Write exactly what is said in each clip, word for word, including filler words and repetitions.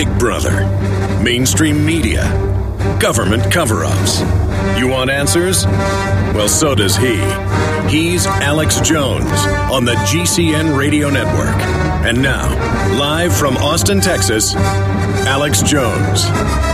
Big Brother, mainstream media, government cover-ups. You want answers? Well, so does he. He's Alex Jones on the G C N Radio Network. And now, live from Austin, Texas, Alex Jones.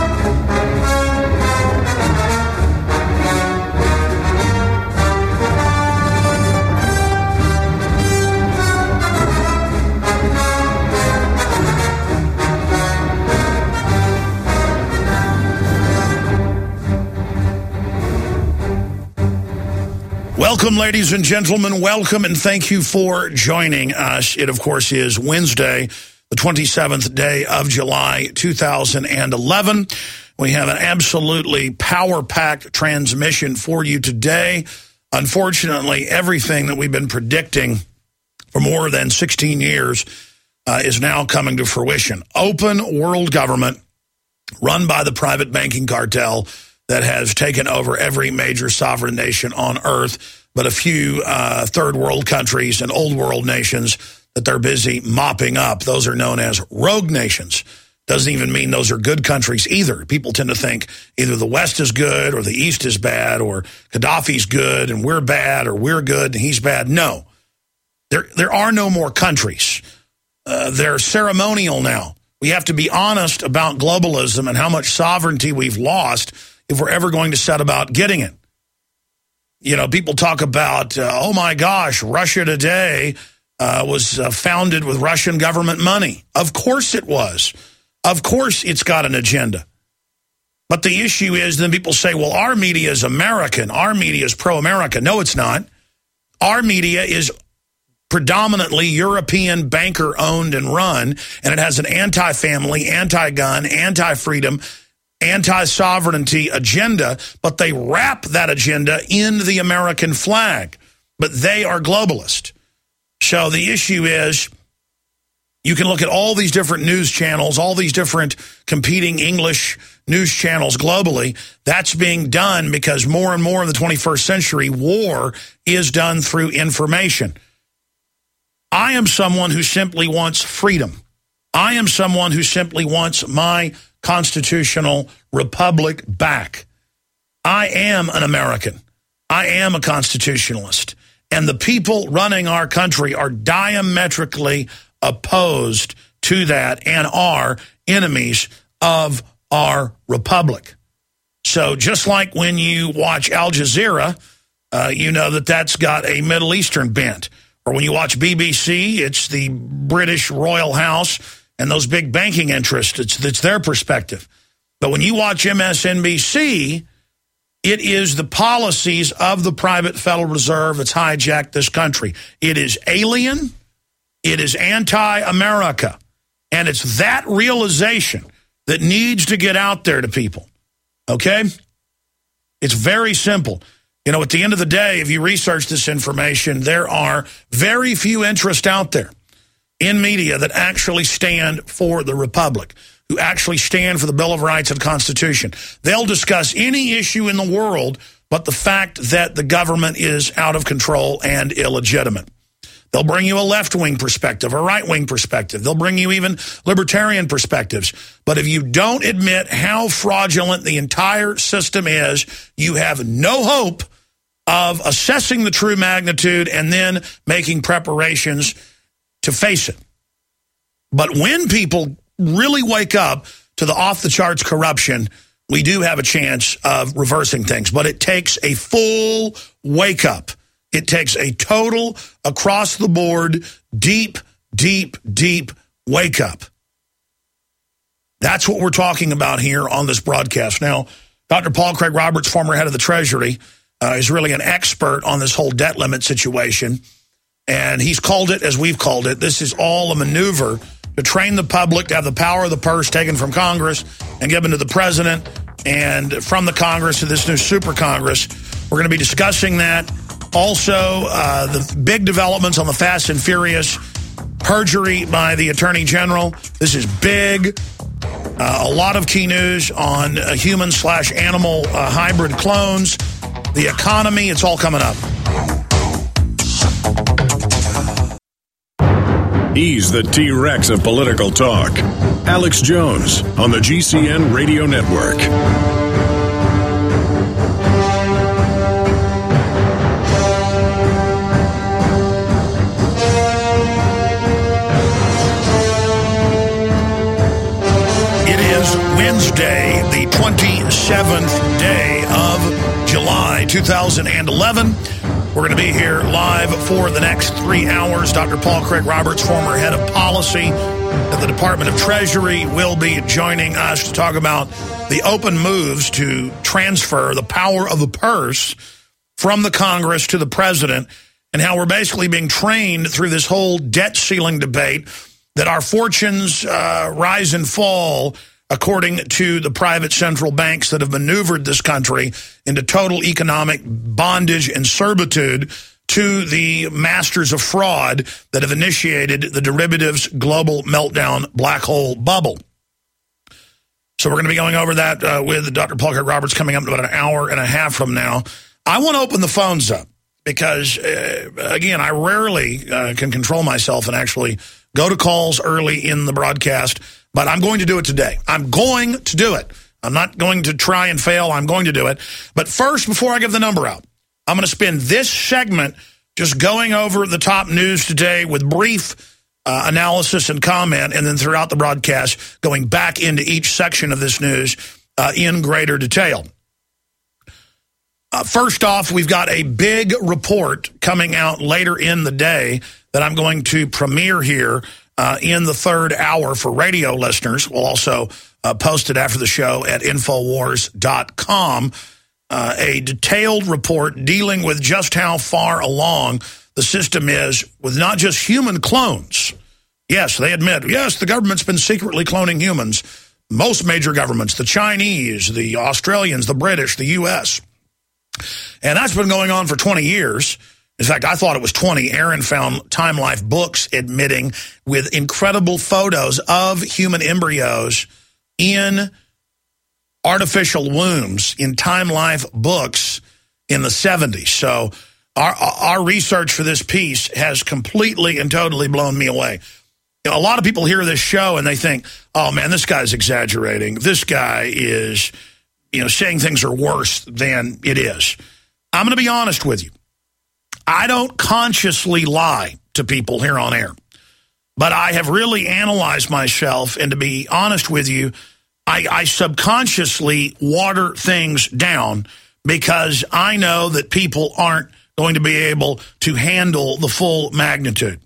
Welcome, ladies and gentlemen. Welcome, and thank you for joining us. It, of course, is Wednesday, the twenty-seventh day of July, two thousand eleven. We have an absolutely power-packed transmission for you today. Unfortunately, everything that we've been predicting for more than sixteen years uh, is now coming to fruition. Open world government run by the private banking cartel that has taken over every major sovereign nation on earth, but a few uh, third world countries and old world nations that they're busy mopping up. Those are known as rogue nations. Doesn't even mean those are good countries either. People tend to think either the West is good or the East is bad, or Gaddafi's good and we're bad, or we're good and he's bad. No, there, there are no more countries. Uh, they're ceremonial now. We have to be honest about globalism and how much sovereignty we've lost if we're ever going to set about getting it. You know, people talk about, uh, oh my gosh, Russia Today uh, was uh, founded with Russian government money. Of course it was. Of course it's got an agenda. But the issue is, then people say, well, our media is American. Our media is pro-America. No, it's not. Our media is predominantly European banker-owned and run, and it has an anti-family, anti-gun, anti-freedom, anti-sovereignty agenda, but they wrap that agenda in the American flag. But they are globalist. So the issue is, you can look at all these different news channels, all these different competing English news channels globally. That's being done because more and more in the twenty-first century, war is done through information. I am someone who simply wants freedom. I am someone who simply wants my constitutional republic back. I am an American. I am a constitutionalist. And the people running our country are diametrically opposed to that and are enemies of our republic. So just like when you watch Al Jazeera, uh, you know that that's got a Middle Eastern bent. Or when you watch B B C, it's the British Royal House and those big banking interests, it's, it's their perspective. But when you watch M S N B C, it is the policies of the private Federal Reserve that's hijacked this country. It is alien. It is anti-America. And it's that realization that needs to get out there to people. Okay? It's very simple. You know, at the end of the day, if you research this information, there are very few interests out there in media that actually stand for the Republic, who actually stand for the Bill of Rights and Constitution. They'll discuss any issue in the world but the fact that the government is out of control and illegitimate. They'll bring you a left-wing perspective, a right-wing perspective. They'll bring you even libertarian perspectives. But if you don't admit how fraudulent the entire system is, you have no hope of assessing the true magnitude and then making preparations to face it. But when people really wake up to the off-the-charts corruption, we do have a chance of reversing things. But it takes a full wake-up. It takes a total, across-the-board, deep, deep, deep wake-up. That's what we're talking about here on this broadcast. Now, Doctor Paul Craig Roberts, former head of the Treasury, uh, is really an expert on this whole debt limit situation. And he's called it, as we've called it, this is all a maneuver to train the public to have the power of the purse taken from Congress and given to the president, and from the Congress to this new super Congress. We're going to be discussing that. Also, uh, the big developments on the Fast and Furious perjury by the Attorney General. This is big. Uh, a lot of key news on uh, human slash animal uh, hybrid clones, the economy. It's all coming up. He's the T-Rex of political talk. Alex Jones on the G C N Radio Network. It is Wednesday, the twenty-seventh day of July, two thousand eleven. We're going to be here live for the next three hours. Doctor Paul Craig Roberts, former head of policy at the Department of Treasury, will be joining us to talk about the open moves to transfer the power of the purse from the Congress to the president, and how we're basically being trained through this whole debt ceiling debate that our fortunes uh, rise and fall according to the private central banks that have maneuvered this country into total economic bondage and servitude to the masters of fraud that have initiated the derivatives global meltdown black hole bubble. So we're going to be going over that uh, with Doctor Paul Craig Roberts coming up in about an hour and a half from now. I want to open the phones up because, uh, again, I rarely uh, can control myself and actually go to calls early in the broadcast. But I'm going to do it today. I'm going to do it. I'm not going to try and fail. I'm going to do it. But first, before I give the number out, I'm going to spend this segment just going over the top news today with brief uh, analysis and comment, and then throughout the broadcast, going back into each section of this news uh, in greater detail. Uh, first off, we've got a big report coming out later in the day that I'm going to premiere here Uh, in the third hour for radio listeners. We'll also uh, post it after the show at Infowars dot com. Uh, a detailed report dealing with just how far along the system is with not just human clones. Yes, they admit, yes, the government's been secretly cloning humans. Most major governments, the Chinese, the Australians, the British, the U S. And that's been going on for twenty years. In fact, I thought it was twenty. Aaron found Time Life books admitting with incredible photos of human embryos in artificial wombs in Time Life books in the seventies. So our, our research for this piece has completely and totally blown me away. You know, a lot of people hear this show and they think, oh, man, this guy's exaggerating. This guy is, you know, saying things are worse than it is. I'm going to be honest with you. I don't consciously lie to people here on air, but I have really analyzed myself, and to be honest with you, I, I subconsciously water things down because I know that people aren't going to be able to handle the full magnitude.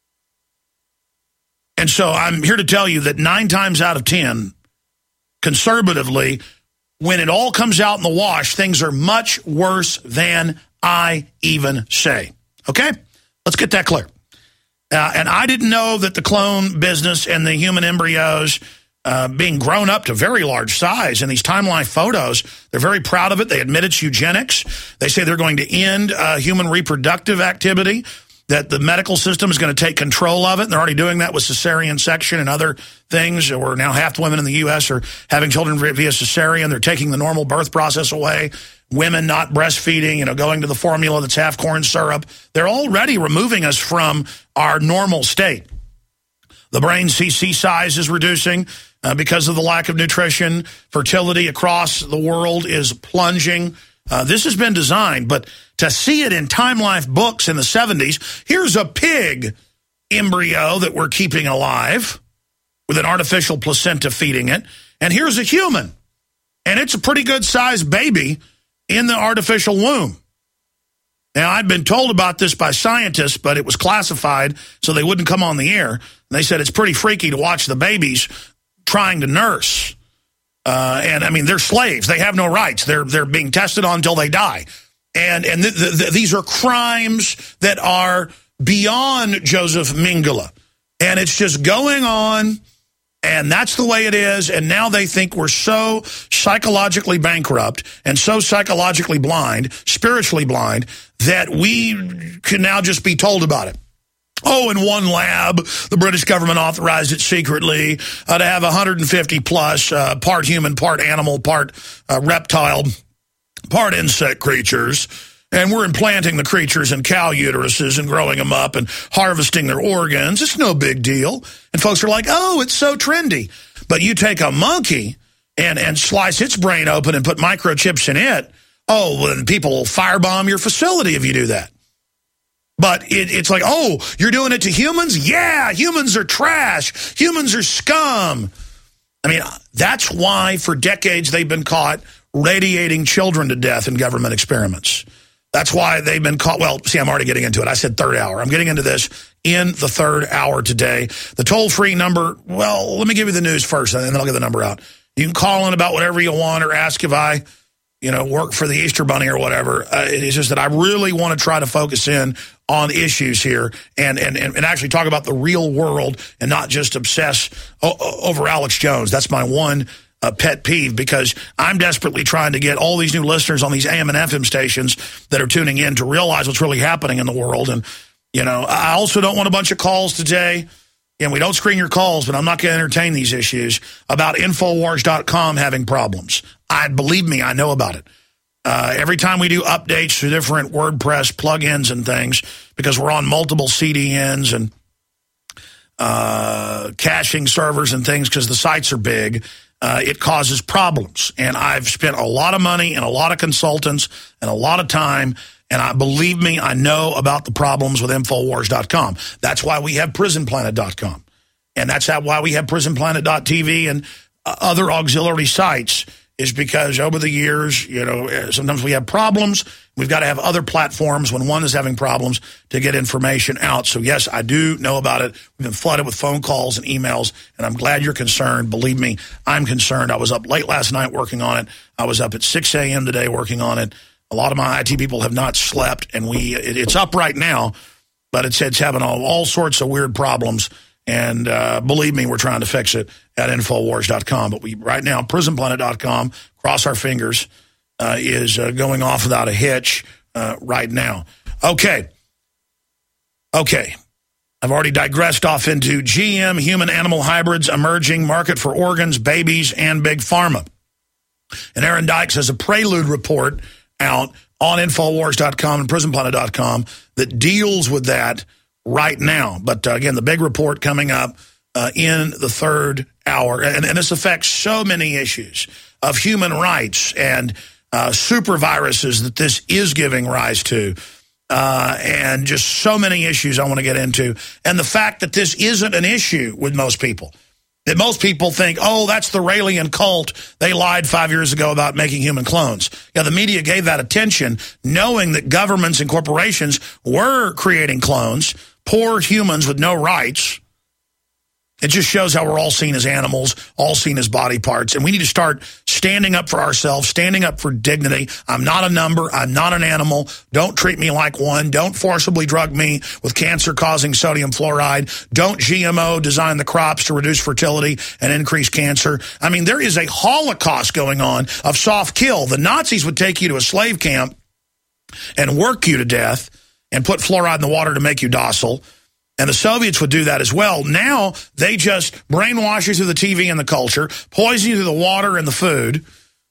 And so I'm here to tell you that nine times out of ten, conservatively, when it all comes out in the wash, things are much worse than I even say. Okay? Let's get that clear. Uh, and I didn't know that the clone business and the human embryos uh, being grown up to very large size in these Time Life photos, they're very proud of it. They admit it's eugenics. They say they're going to end uh, human reproductive activity, that the medical system is going to take control of it. And they're already doing that with cesarean section and other things. Where now half the women in the U S are having children via cesarean. They're taking the normal birth process away. Women not breastfeeding, you know, going to the formula that's half corn syrup. They're already removing us from our normal state. The brain C C size is reducing uh, because of the lack of nutrition. Fertility across the world is plunging. Uh, this has been designed, but to see it in Time Life books in the seventies, here's a pig embryo that we're keeping alive with an artificial placenta feeding it, and here's a human, and it's a pretty good-sized baby in the artificial womb. Now, I'd been told about this by scientists, but it was classified so they wouldn't come on the air. And they said it's pretty freaky to watch the babies trying to nurse. Uh, and, I mean, they're slaves. They have no rights. They're they're being tested on until they die. And, and th th th these are crimes that are beyond Joseph Mengele. And it's just going on, and that's the way it is. And now they think we're so psychologically bankrupt and so psychologically blind, spiritually blind, that we can now just be told about it. Oh, in one lab, the British government authorized it secretly uh, to have one hundred fifty plus uh, part human, part animal, part uh, reptile, part insect creatures. And we're implanting the creatures in cow uteruses and growing them up and harvesting their organs. It's no big deal. And folks are like, oh, it's so trendy. But you take a monkey and, and slice its brain open and put microchips in it, oh, well, then people will firebomb your facility if you do that. But it, it's like, oh, you're doing it to humans? Yeah, humans are trash. Humans are scum. I mean, that's why for decades they've been caught radiating children to death in government experiments. That's why they've been caught. Well, see, I'm already getting into it. I said third hour. I'm getting into this in the third hour today. The toll-free number, well, let me give you the news first, and then I'll get the number out. You can call in about whatever you want or ask if I, you know, work for the Easter Bunny or whatever. Uh, it is just that I really want to try to focus in on issues here and, and, and actually talk about the real world and not just obsess over Alex Jones. That's my one a pet peeve, because I'm desperately trying to get all these new listeners on these A M and F M stations that are tuning in to realize what's really happening in the world. And, you know, I also don't want a bunch of calls today. And we don't screen your calls, but I'm not going to entertain these issues about Infowars dot com having problems. I believe me, I know about it. Uh, every time we do updates to different WordPress plugins and things, because we're on multiple C D Ns and uh, caching servers and things because the sites are big, Uh, it causes problems. And I've spent a lot of money and a lot of consultants and a lot of time, and I believe me, I know about the problems with Infowars dot com. That's why we have Prison Planet dot com. And that's how, why we have Prison Planet dot T V and uh, other auxiliary sites, is because over the years, you know, sometimes we have problems. We've got to have other platforms when one is having problems to get information out. So, yes, I do know about it. We've been flooded with phone calls and emails, and I'm glad you're concerned. Believe me, I'm concerned. I was up late last night working on it. I was up at six A M today working on it. A lot of my I T people have not slept, and we it, it's up right now, but it's, it's having all, all sorts of weird problems. And uh, believe me, we're trying to fix it at Infowars dot com. But we right now, Prison Planet dot com, cross our fingers, uh, is uh, going off without a hitch uh, right now. Okay. Okay. I've already digressed off into G M, human-animal hybrids, emerging market for organs, babies, and big pharma. And Aaron Dykes has a prelude report out on Infowars dot com and Prison Planet dot com that deals with that right now. But uh, again, the big report coming up uh, in the third hour. And, and this affects so many issues of human rights and uh, super viruses that this is giving rise to. Uh, and just so many issues I want to get into. And the fact that this isn't an issue with most people. That most people think, oh, that's the Raelian cult. They lied five years ago about making human clones. Yeah, the media gave that attention, knowing that governments and corporations were creating clones, poor humans with no rights. It just shows how we're all seen as animals, all seen as body parts. And we need to start standing up for ourselves, standing up for dignity. I'm not a number. I'm not an animal. Don't treat me like one. Don't forcibly drug me with cancer-causing sodium fluoride. Don't G M O design the crops to reduce fertility and increase cancer. I mean, there is a holocaust going on of soft kill. The Nazis would take you to a slave camp and work you to death and put fluoride in the water to make you docile. And the Soviets would do that as well. Now they just brainwash you through the T V and the culture, poison you through the water and the food.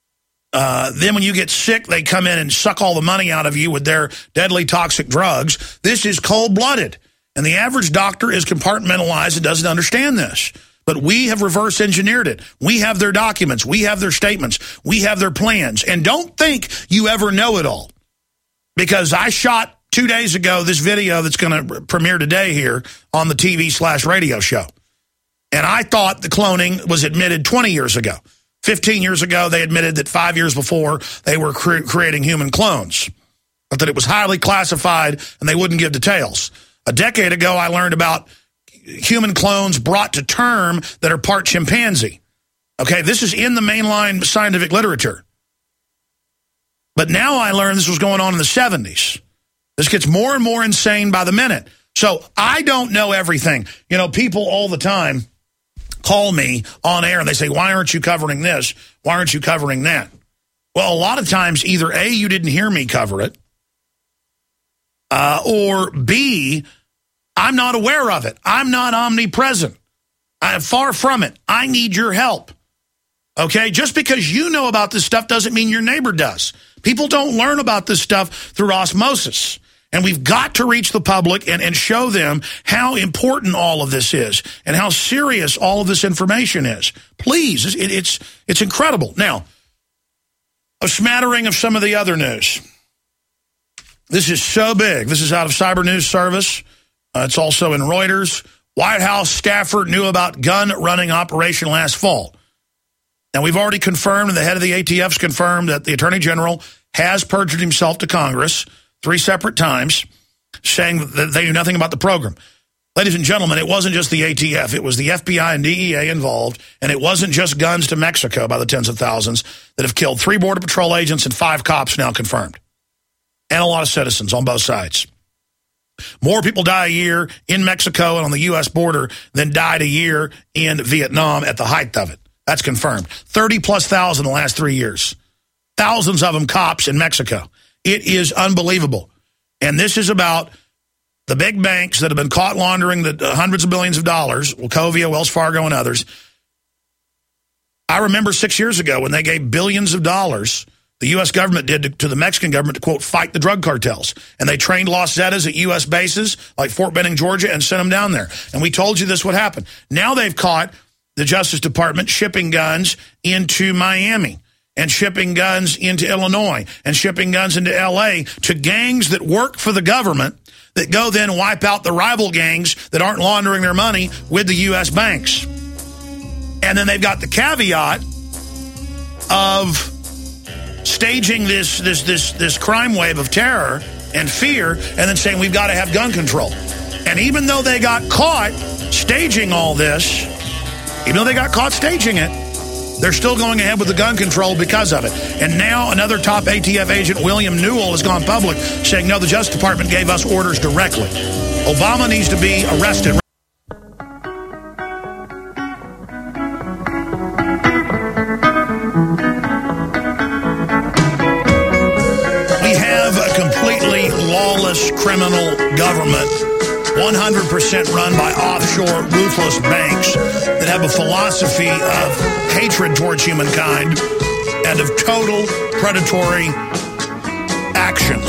Uh, then when you get sick, they come in and suck all the money out of you with their deadly toxic drugs. This is cold-blooded. And the average doctor is compartmentalized and doesn't understand this. But we have reverse engineered it. We have their documents. We have their statements. We have their plans. And don't think you ever know it all. Because I shot two days ago this video that's going to premiere today here on the T V slash radio show. And I thought the cloning was admitted twenty years ago. fifteen years ago, they admitted that five years before they were cre creating human clones. But that it was highly classified and they wouldn't give details. A decade ago, I learned about human clones brought to term that are part chimpanzee. Okay, this is in the mainline scientific literature. But now I learned this was going on in the seventies. This gets more and more insane by the minute. So I don't know everything. You know, people all the time call me on air and they say, why aren't you covering this? Why aren't you covering that? Well, a lot of times either A, you didn't hear me cover it, uh, or B, I'm not aware of it. I'm not omnipresent. I'm far from it. I need your help. Okay, just because you know about this stuff doesn't mean your neighbor does. People don't learn about this stuff through osmosis. And we've got to reach the public and, and show them how important all of this is and how serious all of this information is. Please, it, it's, it's incredible. Now, a smattering of some of the other news. This is so big. This is out of Cyber News Service. Uh, it's also in Reuters. White House staffer knew about gun running operation last fall. Now, we've already confirmed, and the head of the A T F's confirmed, that the Attorney General has perjured himself to Congress three separate times, saying that they knew nothing about the program. Ladies and gentlemen, it wasn't just the A T F. It was the F B I and D E A involved, and it wasn't just guns to Mexico by the tens of thousands that have killed three Border Patrol agents and five cops now confirmed, and a lot of citizens on both sides. More people die a year in Mexico and on the U S border than died a year in Vietnam at the height of it. That's confirmed. thirty plus thousand in the last three years. Thousands of them cops in Mexico. It is unbelievable. And this is about the big banks that have been caught laundering the uh, hundreds of billions of dollars, Wachovia, Wells Fargo, and others. I remember six years ago when they gave billions of dollars, the U S government did to, to the Mexican government to, quote, fight the drug cartels. And they trained Los Zetas at U S bases like Fort Benning, Georgia, and sent them down there. And we told you this would happen. Now they've caught the Justice Department shipping guns into Miami and shipping guns into Illinois and shipping guns into L A to gangs that work for the government that go then wipe out the rival gangs that aren't laundering their money with the U S banks. And then they've got the caveat of staging this this this this crime wave of terror and fear and then saying we've got to have gun control. And even though they got caught staging all this, even though they got caught staging it, they're still going ahead with the gun control because of it. And now another top A T F agent, William Newell, has gone public saying, no, the Justice Department gave us orders directly. Obama needs to be arrested. We have a completely lawless criminal government, one hundred percent run by offshore, ruthless banks that have a philosophy of hatred towards humankind and of total predatory actions.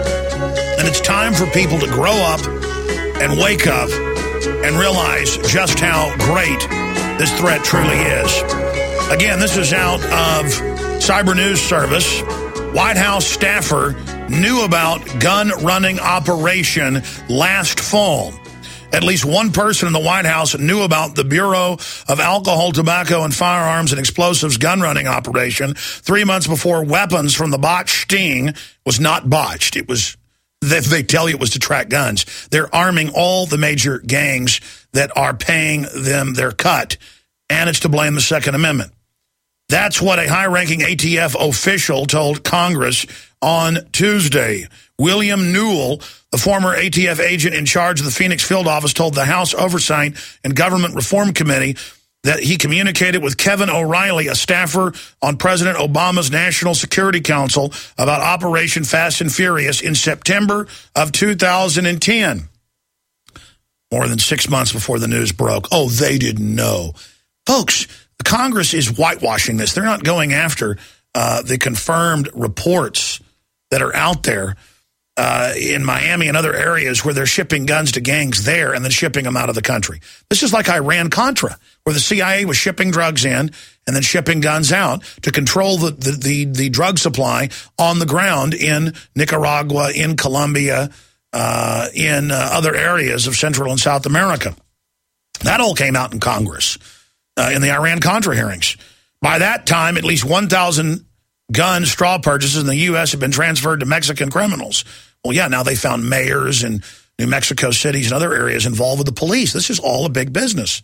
And it's time for people to grow up and wake up and realize just how great this threat truly is. Again, this is out of Cyber News Service. White House staffer knew about gun running operation last fall. At least one person in the White House knew about the Bureau of Alcohol, Tobacco, and Firearms and Explosives gun running operation three months before weapons from the botched sting was not botched. It was, they, they tell you it was to track guns. They're arming all the major gangs that are paying them their cut, and it's to blame the Second Amendment. That's what a high-ranking A T F official told Congress on Tuesday. William Newell, the former A T F agent in charge of the Phoenix field office, told the House Oversight and Government Reform Committee that he communicated with Kevin O'Reilly, a staffer on President Obama's National Security Council, about Operation Fast and Furious in September of two thousand ten. More than six months before the news broke. Oh, they didn't know. Folks, Congress is whitewashing this. They're not going after uh, the confirmed reports that are out there uh, in Miami and other areas where they're shipping guns to gangs there and then shipping them out of the country. This is like Iran-Contra, where the C I A was shipping drugs in and then shipping guns out to control the, the, the, the drug supply on the ground in Nicaragua, in Colombia, uh, in uh, other areas of Central and South America. That all came out in Congress. Uh, in the Iran-Contra hearings. By that time, at least one thousand gun straw purchases in the U S have been transferred to Mexican criminals. Well, yeah, now they found mayors in New Mexico cities and other areas involved with the police. This is all a big business.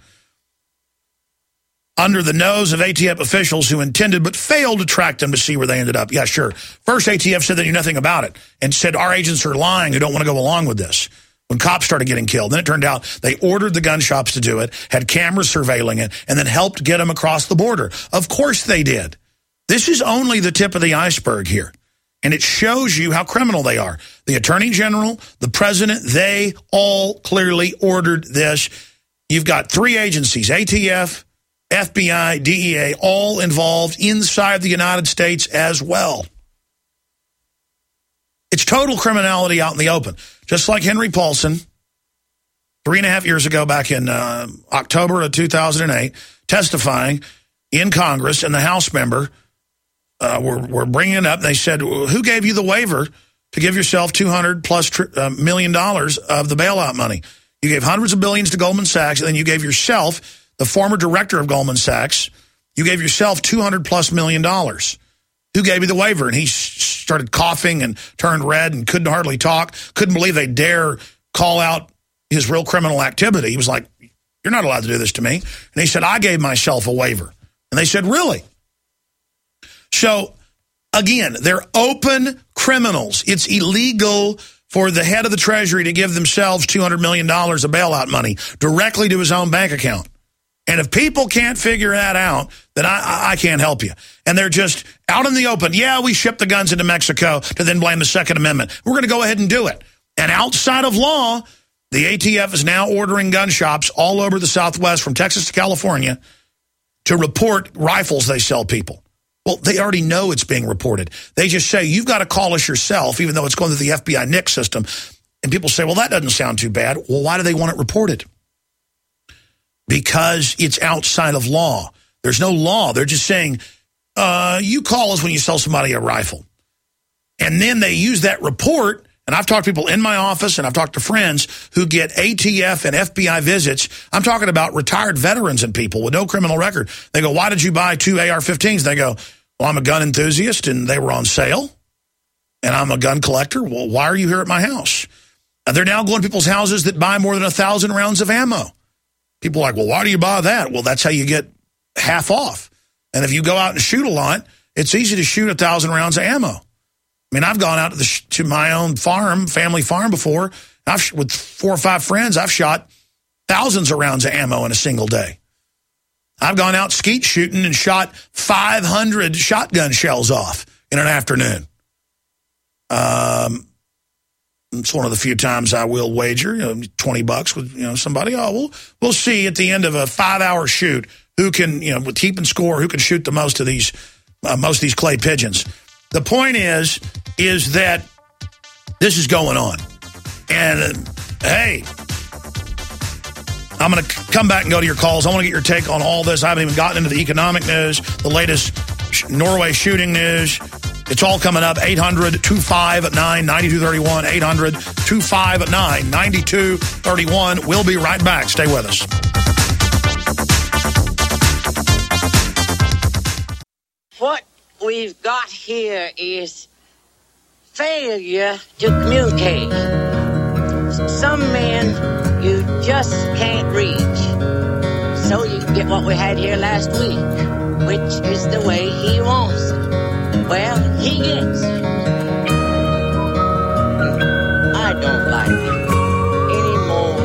Under the nose of A T F officials who intended but failed to track them to see where they ended up. Yeah, sure. First, A T F said they knew nothing about it and said our agents are lying who don't want to go along with this. When cops started getting killed, then it turned out they ordered the gun shops to do it, had cameras surveilling it, and then helped get them across the border. Of course they did. This is only the tip of the iceberg here, and it shows you how criminal they are. The Attorney General, the President, they all clearly ordered this. You've got three agencies, A T F, F B I, D E A, all involved inside the United States as well. It's total criminality out in the open. Just like Henry Paulson, three and a half years ago, back in uh, October of two thousand eight, testifying in Congress, and the House member uh, were, were bringing it up. They said, who gave you the waiver to give yourself two hundred plus tr uh, million dollars of the bailout money? You gave hundreds of billions to Goldman Sachs, and then you gave yourself, the former director of Goldman Sachs, you gave yourself two hundred plus million dollars. Who gave you the waiver? And he started coughing and turned red and couldn't hardly talk. Couldn't believe they dare call out his real criminal activity. He was like, you're not allowed to do this to me. And he said, I gave myself a waiver. And they said, really? So, again, they're open criminals. It's illegal for the head of the Treasury to give themselves two hundred million dollars of bailout money directly to his own bank account. And if people can't figure that out, then I, I can't help you. And they're just out in the open. Yeah, we shipped the guns into Mexico to then blame the Second Amendment. We're going to go ahead and do it. And outside of law, the A T F is now ordering gun shops all over the Southwest, from Texas to California, to report rifles they sell people. Well, they already know it's being reported. They just say, you've got to call us yourself, even though it's going through the F B I N I C system. And people say, well, that doesn't sound too bad. Well, why do they want it reported? Because it's outside of law. There's no law. They're just saying, uh, you call us when you sell somebody a rifle. And then they use that report, and I've talked to people in my office, and I've talked to friends who get A T F and F B I visits. I'm talking about retired veterans and people with no criminal record. They go, why did you buy two A R fifteens? They go, well, I'm a gun enthusiast, and they were on sale, and I'm a gun collector. Well, why are you here at my house? And they're now going to people's houses that buy more than a thousand rounds of ammo. People are like, well, why do you buy that? Well, that's how you get half off. And if you go out and shoot a lot, it's easy to shoot a thousand rounds of ammo. I mean, I've gone out to, the sh to my own farm, family farm before. I've, with four or five friends, I've shot thousands of rounds of ammo in a single day. I've gone out skeet shooting and shot five hundred shotgun shells off in an afternoon. Um, it's one of the few times I will wager, you know, twenty bucks with, you know, somebody. Oh, we'll, we'll see at the end of a five-hour shoot who can, you know, with keeping score, who can shoot the most of these, uh, most of these clay pigeons. The point is, is that this is going on. And, uh, hey, I'm going to come back and go to your calls. I want to get your take on all this. I haven't even gotten into the economic news, the latest sh Norway shooting news. It's all coming up. eight hundred, two five nine, nine two three one. eight hundred, two five nine, nine two three one. We'll be right back. Stay with us. What we've got here is failure to communicate. Some men you just can't reach. So you get what we had here last week, which is the way he wants it. Well, he gets it. I don't like it any more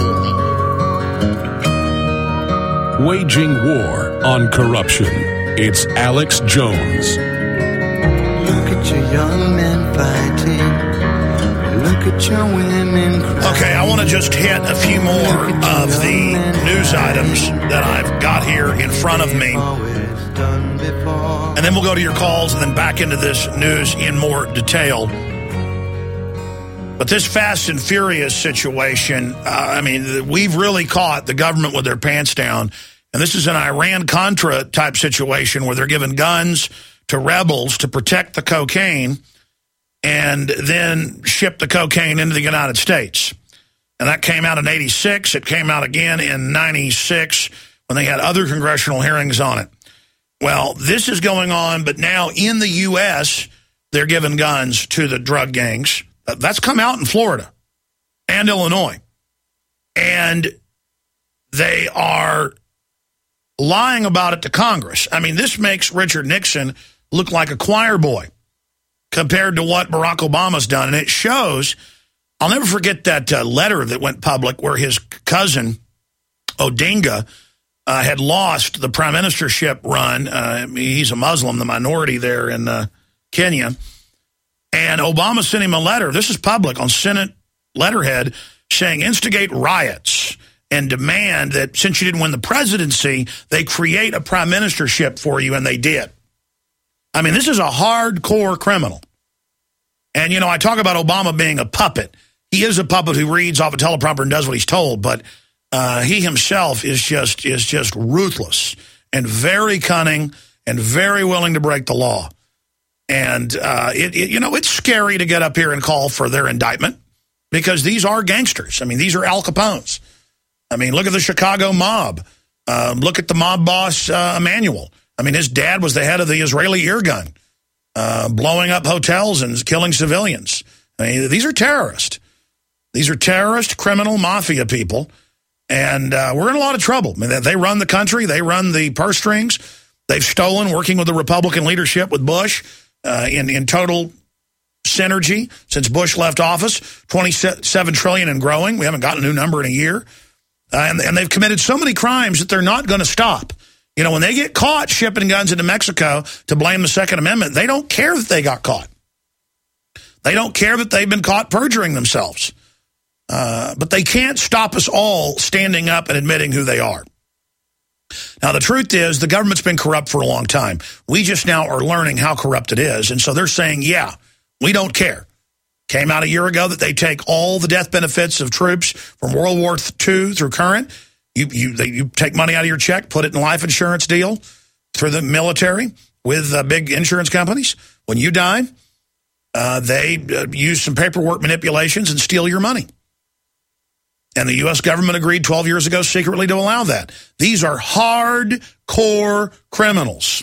than you do. Waging war on corruption. It's Alex Jones. Look at your young men fighting. Look at your women crying. Okay, I want to just hit a few more of the news items that I've got here in front of me. And then we'll go to your calls and then back into this news in more detail. But this Fast and Furious situation, uh, I mean, we've really caught the government with their pants down. And this is an Iran-Contra type situation where they're giving guns to rebels to protect the cocaine and then ship the cocaine into the United States. And that came out in eighty-six. It came out again in ninety-six when they had other congressional hearings on it. Well, this is going on, but now in the U S, they're giving guns to the drug gangs. That's come out in Florida and Illinois. And they are lying about it to Congress. I mean, this makes Richard Nixon look like a choir boy compared to what Barack Obama's done. And it shows, I'll never forget that uh, letter that went public where his cousin, Odinga, Uh, had lost the prime ministership run. Uh, he's a Muslim, the minority there in uh, Kenya. And Obama sent him a letter. This is public on Senate letterhead saying instigate riots and demand that since you didn't win the presidency, they create a prime ministership for you, and they did. I mean, this is a hardcore criminal. And, you know, I talk about Obama being a puppet. He is a puppet who reads off a teleprompter and does what he's told, but uh, he himself is just is just ruthless and very cunning and very willing to break the law. And, uh, it, it, you know, it's scary to get up here and call for their indictment because these are gangsters. I mean, these are Al Capones. I mean, look at the Chicago mob. Uh, look at the mob boss, uh, Emanuel. I mean, his dad was the head of the Israeli ear gun, uh, blowing up hotels and killing civilians. I mean, these are terrorists. These are terrorist, criminal, mafia people. And uh, we're in a lot of trouble. I mean, they run the country. They run the purse strings. They've stolen, working with the Republican leadership, with Bush, uh, in, in total synergy since Bush left office, twenty-seven trillion dollars and growing. We haven't gotten a new number in a year. Uh, and, and they've committed so many crimes that they're not going to stop. You know, when they get caught shipping guns into Mexico to blame the Second Amendment, they don't care that they got caught. They don't care that they've been caught perjuring themselves. Uh, but they can't stop us all standing up and admitting who they are. Now, the truth is the government's been corrupt for a long time. We just now are learning how corrupt it is. And so they're saying, yeah, we don't care. Came out a year ago that they take all the death benefits of troops from World War Two through current. You, you, they, you take money out of your check, put it in a life insurance deal through the military with uh, big insurance companies. When you die, uh, they uh, use some paperwork manipulations and steal your money. And the U S government agreed twelve years ago secretly to allow that. These are hardcore criminals.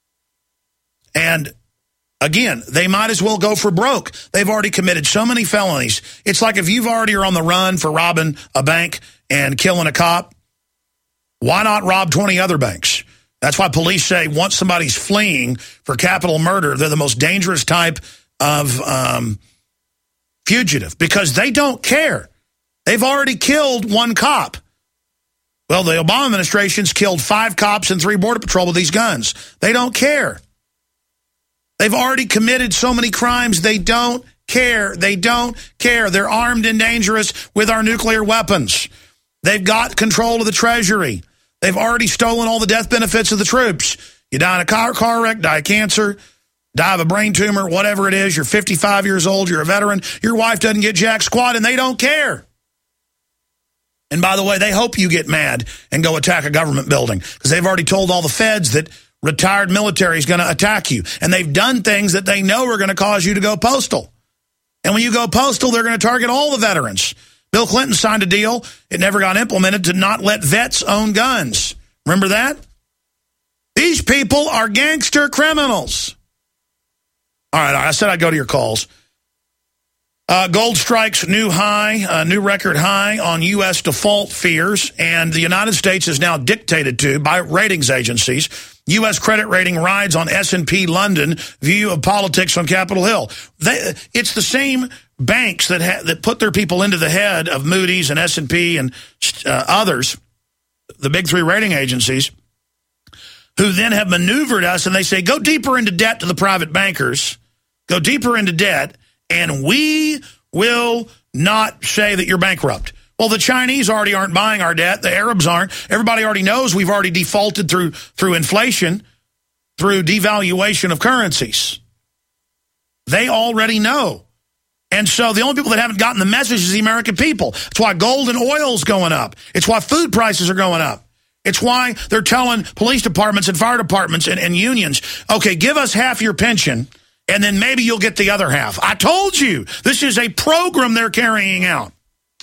And again, they might as well go for broke. They've already committed so many felonies. It's like if you've already are on the run for robbing a bank and killing a cop, why not rob twenty other banks? That's why police say once somebody's fleeing for capital murder, they're the most dangerous type of um, fugitive because they don't care. They've already killed one cop. Well, the Obama administration's killed five cops and three Border Patrol with these guns. They don't care. They've already committed so many crimes, they don't care. They don't care. They're armed and dangerous with our nuclear weapons. They've got control of the Treasury. They've already stolen all the death benefits of the troops. You die in a car, car wreck, die of cancer, die of a brain tumor, whatever it is. You're fifty-five years old, you're a veteran. Your wife doesn't get jack squat, and they don't care. And by the way, they hope you get mad and go attack a government building because they've already told all the feds that retired military is going to attack you. And they've done things that they know are going to cause you to go postal. And when you go postal, they're going to target all the veterans. Bill Clinton signed a deal. It never got implemented to not let vets own guns. Remember that? These people are gangster criminals. All right, I said I'd go to your calls. Uh, gold strikes new high, uh, new record high on U S default fears, and the United States is now dictated to by ratings agencies. U S credit rating rides on S and P London, view of politics on Capitol Hill. They, it's the same banks that ha that put their people into the head of Moody's and S and P and uh, others, the big three rating agencies, who then have maneuvered us, and they say, go deeper into debt to the private bankers, go deeper into debt, and we will not say that you're bankrupt. Well, the Chinese already aren't buying our debt. The Arabs aren't. Everybody already knows we've already defaulted through through inflation, through devaluation of currencies. They already know. And so the only people that haven't gotten the message is the American people. It's why gold and oil is going up. It's why food prices are going up. It's why they're telling police departments and fire departments and, and unions, okay, give us half your pension, and then maybe you'll get the other half. I told you, this is a program they're carrying out.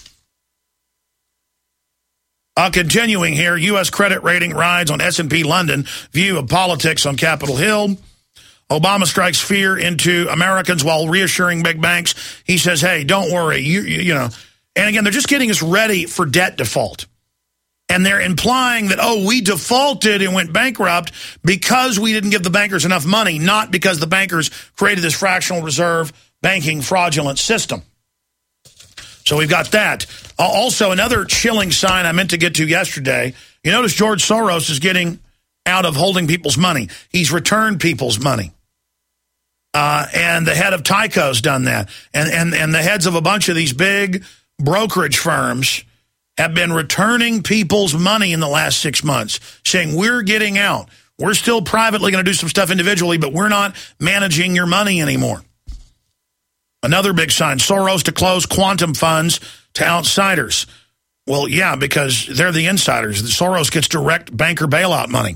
Uh, continuing here, U S credit rating rides on S and P London, view of politics on Capitol Hill. Obama strikes fear into Americans while reassuring big banks. He says, hey, don't worry, you, you, you know. And again, they're just getting us ready for debt default. And they're implying that, oh, we defaulted and went bankrupt because we didn't give the bankers enough money, not because the bankers created this fractional reserve banking fraudulent system. So we've got that. Uh, also, another chilling sign I meant to get to yesterday. You notice George Soros is getting out of holding people's money. He's returned people's money. Uh, and the head of Tyco's done that. And, and, and the heads of a bunch of these big brokerage firms have been returning people's money in the last six months, saying we're getting out. We're still privately going to do some stuff individually, but we're not managing your money anymore. Another big sign, Soros to close quantum funds to outsiders. Well, yeah, because they're the insiders. Soros gets direct banker bailout money.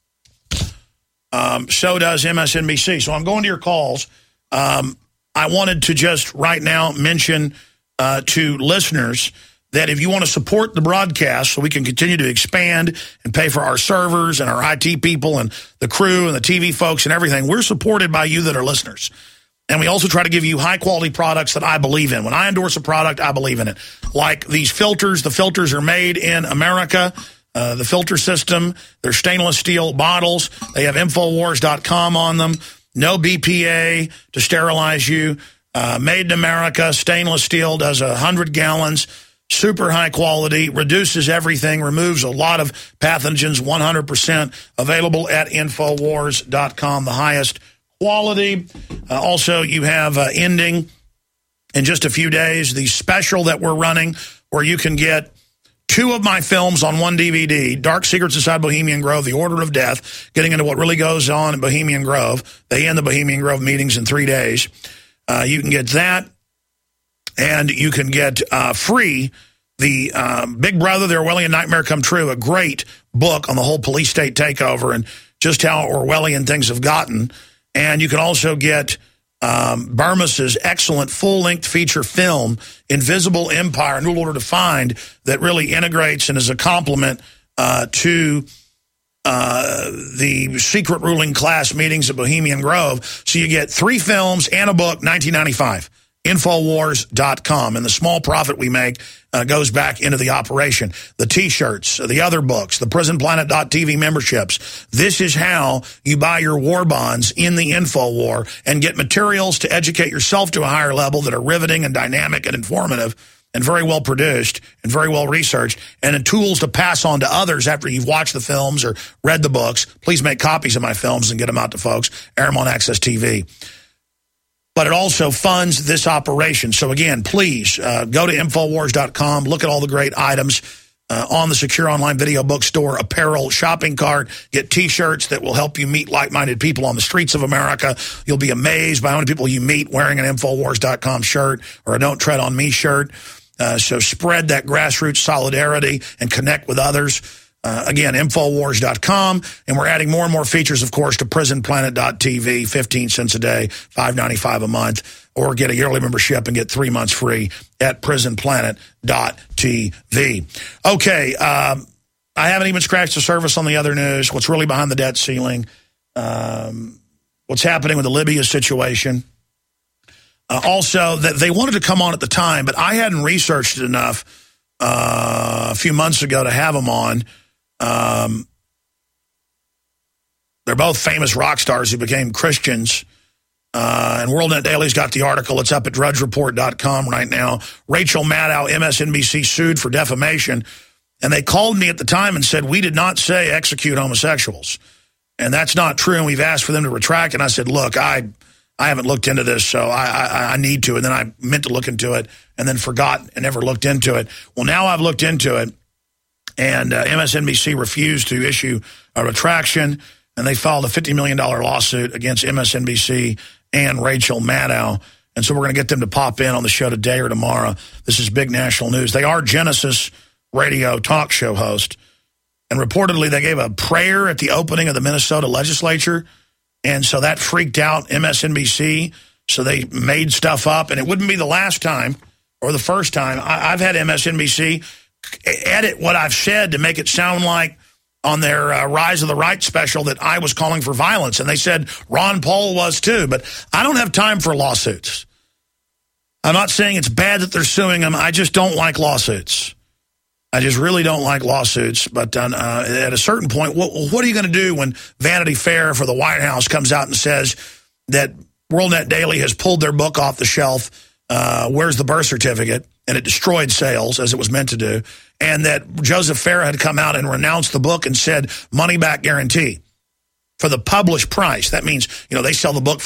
Um, so does M S N B C. So I'm going to your calls. Um, I wanted to just right now mention uh, to listeners that if you want to support the broadcast so we can continue to expand and pay for our servers and our I T people and the crew and the T V folks and everything, we're supported by you that are listeners. And we also try to give you high-quality products that I believe in. When I endorse a product, I believe in it. Like these filters. The filters are made in America. Uh, the filter system, they're stainless steel bottles. They have Infowars dot com on them. No B P A to sterilize you. Uh, made in America, stainless steel, does one hundred gallons. Super high quality, reduces everything, removes a lot of pathogens, one hundred percent. Available at Infowars dot com, the highest quality. Uh, also, you have uh, ending in just a few days the special that we're running where you can get two of my films on one D V D, Dark Secrets Inside Bohemian Grove, The Order of Death, getting into what really goes on in Bohemian Grove. They end the Bohemian Grove meetings in three days. Uh, you can get that, and you can get uh, free the um, Big Brother, The Orwellian Nightmare Come True, a great book on the whole police state takeover and just how Orwellian things have gotten. And you can also get um, Burmas's excellent full-length feature film, Invisible Empire, New Order Defined, that really integrates and is a complement uh, to uh, the secret ruling class meetings at Bohemian Grove. So you get three films and a book, nineteen ninety-five. Infowars dot com, and the small profit we make uh, goes back into the operation. The T-shirts, the other books, the prison planet dot T V memberships. This is how you buy your war bonds in the InfoWar and get materials to educate yourself to a higher level that are riveting and dynamic and informative and very well produced and very well researched, and then tools to pass on to others after you've watched the films or read the books. Please make copies of my films and get them out to folks. Air them on Access T V. But it also funds this operation. So, again, please uh, go to Infowars dot com, look at all the great items uh, on the secure online video bookstore, apparel, shopping cart, get T-shirts that will help you meet like-minded people on the streets of America. You'll be amazed by how many people you meet wearing an Infowars dot com shirt or a Don't Tread on Me shirt. Uh, so spread that grassroots solidarity and connect with others. Uh, again, Infowars dot com, and we're adding more and more features, of course, to prison planet dot T V, fifteen cents a day, five ninety-five a month, or get a yearly membership and get three months free at prison planet dot T V. Okay, um, I haven't even scratched the surface on the other news, what's really behind the debt ceiling, um, what's happening with the Libya situation. Uh, also, that they wanted to come on at the time, but I hadn't researched it enough uh, a few months ago to have them on. Um, they're both famous rock stars who became Christians. Uh, and WorldNet Daily's got the article. It's up at drudge report dot com right now. Rachel Maddow, M S N B C, sued for defamation. And they called me at the time and said, we did not say execute homosexuals. And that's not true. And we've asked for them to retract. And I said, look, I I haven't looked into this, so I, I, I need to. And then I meant to look into it and then forgot and never looked into it. Well, now I've looked into it. And uh, M S N B C refused to issue a retraction, and they filed a fifty million dollars lawsuit against M S N B C and Rachel Maddow. And so we're going to get them to pop in on the show today or tomorrow. This is big national news. They are Genesis radio talk show host. And reportedly, they gave a prayer at the opening of the Minnesota legislature. And so that freaked out M S N B C. So they made stuff up. And it wouldn't be the last time or the first time. I, I've had M S N B C edit what I've said to make it sound like on their uh, Rise of the Right special that I was calling for violence. And they said Ron Paul was too. But I don't have time for lawsuits. I'm not saying it's bad that they're suing them. I just don't like lawsuits. I just really don't like lawsuits. But uh, at a certain point, what, what are you going to do when Vanity Fair for the White House comes out and says that WorldNet Daily has pulled their book off the shelf, uh, where's the birth certificate, and it destroyed sales, as it was meant to do, and that Joseph Farah had come out and renounced the book and said money-back guarantee for the published price. That means, you know, they sell the book for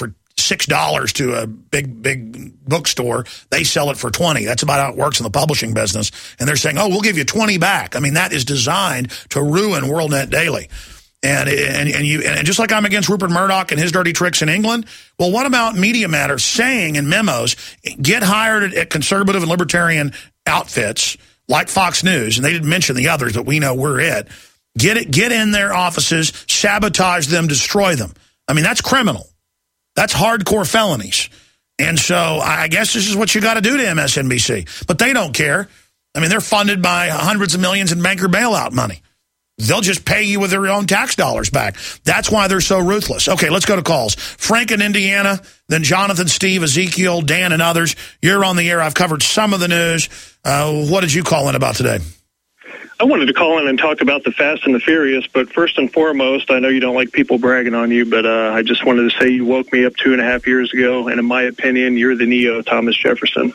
six dollars to a big, big bookstore. They sell it for twenty. That's about how it works in the publishing business. And they're saying, oh, we'll give you twenty back. I mean, that is designed to ruin WorldNet Daily. And, and, and, you, and just like I'm against Rupert Murdoch and his dirty tricks in England, well, what about Media Matters saying in memos, get hired at conservative and libertarian outfits like Fox News, and they didn't mention the others, but we know we're it. Get it, get in their offices, sabotage them, destroy them. I mean, that's criminal. That's hardcore felonies. And so I guess this is what you got to do to M S N B C. But they don't care. I mean, they're funded by hundreds of millions in banker bailout money. They'll just pay you with their own tax dollars back. That's why they're so ruthless. Okay, let's go to calls. Frank in Indiana, then Jonathan, Steve, Ezekiel, Dan, and others. You're on the air. I've covered some of the news. Uh, what did you call in about today? I wanted to call in and talk about the Fast and the Furious, but first and foremost, I know you don't like people bragging on you, but uh, I just wanted to say you woke me up two and a half years ago, and in my opinion, you're the Neo Thomas Jefferson.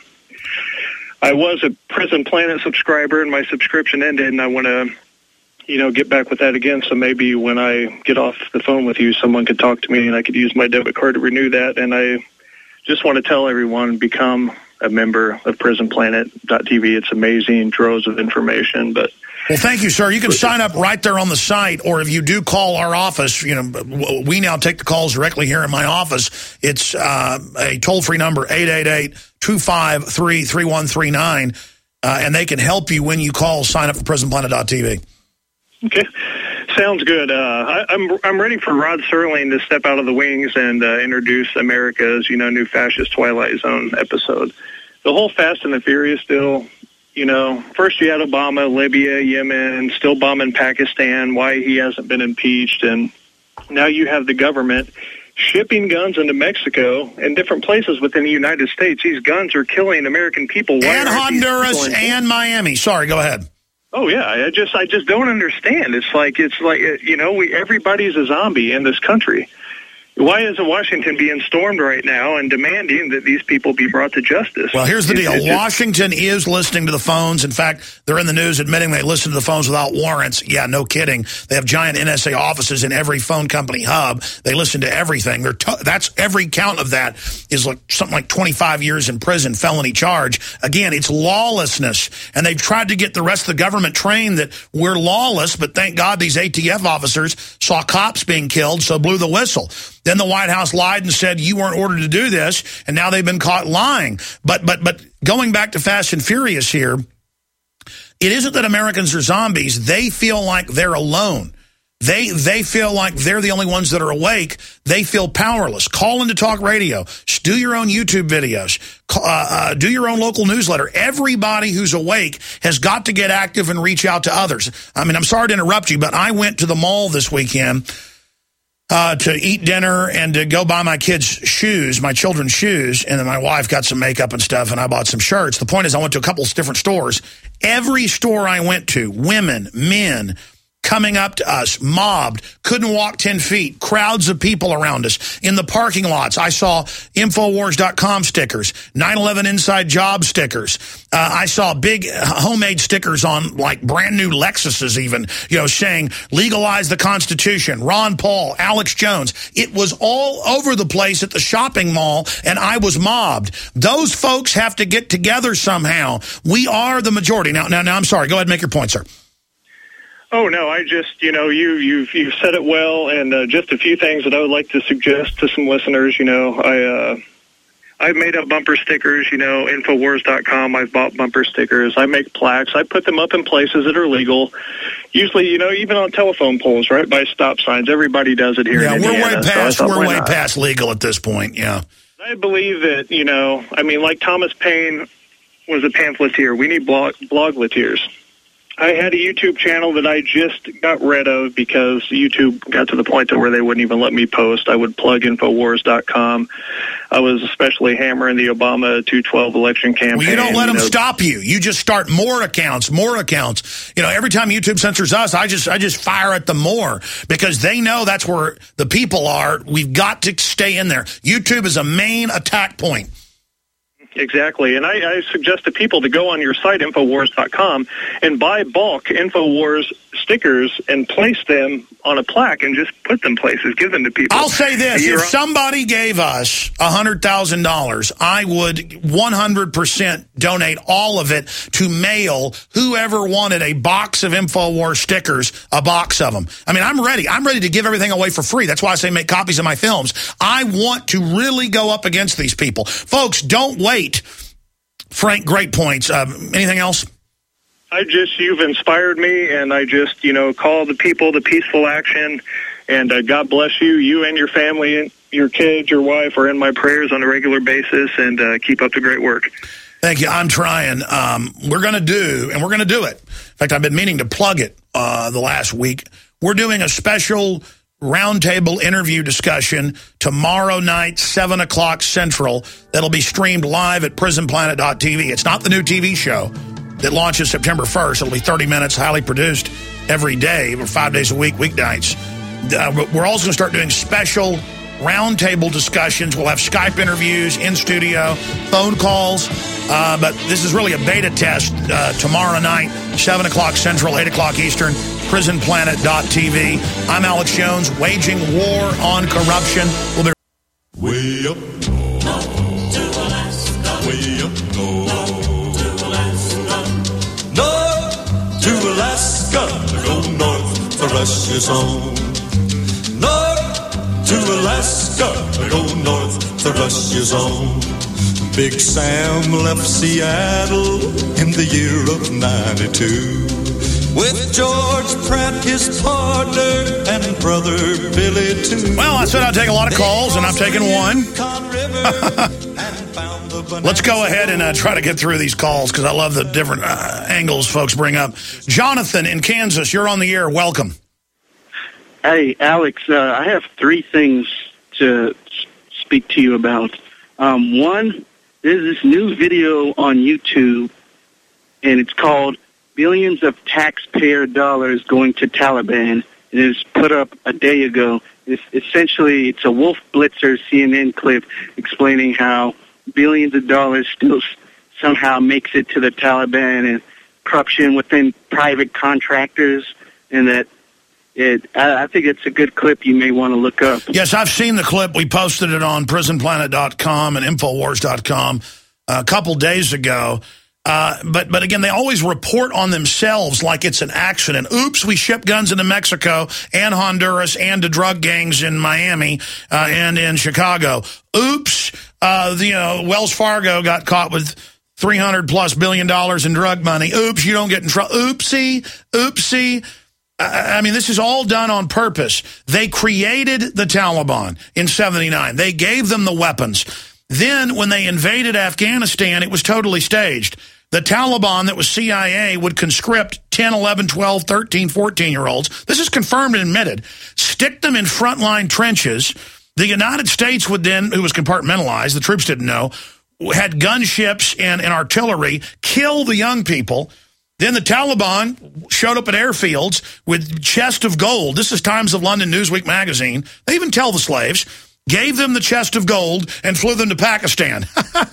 I was a Prison Planet subscriber, and my subscription ended, and I want to you know, get back with that again. So maybe when I get off the phone with you, someone could talk to me and I could use my debit card to renew that. And I just want to tell everyone, become a member of prison planet dot t v. It's amazing, droves of information. But well, thank you, sir. You can sign up right there on the site, or if you do call our office, you know, we now take the calls directly here in my office. It's uh, a toll-free number, eight eight eight, two five three, three one three nine, uh, and they can help you when you call. Sign up for prison planet dot t v. Okay, sounds good. Uh, I, I'm I'm ready for Rod Serling to step out of the wings and uh, introduce America's, you know, new fascist Twilight Zone episode. The whole Fast and the Furious deal, you know, first you had Obama, Libya, Yemen, still bombing Pakistan, why he hasn't been impeached, and now you have the government shipping guns into Mexico and different places within the United States. These guns are killing American people. Why and Honduras and Miami. Sorry, go ahead. Oh yeah, I just I just don't understand. It's like it's like you know, we everybody's a zombie in this country. Why isn't Washington being stormed right now and demanding that these people be brought to justice? Well, here's the it, deal. it just, Washington is listening to the phones. In fact, they're in the news admitting they listen to the phones without warrants. Yeah, no kidding. They have giant N S A offices in every phone company hub. They listen to everything. They're to that's every count of that is like something like twenty-five years in prison, felony charge. Again, it's lawlessness. And they've tried to get the rest of the government trained that we're lawless, but thank God these A T F officers saw cops being killed, so blew the whistle. Then the White House lied and said you weren't ordered to do this, and now they've been caught lying. But but but going back to Fast and Furious here, it isn't that Americans are zombies. They feel like they're alone. They they feel like they're the only ones that are awake. They feel powerless. Call into talk radio. Do your own YouTube videos. Uh, uh, do your own local newsletter. Everybody who's awake has got to get active and reach out to others. I mean, I'm sorry to interrupt you, but I went to the mall this weekend Uh, to eat dinner and to go buy my kids' shoes, my children's shoes, and then my wife got some makeup and stuff, and I bought some shirts. The point is I went to a couple of different stores. Every store I went to, women, men, coming up to us, mobbed, couldn't walk ten feet, crowds of people around us. In the parking lots, I saw Infowars dot com stickers, nine eleven Inside Job stickers. Uh, I saw big homemade stickers on, like, brand new Lexuses even, you know, saying, legalize the Constitution, Ron Paul, Alex Jones. It was all over the place at the shopping mall, and I was mobbed. Those folks have to get together somehow. We are the majority. Now, now, now I'm sorry. Go ahead and make your point, sir. Oh, no, I just, you know, you, you've, you've said it well, and uh, just a few things that I would like to suggest to some listeners. You know, I, uh, I've made up bumper stickers, you know, Infowars dot com, I've bought bumper stickers, I make plaques, I put them up in places that are legal, usually, you know, even on telephone poles, right, by stop signs. Everybody does it here yeah, in Indiana. We're way past, so we're way not? past legal at this point, yeah. I believe that, you know, I mean, like Thomas Paine was a pamphleteer, we need blog, blogleteers. I had a YouTube channel that I just got rid of because YouTube got to the point to where they wouldn't even let me post. I would plug Infowars dot com. I was especially hammering the Obama two twelve election campaign. Well, you don't let you them know. stop you. You just start more accounts, more accounts. You know, every time YouTube censors us, I just I just fire at them more because they know that's where the people are. We've got to stay in there. YouTube is a main attack point. Exactly, and I, I suggest to people to go on your site, Infowars dot com, and buy bulk Infowars stickers and place them on a plaque and just put them places, give them to people. I'll say this, if somebody gave us one hundred thousand dollars, I would one hundred percent donate all of it to mail whoever wanted a box of Infowars stickers, a box of them. I mean, I'm ready. I'm ready to give everything away for free. That's why I say make copies of my films. I want to really go up against these people. Folks, don't wait. Frank, great points. Uh, anything else? I just, you've inspired me, and I just, you know, call the people to peaceful action, and uh, God bless you. You and your family and your kids, your wife are in my prayers on a regular basis, and uh, keep up the great work. Thank you. I'm trying. Um, we're going to do, and we're going to do it. In fact, I've been meaning to plug it uh, the last week. We're doing a special roundtable interview discussion tomorrow night, seven o'clock Central. That'll be streamed live at prison planet dot t v. It's not the new T V show that launches September first. It'll be thirty minutes, highly produced every day, or five days a week, weeknights. Uh, we're also going to start doing special roundtable discussions. We'll have Skype interviews, in studio, phone calls. Uh, but this is really a beta test uh, tomorrow night, seven o'clock Central, eight o'clock Eastern, prison planet dot t v. I'm Alex Jones, waging war on corruption. We'll be way up north to Alaska, way up north to Alaska, north to Alaska, go north for Russia's home. North to Alaska, go north for Russia's home. Big Sam left Seattle in the year of ninety-two with George Pratt, his partner, and brother Billy too. Well, I said I'd take a lot of calls, and I've taken one. Let's go ahead and uh, try to get through these calls, because I love the different uh, angles folks bring up. Jonathan in Kansas, you're on the air. Welcome. Hey, Alex, uh, I have three things to speak to you about. Um, one, there's this new video on YouTube, and it's called Billions of Taxpayer Dollars Going to Taliban. It was put up a day ago. It's essentially, it's a Wolf Blitzer C N N clip explaining how billions of dollars still somehow makes it to the Taliban, and corruption within private contractors, and that It, I think it's a good clip you may want to look up. Yes, I've seen the clip. We posted it on prison planet dot com and Infowars dot com a couple days ago. Uh, but, but again, they always report on themselves like it's an accident. Oops, we shipped guns into Mexico and Honduras and to drug gangs in Miami uh, and in Chicago. Oops, uh, the, you know, Wells Fargo got caught with three hundred plus billion dollars in drug money. Oops, you don't get in trouble. Oopsie, oopsie. I mean, this is all done on purpose. They created the Taliban in seventy-nine. They gave them the weapons. Then when they invaded Afghanistan, it was totally staged. The Taliban that was C I A would conscript ten, eleven, twelve, thirteen, fourteen-year-olds. This is confirmed and admitted. Stick them in frontline trenches. The United States would then, who was compartmentalized, the troops didn't know, had gunships and, and artillery, kill the young people. Then the Taliban showed up at airfields with chest of gold. This is Times of London Newsweek magazine. They even tell the slaves, gave them the chest of gold and flew them to Pakistan.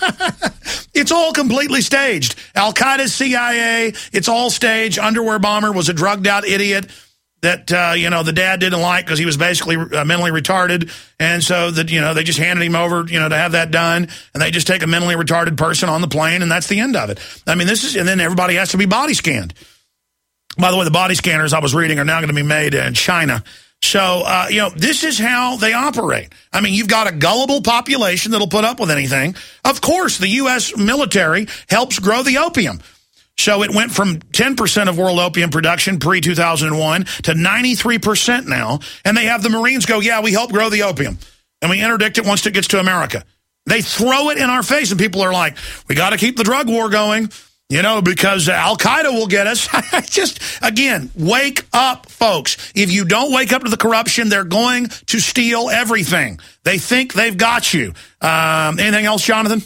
It's all completely staged. Al-Qaeda's C I A, it's all staged. Underwear Bomber was a drugged-out idiot that, uh, you know, the dad didn't like because he was basically uh, mentally retarded. And so, that you know, they just handed him over, you know, to have that done. And they just take a mentally retarded person on the plane, and that's the end of it. I mean, this is, and then everybody has to be body scanned. By the way, the body scanners I was reading are now going to be made in China. So, uh, you know, this is how they operate. I mean, you've got a gullible population that'll put up with anything. Of course, the U S military helps grow the opium. So it went from ten percent of world opium production pre two thousand one to ninety-three percent now. And they have the Marines go, yeah, we help grow the opium. And we interdict it once it gets to America. They throw it in our face, and people are like, we got to keep the drug war going, you know, because Al-Qaeda will get us. Just, again, wake up, folks. If you don't wake up to the corruption, they're going to steal everything. They think they've got you. Um, anything else, Jonathan?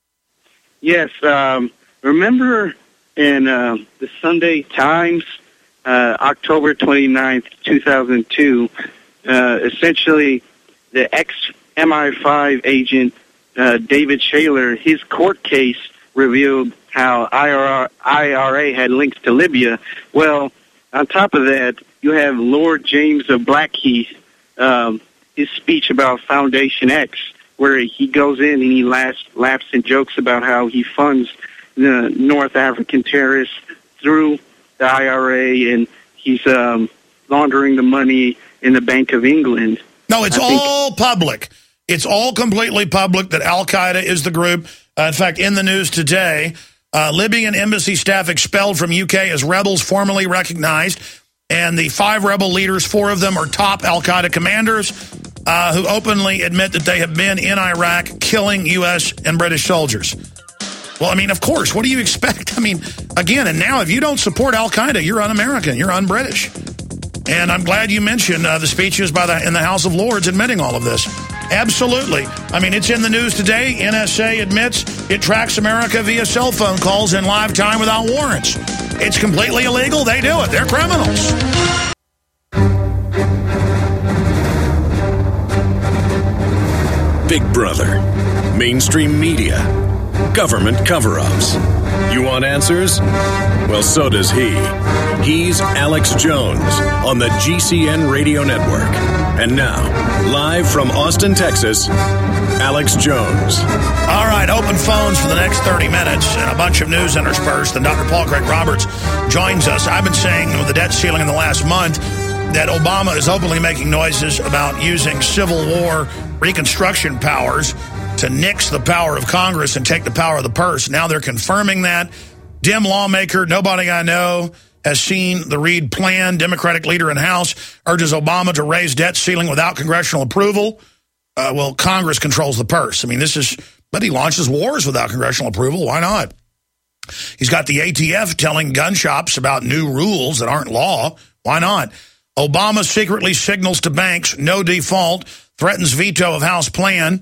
Yes. Um, remember... in uh, the Sunday Times, uh, October twenty-ninth, two thousand two, uh, essentially the ex-M I five agent uh, David Shaler, his court case revealed how I R A had links to Libya. Well, on top of that, you have Lord James of Blackheath, um, his speech about Foundation X, where he goes in and he laughs, laughs and jokes about how he funds the North African terrorists through the I R A, and he's um, laundering the money in the Bank of England. No, it's I think- all public. It's all completely public that Al-Qaeda is the group. Uh, in fact, in the news today, uh, Libyan embassy staff expelled from U K as rebels formally recognized. And the five rebel leaders, four of them are top Al-Qaeda commanders uh, who openly admit that they have been in Iraq killing U S and British soldiers. Well, I mean, of course, what do you expect? I mean, again, and now if you don't support Al-Qaeda, you're un-American, you're un-British. And I'm glad you mentioned uh, the speeches by the in the House of Lords admitting all of this. Absolutely. I mean, it's in the news today. N S A admits it tracks America via cell phone calls in live time without warrants. It's completely illegal. They do it. They're criminals. Big Brother, mainstream media, government cover-ups. You want answers? Well, so does he. He's Alex Jones on the G C N Radio Network. And now, live from Austin, Texas, Alex Jones. All right, open phones for the next thirty minutes and a bunch of news interspersed. And Doctor Paul Craig Roberts joins us. I've been saying with the debt ceiling in the last month that Obama is openly making noises about using Civil War Reconstruction powers to nix the power of Congress and take the power of the purse. Now they're confirming that. Dim lawmaker, nobody I know has seen the Reid plan. Democratic leader in House urges Obama to raise debt ceiling without congressional approval. Uh, well, Congress controls the purse. I mean, this is, but he launches wars without congressional approval. Why not? He's got the A T F telling gun shops about new rules that aren't law. Why not? Obama secretly signals to banks, no default, threatens veto of House plan.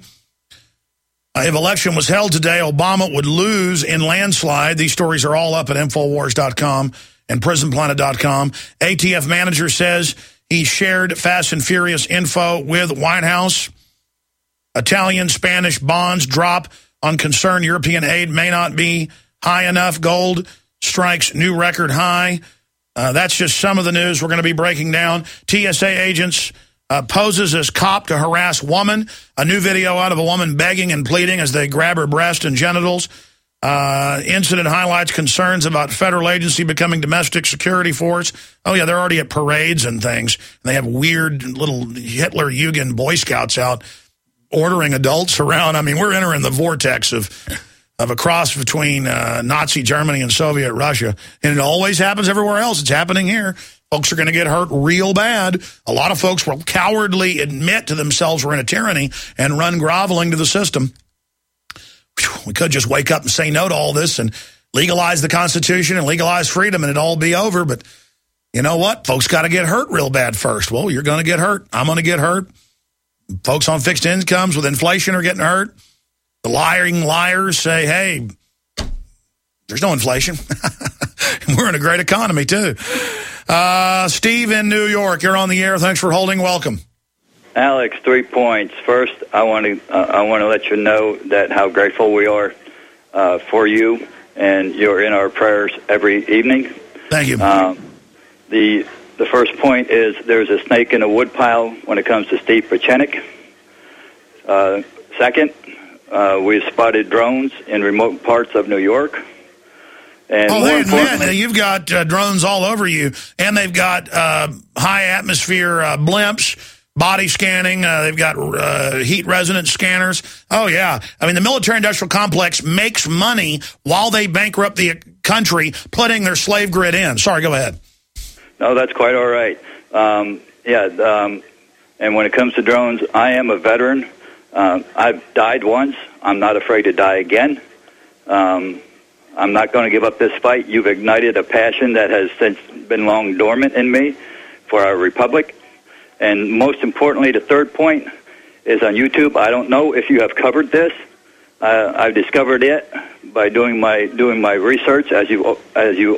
Uh, if election was held today, Obama would lose in landslide. These stories are all up at Infowars dot com and Prison Planet dot com. A T F manager says he shared Fast and Furious info with White House. Italian, Spanish bonds drop on concern European aid may not be high enough. Gold strikes new record high. Uh, that's just some of the news we're going to be breaking down. T S A agents uh, poses as cop to harass woman. A new video out of a woman begging and pleading as they grab her breast and genitals. Uh, incident highlights concerns about federal agency becoming domestic security force. Oh, yeah, they're already at parades and things. And they have weird little Hitler-Jugend Boy Scouts out ordering adults around. I mean, we're entering the vortex of of a cross between uh, Nazi Germany and Soviet Russia. And it always happens everywhere else. It's happening here. Folks are going to get hurt real bad. A lot of folks will cowardly admit to themselves we're in a tyranny and run groveling to the system. We could just wake up and say no to all this and legalize the Constitution and legalize freedom and it'd all be over. But you know what? Folks got to get hurt real bad first. Well, you're going to get hurt. I'm going to get hurt. Folks on fixed incomes with inflation are getting hurt. The lying liars say, hey, there's no inflation. We're in a great economy, too. Uh, Steve in New York, you're on the air. Thanks for holding. Welcome. Alex, three points. First, I want to uh, I want to let you know that how grateful we are uh, for you, and you're in our prayers every evening. Thank you. Um, the the first point is there's a snake in a woodpile when it comes to Steve Pieczenik. Uh, second, uh, we've spotted drones in remote parts of New York. And oh, more man, importantly, you've got uh, drones all over you, and they've got uh, high atmosphere uh, blimps, body scanning. Uh, they've got uh, heat resonance scanners. Oh, yeah. I mean, the military-industrial complex makes money while they bankrupt the country, putting their slave grid in. Sorry, go ahead. No, that's quite all right. Um, yeah, um, and when it comes to drones, I am a veteran. Um, I've died once. I'm not afraid to die again. Um, I'm not going to give up this fight. You've ignited a passion that has since been long dormant in me for our republic. And most importantly, the third point is on YouTube. I don't know if you have covered this. Uh, I've discovered it by doing my doing my research, as you as you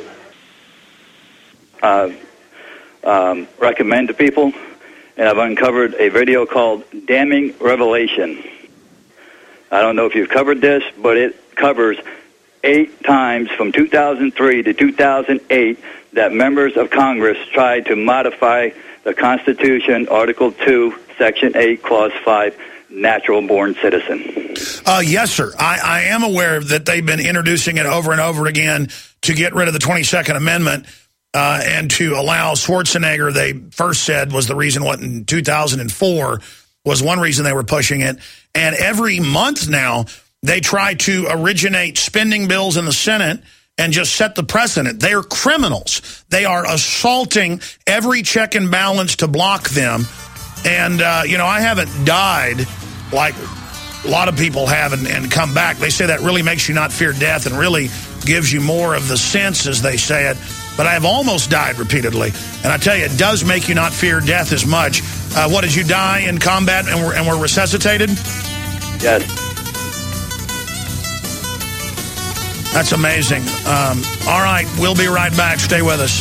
uh, um, recommend to people. And I've uncovered a video called "Damning Revelation." I don't know if you've covered this, but it covers eight times from two thousand three to two thousand eight that members of Congress tried to modify the Constitution, Article two, Section eight, Clause five, natural-born citizen. Uh, yes, sir. I, I am aware that they've been introducing it over and over again to get rid of the twenty-second Amendment uh, and to allow Schwarzenegger, they first said was the reason, what, in two thousand four was one reason they were pushing it. And every month now, they try to originate spending bills in the Senate and just set the precedent. They are criminals. They are assaulting every check and balance to block them. And, uh, you know, I haven't died like a lot of people have and, and come back. They say that really makes you not fear death and really gives you more of the sense, as they say it. But I have almost died repeatedly. And I tell you, it does make you not fear death as much. Uh, what, did you die in combat and were, and were resuscitated? Yes. That's amazing. Um, all right, we'll be right back. Stay with us.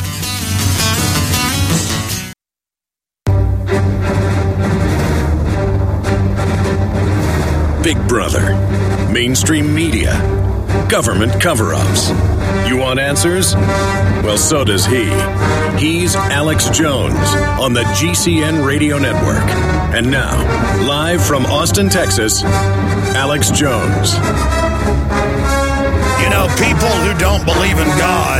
Big Brother, mainstream media, government cover-ups. You want answers? Well, so does he. He's Alex Jones on the G C N Radio Network. And now, live from Austin, Texas, Alex Jones. You know, people who don't believe in God,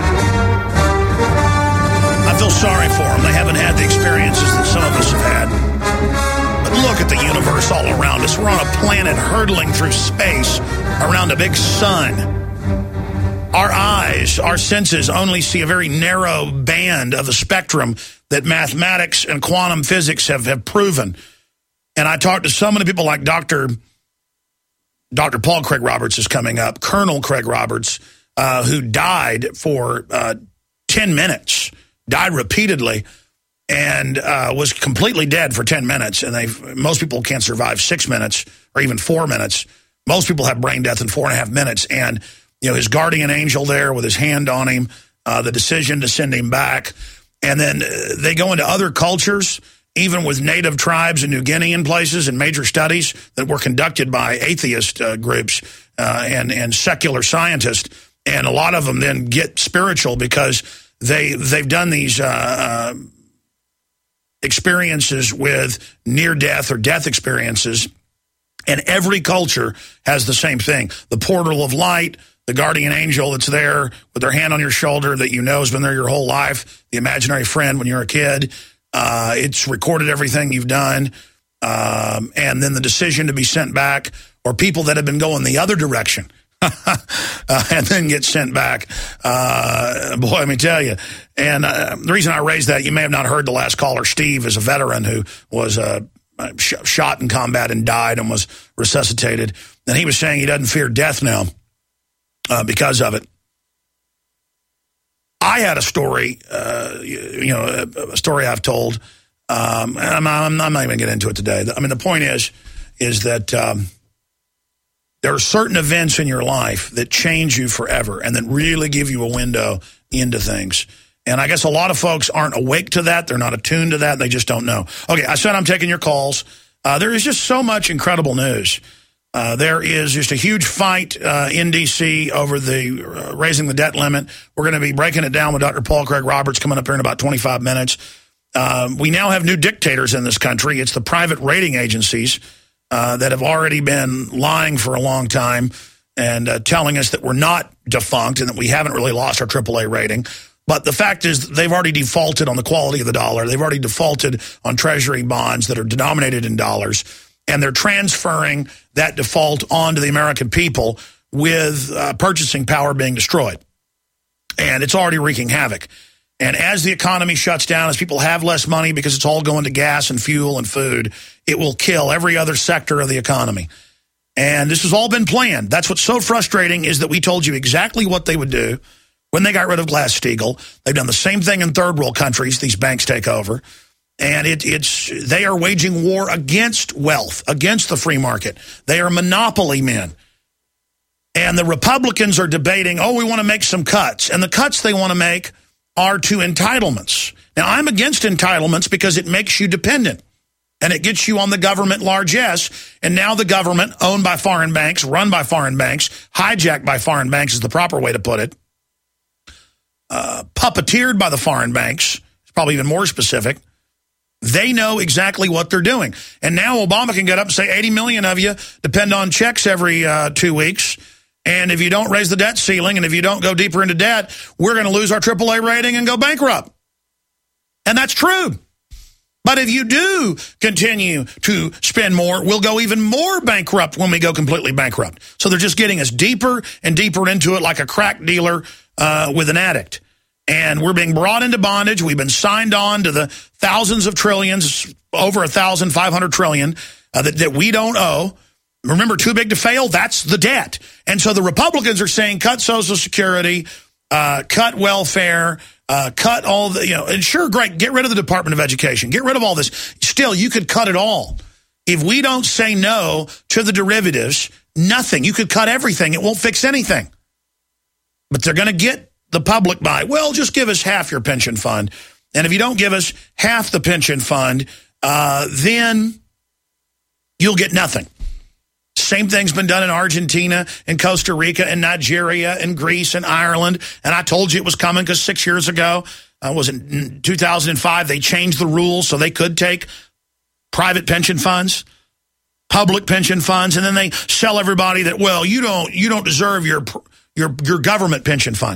I feel sorry for them. They haven't had the experiences that some of us have had. Look at the universe all around us. We're on a planet hurtling through space around a big sun. Our eyes, our senses only see a very narrow band of the spectrum that mathematics and quantum physics have, have proven. And I talked to so many people like Doctor Doctor Paul Craig Roberts is coming up, Colonel Craig Roberts, uh, who died for uh, ten minutes, died repeatedly, and uh, was completely dead for ten minutes. And they most people can't survive six minutes or even four minutes. Most people have brain death in four and a half minutes. And, you know, his guardian angel there with his hand on him, uh, the decision to send him back. And then uh, they go into other cultures, even with native tribes in New Guinea and places, and major studies that were conducted by atheist uh, groups uh, and, and secular scientists. And a lot of them then get spiritual because they, they've done these uh, uh, experiences with near-death or death experiences. And every culture has the same thing. The portal of light, the guardian angel that's there with their hand on your shoulder that you know has been there your whole life, the imaginary friend when you're a kid. Uh, it's recorded everything you've done. Um, and then the decision to be sent back, or people that have been going the other direction uh, and then get sent back. Uh, boy, let me tell you. And uh, the reason I raised that, you may have not heard the last caller, Steve, is a veteran who was uh, sh shot in combat and died and was resuscitated. And he was saying he doesn't fear death now uh, because of it. I had a story, uh, you know, a, a story I've told. Um, and I'm, I'm, I'm not even going to get into it today. I mean, the point is, is that um, there are certain events in your life that change you forever and that really give you a window into things. And I guess a lot of folks aren't awake to that. They're not attuned to that. They just don't know. Okay, I said I'm taking your calls. Uh, there is just so much incredible news. Uh, there is just a huge fight uh, in D C over the uh, raising the debt limit. We're going to be breaking it down with Doctor Paul Craig Roberts coming up here in about twenty-five minutes. Um, we now have new dictators in this country. It's the private rating agencies uh, that have already been lying for a long time and uh, telling us that we're not defunct and that we haven't really lost our triple A rating. But the fact is they've already defaulted on the quality of the dollar. They've already defaulted on treasury bonds that are denominated in dollars. And they're transferring that default onto the American people with uh, purchasing power being destroyed. And it's already wreaking havoc. And as the economy shuts down, as people have less money because it's all going to gas and fuel and food, it will kill every other sector of the economy. And this has all been planned. That's what's so frustrating is that we told you exactly what they would do when they got rid of Glass-Steagall. They've done the same thing in third world countries. These banks take over. And it, it's they are waging war against wealth, against the free market. They are monopoly men. And the Republicans are debating, oh, we want to make some cuts. And the cuts they want to make are to entitlements. Now, I'm against entitlements because it makes you dependent. and it gets you on the government largesse. And now the government, owned by foreign banks, run by foreign banks, hijacked by foreign banks is the proper way to put it, uh, puppeteered by the foreign banks, it's probably even more specific. They know exactly what they're doing. And now Obama can get up and say eighty million of you depend on checks every uh, two weeks. And if you don't raise the debt ceiling and if you don't go deeper into debt, we're going to lose our triple A rating and go bankrupt. And that's true. But if you do continue to spend more, we'll go even more bankrupt when we go completely bankrupt. So they're just getting us deeper and deeper into it like a crack dealer uh, with an addict. And we're being brought into bondage. We've been signed on to the thousands of trillions, over one thousand five hundred trillion uh, that, that we don't owe. Remember, too big to fail, that's the debt. And so the Republicans are saying cut Social Security, uh, cut welfare, Uh, cut all the, you know, and sure, great, get rid of the Department of Education. Get rid of all this. Still, you could cut it all. If we don't say no to the derivatives, nothing. You could cut everything. It won't fix anything. But they're going to get the public by, well, just give us half your pension fund. And if you don't give us half the pension fund, uh, then you'll get nothing. Same thing's been done in Argentina and Costa Rica and Nigeria and Greece and Ireland. And I told you it was coming because six years ago, uh, was in two thousand five, they changed the rules so they could take private pension funds, public pension funds, and then they sell everybody that, well, you don't you don't deserve your your your government pension fund.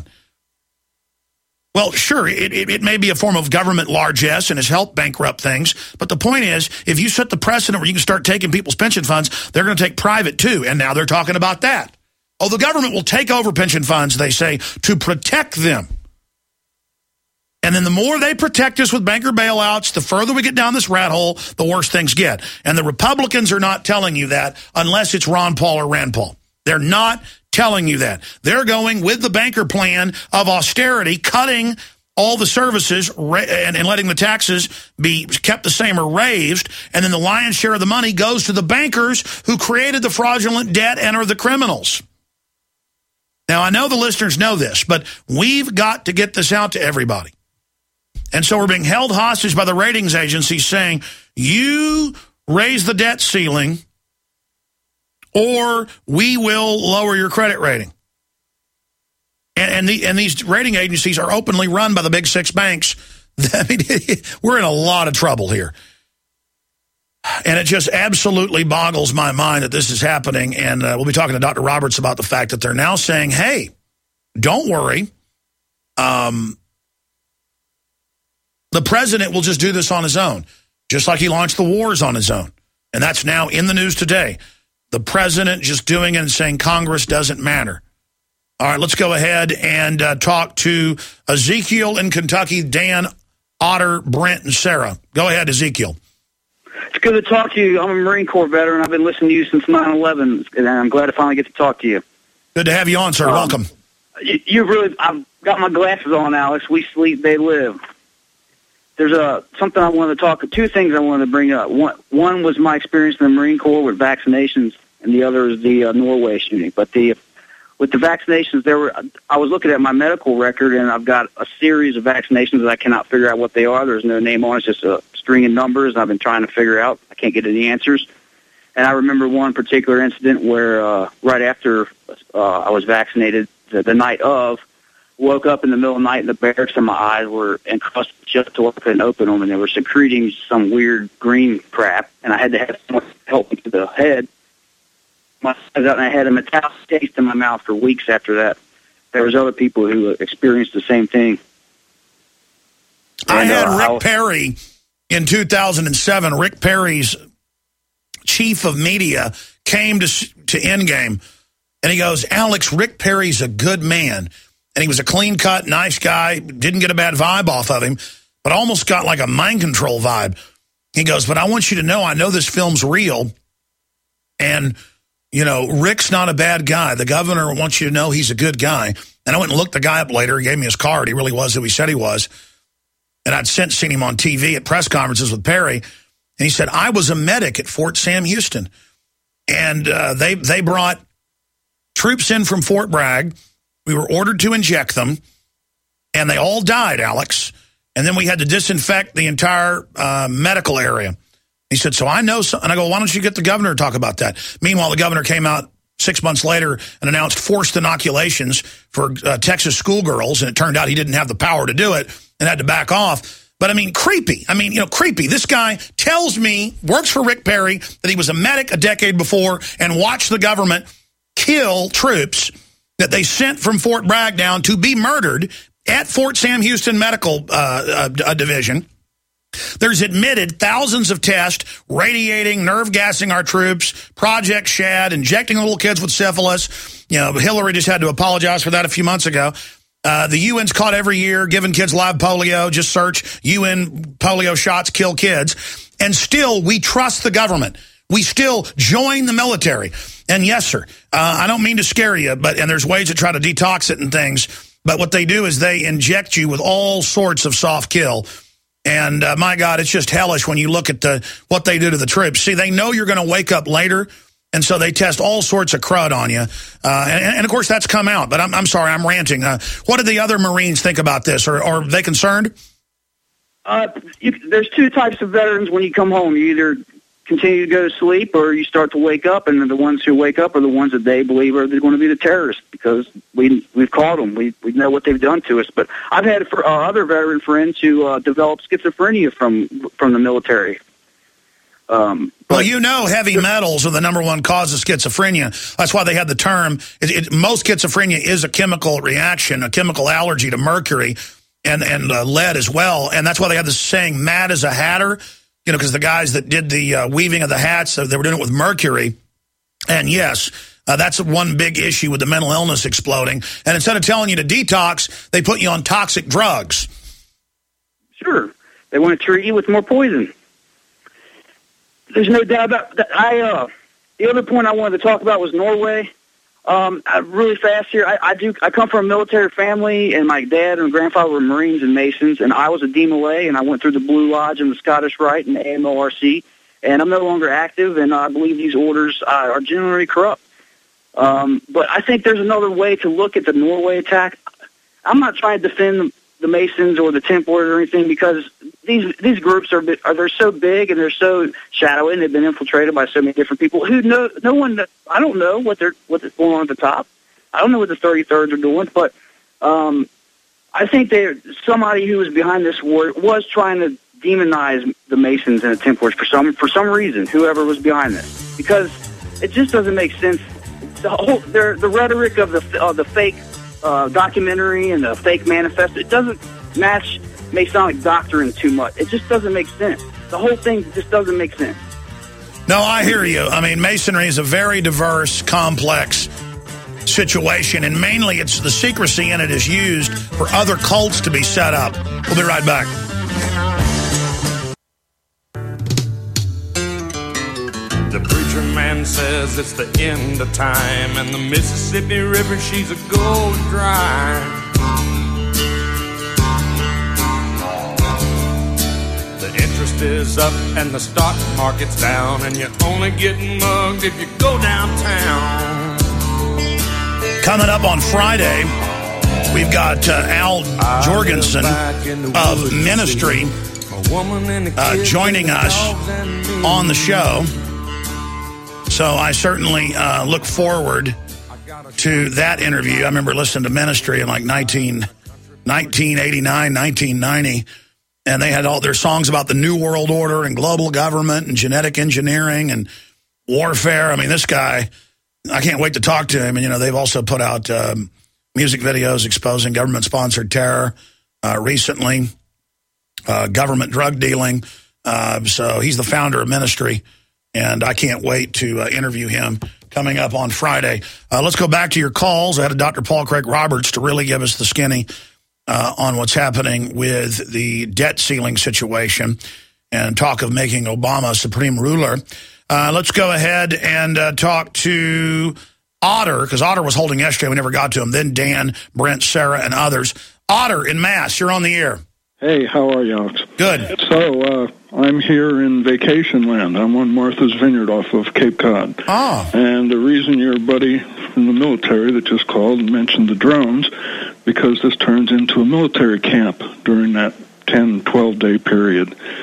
Well, sure, it, it, it may be a form of government largesse and has helped bankrupt things. But the point is, if you set the precedent where you can start taking people's pension funds, they're going to take private too. And now they're talking about that. Oh, the government will take over pension funds, they say, to protect them. And then the more they protect us with banker bailouts, the further we get down this rat hole, the worse things get. And the Republicans are not telling you that unless it's Ron Paul or Rand Paul. They're not telling you that. They're going with the banker plan of austerity, cutting all the services and, and letting the taxes be kept the same or raised, and then the lion's share of the money goes to the bankers who created the fraudulent debt and are the criminals. Now, I know the listeners know this, but we've got to get this out to everybody. And so we're being held hostage by the ratings agencies saying, you raise the debt ceiling or we will lower your credit rating. And, and, the, and these rating agencies are openly run by the big six banks. I mean, we're in a lot of trouble here. And it just absolutely boggles my mind that this is happening. And uh, we'll be talking to Doctor Roberts about the fact that they're now saying, hey, don't worry. Um, the president will just do this on his own, just like he launched the wars on his own. And that's now in the news today. The president just doing it and saying Congress doesn't matter. All right, let's go ahead and uh, talk to Ezekiel in Kentucky, Dan, Otter, Brent, and Sarah. Go ahead, Ezekiel. It's good to talk to you. I'm a Marine Corps veteran. I've been listening to you since nine eleven, and I'm glad to finally get to talk to you. Good to have you on, sir. Um, Welcome. You, you really, I've got my glasses on, Alex. We sleep, they live. There's a something I wanted to talk. Two things I wanted to bring up. One, one was my experience in the Marine Corps with vaccinations, and the other is the uh, Norway shooting. But the with the vaccinations, there were. I was looking at my medical record, and I've got a series of vaccinations that I cannot figure out what they are. There's no name on it; it's just a string of numbers. I've been trying to figure out. I can't get any answers. And I remember one particular incident where uh, right after uh, I was vaccinated, the, the night of, woke up in the middle of the night and the barracks and my eyes were encrusted just to open, open them, and they were secreting some weird green crap, and I had to have someone help me to the head. My eyes out, and I had a metallic taste in my mouth for weeks after that. There was other people who experienced the same thing. And, I had uh, Rick I, Perry in two thousand seven. Rick Perry's chief of media came to to Endgame, and he goes, Alex, Rick Perry's a good man. And he was a clean-cut, nice guy, didn't get a bad vibe off of him, but almost got like a mind control vibe. He goes, but I want you to know, I know this film's real, and, you know, Rick's not a bad guy. The governor wants you to know he's a good guy. And I went and looked the guy up later. He gave me his card. He really was who he said he was. And I'd since seen him on T V at press conferences with Perry. And he said, I was a medic at Fort Sam Houston. And uh, they they brought troops in from Fort Bragg. We were ordered to inject them, and they all died, Alex. And then we had to disinfect the entire uh, medical area. He said, so I know, some, and I go, why don't you get the governor to talk about that? Meanwhile, the governor came out six months later and announced forced inoculations for uh, Texas schoolgirls, and it turned out he didn't have the power to do it and had to back off. But, I mean, creepy. I mean, you know, creepy. This guy tells me, works for Rick Perry, that he was a medic a decade before and watched the government kill troops that they sent from Fort Bragg down to be murdered at Fort Sam Houston Medical uh, uh, Division. There's admitted thousands of tests, radiating, nerve gassing our troops, Project Shad, injecting little kids with syphilis. You know, Hillary just had to apologize for that a few months ago. Uh, the U N's caught every year giving kids live polio. Just search U N polio shots kill kids. And still, we trust the government. We still join the military. And yes, sir, uh, I don't mean to scare you, but and there's ways to try to detox it and things. But what they do is they inject you with all sorts of soft kill. And, uh, my God, it's just hellish when you look at the what they do to the troops. See, they know you're going to wake up later, and so they test all sorts of crud on you. Uh, and, and, of course, that's come out. But I'm, I'm sorry, I'm ranting. Uh, what did the other Marines think about this? Or, or are they concerned? Uh, you, there's two types of veterans when you come home. You either continue to go to sleep or you start to wake up, and the ones who wake up are the ones that they believe are going to be the terrorists because we, we've caught them. We, we know what they've done to us. But I've had for, uh, other veteran friends who uh, developed schizophrenia from from the military. Um, well, you know heavy metals are the number one cause of schizophrenia. That's why they had the term. It, it, most schizophrenia is a chemical reaction, a chemical allergy to mercury and, and uh, lead as well. And that's why they had this saying, mad as a hatter. You know, because the guys that did the uh, weaving of the hats, uh, they were doing it with mercury. And yes, uh, that's one big issue with the mental illness exploding. And instead of telling you to detox, they put you on toxic drugs. Sure. They want to treat you with more poison. There's no doubt about that. I, uh, the other point I wanted to talk about was Norway. Um, I, really fast here. I, I do. I come from a military family, and my dad and grandfather were Marines and Masons, and I was a D M L A, and I went through the Blue Lodge and the Scottish Rite and the A M O R C, and I'm no longer active, and I believe these orders uh, are generally corrupt. Um, but I think there's another way to look at the Norway attack. I'm not trying to defend the Masons or the Templars or anything because these these groups are are they're so big and they're so shadowy and they've been infiltrated by so many different people who know no one. I don't know what they're what's going on at the top. I don't know what the thirty-thirds are doing, but um, I think they somebody who was behind this war was trying to demonize the Masons and the Templars for some for some reason. Whoever was behind this, because it just doesn't make sense. The whole the the rhetoric of the of the fake. Uh, documentary and the fake manifesto, it doesn't match Masonic doctrine too much. It just doesn't make sense. The whole thing just doesn't make sense. No, I hear you. I mean, Masonry is a very diverse, complex situation, and mainly it's the secrecy in it is used for other cults to be set up. We'll be right back. The preacher man says it's the end of time, and the Mississippi River, she's a going dry. The interest is up and the stock market's down, and you're only getting mugged if you go downtown. Coming up on Friday, we've got uh, Al Jorgensen of Ministry uh, joining us on the show. So I certainly uh, look forward to that interview. I remember listening to Ministry in like nineteen, nineteen eighty-nine, nineteen ninety, and they had all their songs about the New World Order and global government and genetic engineering and warfare. I mean, this guy, I can't wait to talk to him. And, you know, they've also put out um, music videos exposing government-sponsored terror uh, recently, uh, government drug dealing. Uh, so he's the founder of Ministry. And I can't wait to uh, interview him coming up on Friday. Uh, let's go back to your calls. I had a Doctor Paul Craig Roberts to really give us the skinny uh, on what's happening with the debt ceiling situation and talk of making Obama supreme ruler. Uh, let's go ahead and uh, talk to Otter, because Otter was holding yesterday. We never got to him. Then Dan, Brent, Sarah, and others. Otter in Mass, you're on the air. Hey, how are you, Alex? Good. So, uh, I'm here in vacation land. I'm on Martha's Vineyard off of Cape Cod. Oh. And the reason your buddy from the military that just called and mentioned the drones, because this turns into a military camp during that ten, twelve-day period.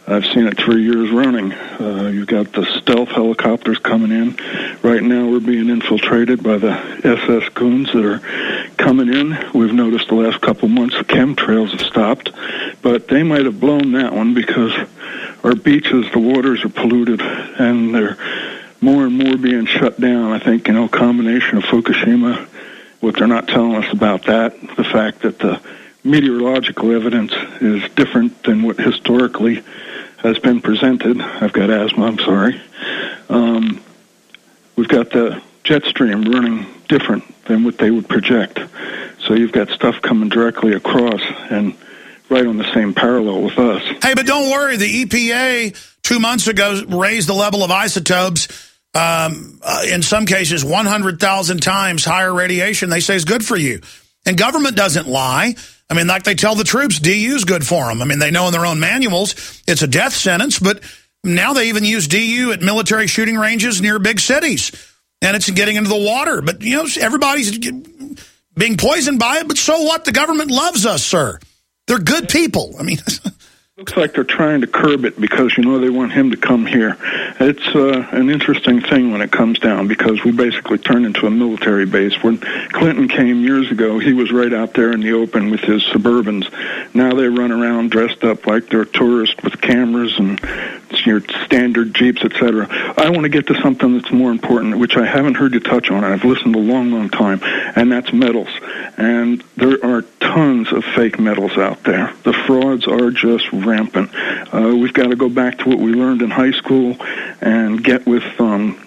I've seen it three years running. Uh, you've got the stealth helicopters coming in. Right now we're being infiltrated by the S S goons that are coming in. We've noticed the last couple months the chemtrails have stopped, but they might have blown that one because our beaches, the waters are polluted, and they're more and more being shut down. I think, you know, combination of Fukushima, what they're not telling us about that, the fact that the meteorological evidence is different than what historically has been presented. I've got asthma, I'm sorry. Um, we've got the jet stream running different than what they would project. So you've got stuff coming directly across and right on the same parallel with us. Hey, but don't worry. The E P A two months ago raised the level of isotopes, um, uh, in some cases one hundred thousand times higher radiation. They say is good for you. And government doesn't lie. I mean, like they tell the troops, D U's good for them. I mean, they know in their own manuals it's a death sentence, but now they even use D U at military shooting ranges near big cities. And it's getting into the water. But, you know, everybody's being poisoned by it. But so what? The government loves us, sir. They're good people. I mean... Looks like they're trying to curb it because, you know, they want him to come here. It's uh, an interesting thing when it comes down because we basically turned into a military base. When Clinton came years ago, he was right out there in the open with his Suburbans. Now they run around dressed up like they're tourists with cameras and your standard Jeeps, et cetera. I want to get to something that's more important, which I haven't heard you touch on. I've listened a long, long time, and that's metals. And there are tons of fake metals out there. The frauds are just rampant. Uh, we've got to go back to what we learned in high school and get with um,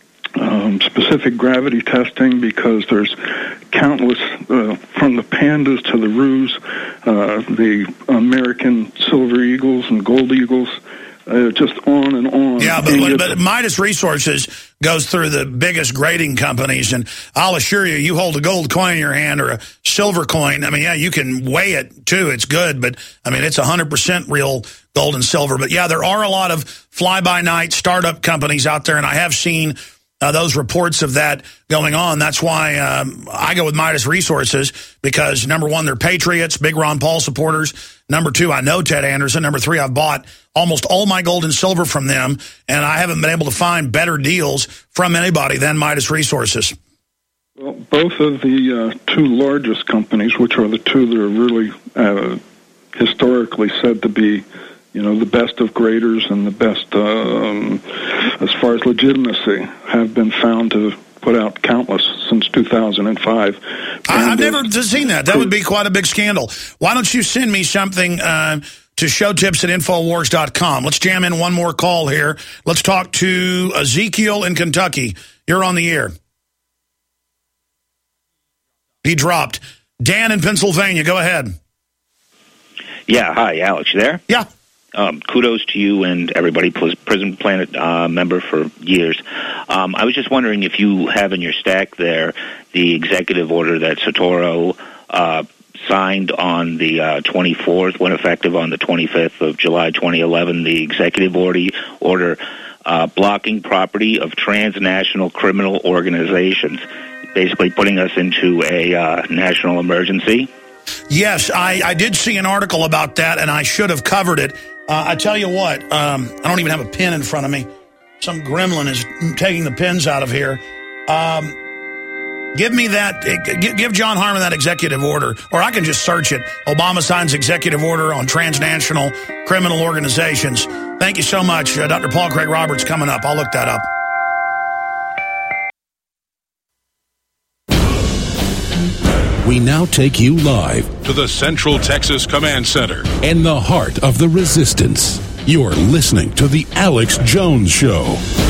um, specific gravity testing because there's countless, uh, from the pandas to the roos, uh, the American silver eagles and gold eagles, uh, just on and on. Yeah, but, but Midas Resources goes through the biggest grading companies, and I'll assure you, you hold a gold coin in your hand or a silver coin. I mean, yeah, you can weigh it, too. It's good, but, I mean, it's one hundred percent real gold and silver. But, yeah, there are a lot of fly-by-night startup companies out there, and I have seen uh, those reports of that going on. That's why um, I go with Midas Resources because, number one, they're patriots, big Ron Paul supporters. Number two, I know Ted Anderson. Number three, I've bought almost all my gold and silver from them, and I haven't been able to find better deals from anybody than Midas Resources. Well, both of the uh, two largest companies, which are the two that are really uh, historically said to be, you know, the best of graders and the best um, as far as legitimacy, have been found to put out countless since two thousand five. I, I've never seen that. That would be quite a big scandal. Why don't you send me something uh, to showtips at infowars dot com. Let's jam in one more call here. Let's talk to Ezekiel in Kentucky. You're on the air. He dropped. Dan in Pennsylvania, go ahead. Yeah, hi, Alex, you there? Yeah. Um, kudos to you and everybody, Prison Planet uh, member for years. Um, I was just wondering if you have in your stack there the executive order that Sotoro uh, signed on the uh, twenty-fourth, went effective on the twenty-fifth of July twenty eleven, the executive order, order uh, blocking property of transnational criminal organizations, basically putting us into a uh, national emergency. Yes, I, I did see an article about that, and I should have covered it. Uh, I tell you what, um, I don't even have a pen in front of me. Some gremlin is taking the pens out of here. Um, give me that, give, give John Harmon that executive order, or I can just search it. Obama signs executive order on transnational criminal organizations. Thank you so much. Uh, Doctor Paul Craig Roberts coming up. I'll look that up. We now take you live to the Central Texas Command Center in the heart of the resistance. You're listening to The Alex Jones Show.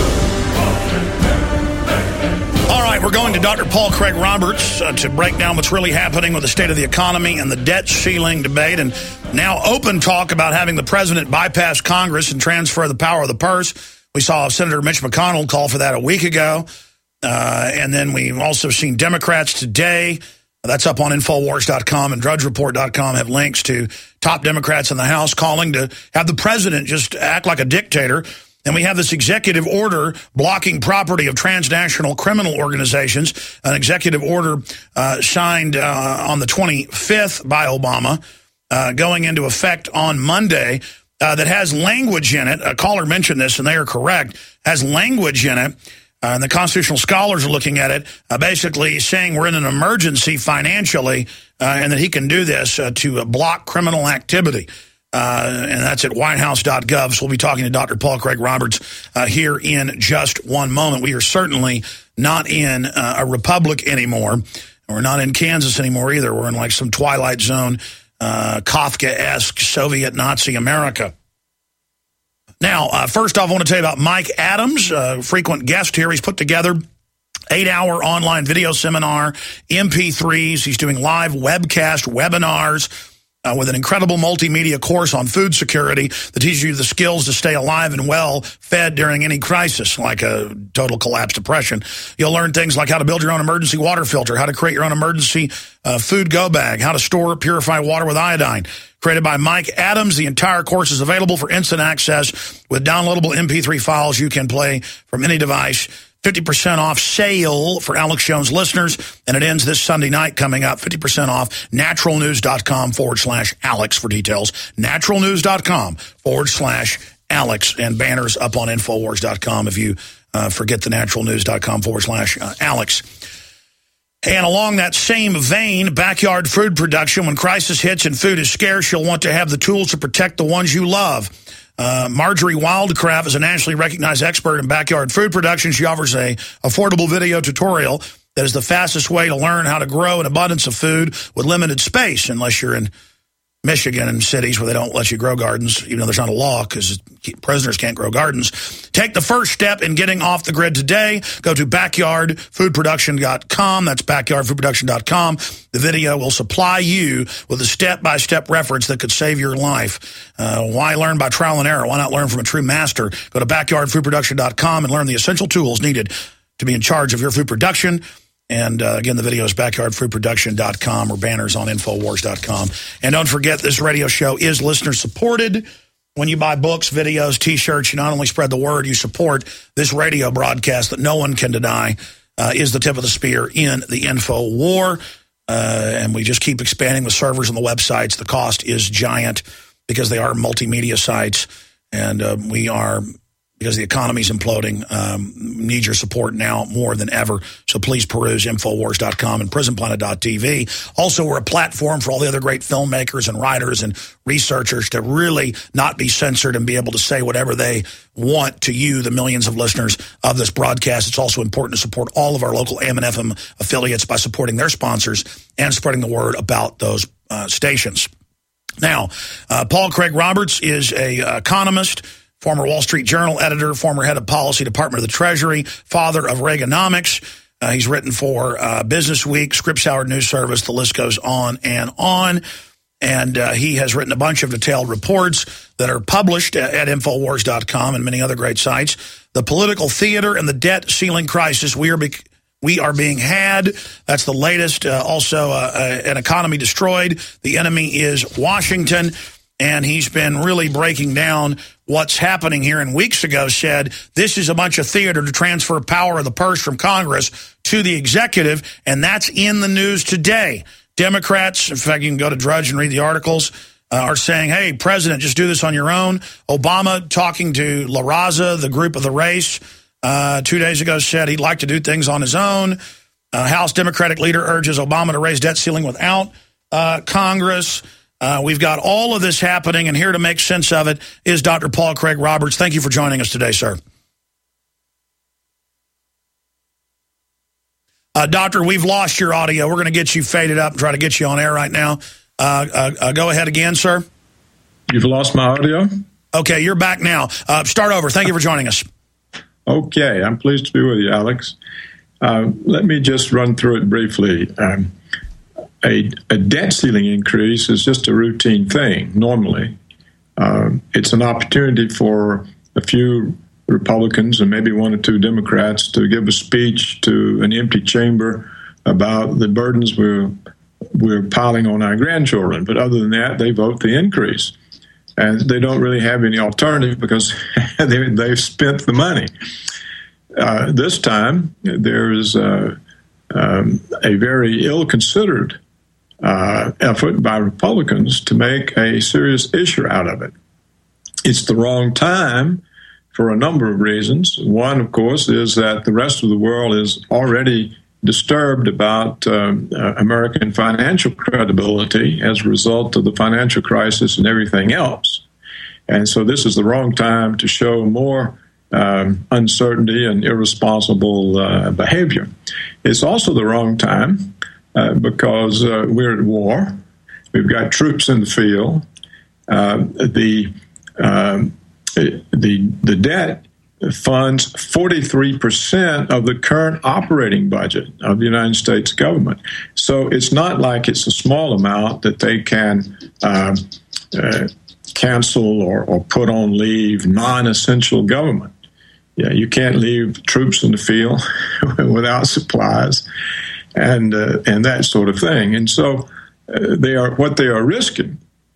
All right, we're going to Doctor Paul Craig Roberts uh, to break down what's really happening with the state of the economy and the debt ceiling debate, and now open talk about having the president bypass Congress and transfer the power of the purse. We saw Senator Mitch McConnell call for that a week ago, uh, and then we've also seen Democrats today. That's up on infowars dot com, and drudge report dot com have links to top Democrats in the House calling to have the president just act like a dictator. And we have this executive order blocking property of transnational criminal organizations, an executive order uh, signed uh, on the twenty-fifth by Obama, uh, going into effect on Monday. uh, that has language in it. A caller mentioned this, and they are correct, has language in it. Uh, and the constitutional scholars are looking at it, uh, basically saying we're in an emergency financially, uh, and that he can do this uh, to uh, block criminal activity. Uh, and that's at white house dot gov. So we'll be talking to Doctor Paul Craig Roberts uh, here in just one moment. We are certainly not in uh, a republic anymore. We're not in Kansas anymore either. We're in like some Twilight Zone, uh, Kafka-esque Soviet Nazi America. Now, uh, first off, I want to tell you about Mike Adams, a frequent guest here. He's put together eight-hour online video seminar, M P threes. He's doing live webcast webinars uh, with an incredible multimedia course on food security that teaches you the skills to stay alive and well fed during any crisis, like a total collapse depression. You'll learn things like how to build your own emergency water filter, how to create your own emergency uh, food go bag, how to store, purify water with iodine. Created by Mike Adams, the entire course is available for instant access with downloadable M P three files you can play from any device. fifty percent off sale for Alex Jones listeners, and it ends this Sunday night coming up. fifty percent off, naturalnews.com forward slash Alex for details. Naturalnews.com forward slash Alex, and banners up on Infowars dot com if you uh, forget the naturalnews.com forward slash uh, Alex. And along that same vein, backyard food production. When crisis hits and food is scarce, you'll want to have the tools to protect the ones you love. Uh, Marjorie Wildcraft is a nationally recognized expert in backyard food production. She offers a affordable video tutorial that is the fastest way to learn how to grow an abundance of food with limited space, unless you're in Michigan and cities where they don't let you grow gardens, even though there's not a law because prisoners can't grow gardens. Take the first step in getting off the grid today. Go to backyard food production dot com. That's backyard food production dot com. The video will supply you with a step-by-step reference that could save your life. Uh, why learn by trial and error? Why not learn from a true master? Go to backyard food production dot com and learn the essential tools needed to be in charge of your food production. And, uh, again, the video is backyard food production dot com or banners on Infowars dot com. And don't forget, this radio show is listener-supported. When you buy books, videos, T-shirts, you not only spread the word, you support this radio broadcast that no one can deny uh, is the tip of the spear in the info war. Uh, and we just keep expanding the servers and the websites. The cost is giant because they are multimedia sites. And uh, we are... because the economy's imploding, um, need your support now more than ever. So please peruse Infowars dot com and prison planet dot t v. Also, we're a platform for all the other great filmmakers and writers and researchers to really not be censored and be able to say whatever they want to you, the millions of listeners of this broadcast. It's also important to support all of our local A M and F M affiliates by supporting their sponsors and spreading the word about those uh, stations. Now, uh, Paul Craig Roberts is a uh, economist, former Wall Street Journal editor, former head of policy, Department of the Treasury, father of Reaganomics. Uh, he's written for uh, Business Week, Scripps Howard News Service. The list goes on and on. And uh, he has written a bunch of detailed reports that are published at, at Infowars dot com and many other great sites. The political theater and the debt ceiling crisis. We are be we are being had. That's the latest. Uh, also, uh, uh, an economy destroyed. The enemy is Washington. And he's been really breaking down what's happening here. And weeks ago said, this is a bunch of theater to transfer power of the purse from Congress to the executive. And that's in the news today. Democrats, in fact, you can go to Drudge and read the articles, uh, are saying, hey, President, just do this on your own. Obama, talking to La Raza, the group of the race, uh, two days ago said he'd like to do things on his own. Uh, House Democratic leader urges Obama to raise debt ceiling without uh, Congress. Uh, we've got all of this happening, and here to make sense of it is Doctor Paul Craig Roberts. Thank you for joining us today, sir. Uh, doctor, we've lost your audio. We're going to get you faded up and try to get you on air right now. Uh, uh, uh, go ahead again, sir. You've lost my audio? Okay, you're back now. Uh, start over. Thank you for joining us. Okay, I'm pleased to be with you, Alex. Uh, let me just run through it briefly. Um, A, a debt ceiling increase is just a routine thing, normally. Uh, it's an opportunity for a few Republicans and maybe one or two Democrats to give a speech to an empty chamber about the burdens we're, we're piling on our grandchildren. But other than that, they vote the increase. And they don't really have any alternative because they, they've spent the money. Uh, this time, there is uh, um, a very ill-considered Uh, effort by Republicans to make a serious issue out of it. it's the wrong time for a number of reasons. One, of course, is that the rest of the world is already disturbed about um, uh, American financial credibility as a result of the financial crisis and everything else. And so this is the wrong time to show more um, uncertainty and irresponsible uh, behavior. It's also the wrong time uh, because uh, we're at war. We've got troops in the field. Uh, the um, the the debt funds forty-three percent of the current operating budget of the United States government. So it's not like it's a small amount that they can uh, uh, cancel or, or put on leave non-essential government. Yeah, you can't leave troops in the field without supplies and uh, and that sort of thing. And so uh, they are what they are risking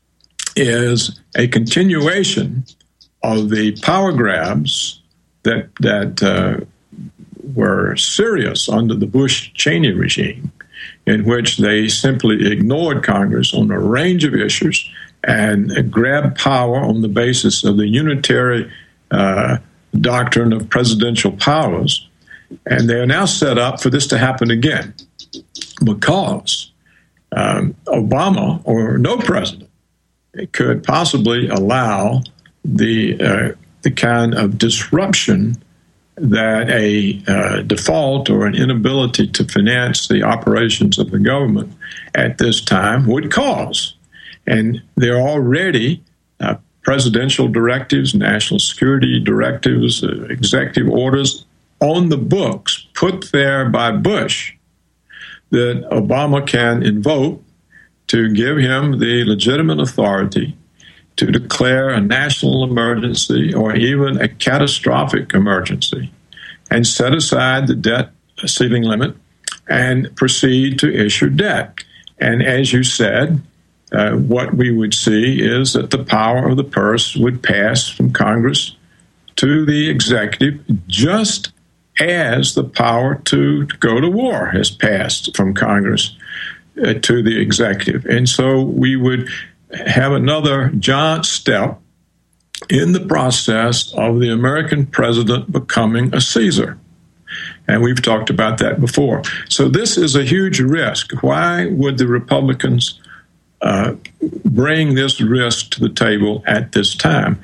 is a continuation of the power grabs that that uh, were serious under the Bush-Cheney regime, in which they simply ignored Congress on a range of issues and grabbed power on the basis of the unitary uh, doctrine of presidential powers. And they are now set up for this to happen again because um, Obama or no president could possibly allow the uh, the kind of disruption that a uh, default or an inability to finance the operations of the government at this time would cause. And there are already uh, presidential directives, national security directives, uh, executive orders on the books put there by Bush that Obama can invoke to give him the legitimate authority to declare a national emergency or even a catastrophic emergency and set aside the debt ceiling limit and proceed to issue debt. And as you said, uh, what we would see is that the power of the purse would pass from Congress to the executive just as the power to go to war has passed from Congress uh, to the executive. And so we would have another giant step in the process of the American president becoming a Caesar. And we've talked about that before. So this is a huge risk. Why would the Republicans uh, bring this risk to the table at this time?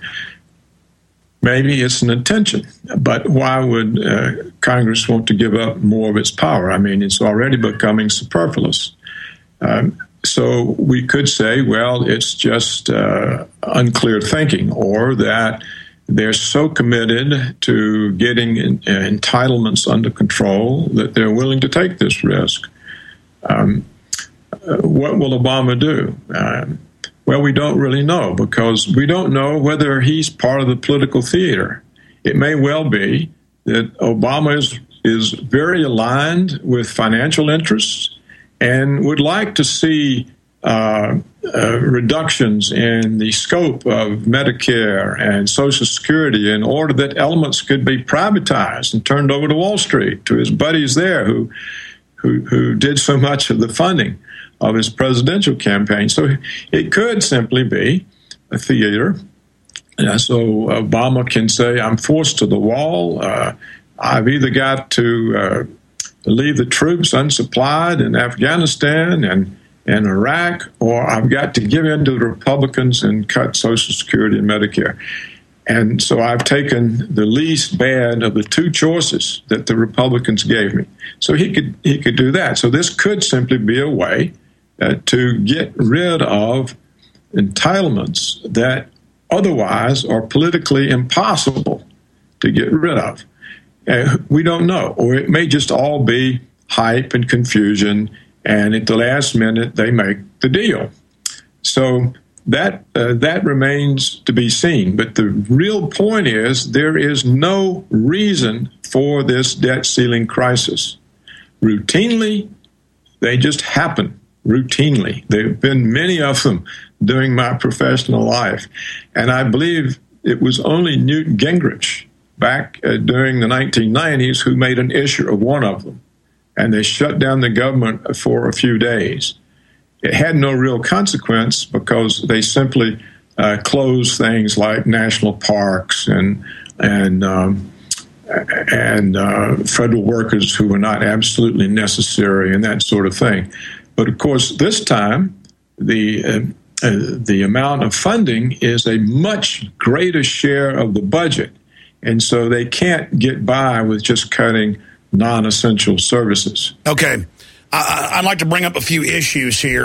Maybe it's an intention, but why would uh, Congress want to give up more of its power? I mean, it's already becoming superfluous. Um, So we could say, well, it's just uh, unclear thinking, or that they're so committed to getting in, uh, entitlements under control that they're willing to take this risk. Um, uh, what will Obama do? Um, well, we don't really know, because we don't know whether he's part of the political theater. It may well be that Obama is, is very aligned with financial interests and would like to see uh, uh, reductions in the scope of Medicare and Social Security in order that elements could be privatized and turned over to Wall Street, to his buddies there who who, who did so much of the funding of his presidential campaign. So it could simply be a theater. Uh, so Obama can say, I'm forced to the wall. Uh, I've either got to uh, leave the troops unsupplied in Afghanistan and, and Iraq, or I've got to give in to the Republicans and cut Social Security and Medicare. And so I've taken the least bad of the two choices that the Republicans gave me. So he could he could do that. So this could simply be a way uh, to get rid of entitlements that otherwise are politically impossible to get rid of. Uh, we don't know, or it may just all be hype and confusion, and at the last minute they make the deal. So that uh, that remains to be seen. But the real point is there is no reason for this debt ceiling crisis. Routinely, they just happen. Routinely, there have been many of them during my professional life, and I believe it was only Newt Gingrich back uh, during the nineteen nineties who made an issue of one of them, and they shut down the government for a few days. It had no real consequence because they simply uh, close things like national parks and and um, and uh, federal workers who were not absolutely necessary and that sort of thing. But of course, this time the uh, uh, the amount of funding is a much greater share of the budget, and so they can't get by with just cutting non-essential services. Okay. I, I'd like to bring up a few issues here.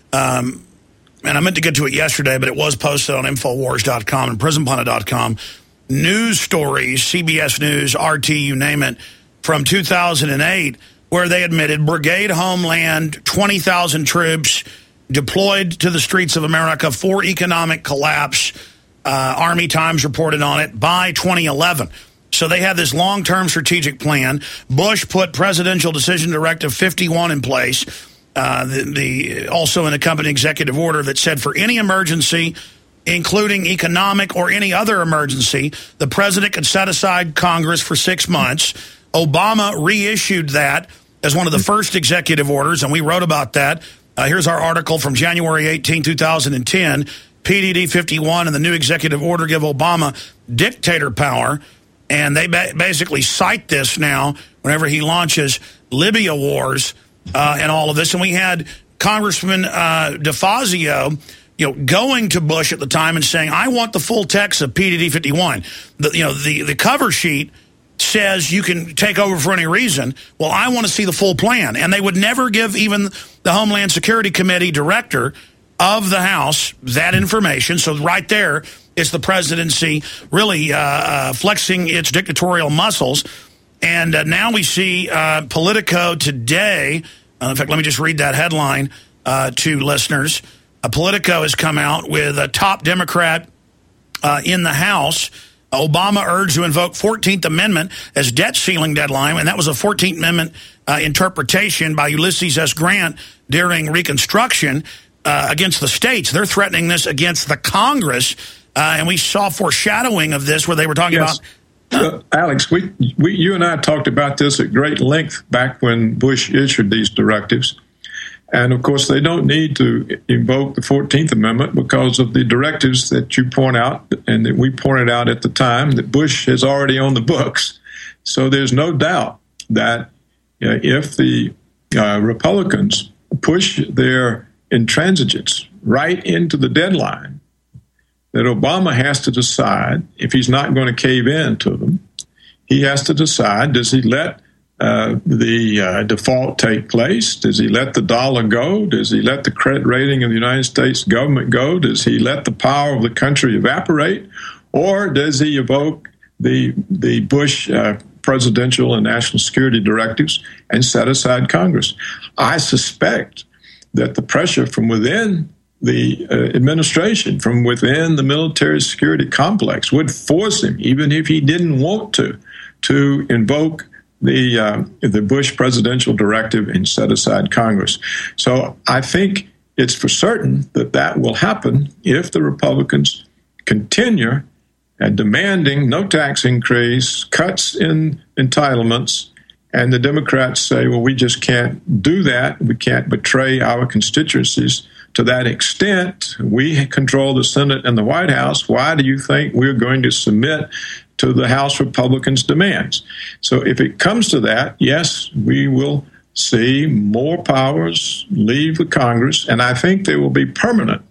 Um, and I meant to get to it yesterday, but it was posted on Infowars dot com and Prison Pundit dot com. News stories, C B S News, R T, you name it, from two thousand eight, where they admitted Brigade Homeland, twenty thousand troops deployed to the streets of America for economic collapse. Uh, Army Times reported on it by twenty eleven. So they had this long-term strategic plan. Bush put Presidential Decision Directive fifty-one in place, uh, the, the also an accompanying executive order that said for any emergency, including economic or any other emergency, the president could set aside Congress for six months. Obama reissued that as one of the first executive orders, and we wrote about that. Uh, here's our article from January eighteenth, two thousand ten. P D D fifty-one and the new executive order give Obama dictator power. And they ba- basically cite this now whenever he launches Libya wars uh, and all of this. And we had Congressman uh, DeFazio, you know, going to Bush at the time and saying, "I want the full text of P D D fifty-one." The, you know, the the cover sheet says you can take over for any reason. Well, I want to see the full plan, and they would never give even the Homeland Security Committee director of the House that information. So right there, it's the presidency really uh, uh, flexing its dictatorial muscles. And uh, now we see uh, Politico today. Uh, in fact, let me just read that headline uh, to listeners. Uh, Politico has come out with a top Democrat uh, in the House. Obama urged to invoke fourteenth Amendment as debt ceiling deadline, and that was a fourteenth Amendment uh, interpretation by Ulysses S. Grant during Reconstruction uh, against the states. They're threatening this against the Congress. Uh, and we saw foreshadowing of this where they were talking yes. about... Uh, uh, Alex, we, we, you and I talked about this at great length back when Bush issued these directives. And, of course, they don't need to invoke the fourteenth Amendment because of the directives that you point out and that we pointed out at the time that Bush is already on the books. So there's no doubt that uh, if the uh, Republicans push their intransigence right into the deadline, that Obama has to decide, if he's not going to cave in to them, he has to decide, does he let uh, the uh, default take place? Does he let the dollar go? Does he let the credit rating of the United States government go? Does he let the power of the country evaporate? Or does he evoke the, the Bush uh, presidential and national security directives and set aside Congress? I suspect that the pressure from within the uh, administration, from within the military security complex, would force him, even if he didn't want to, to invoke the uh, the Bush presidential directive and set aside Congress. So I think it's for certain that that will happen if the Republicans continue at demanding no tax increase, cuts in entitlements, and the Democrats say, well, we just can't do that. We can't betray our constituencies to that extent. We control the Senate and the White House. Why do you think we're going to submit to the House Republicans' demands? So if it comes to that, yes, we will see more powers leave the Congress, and I think they will be permanent.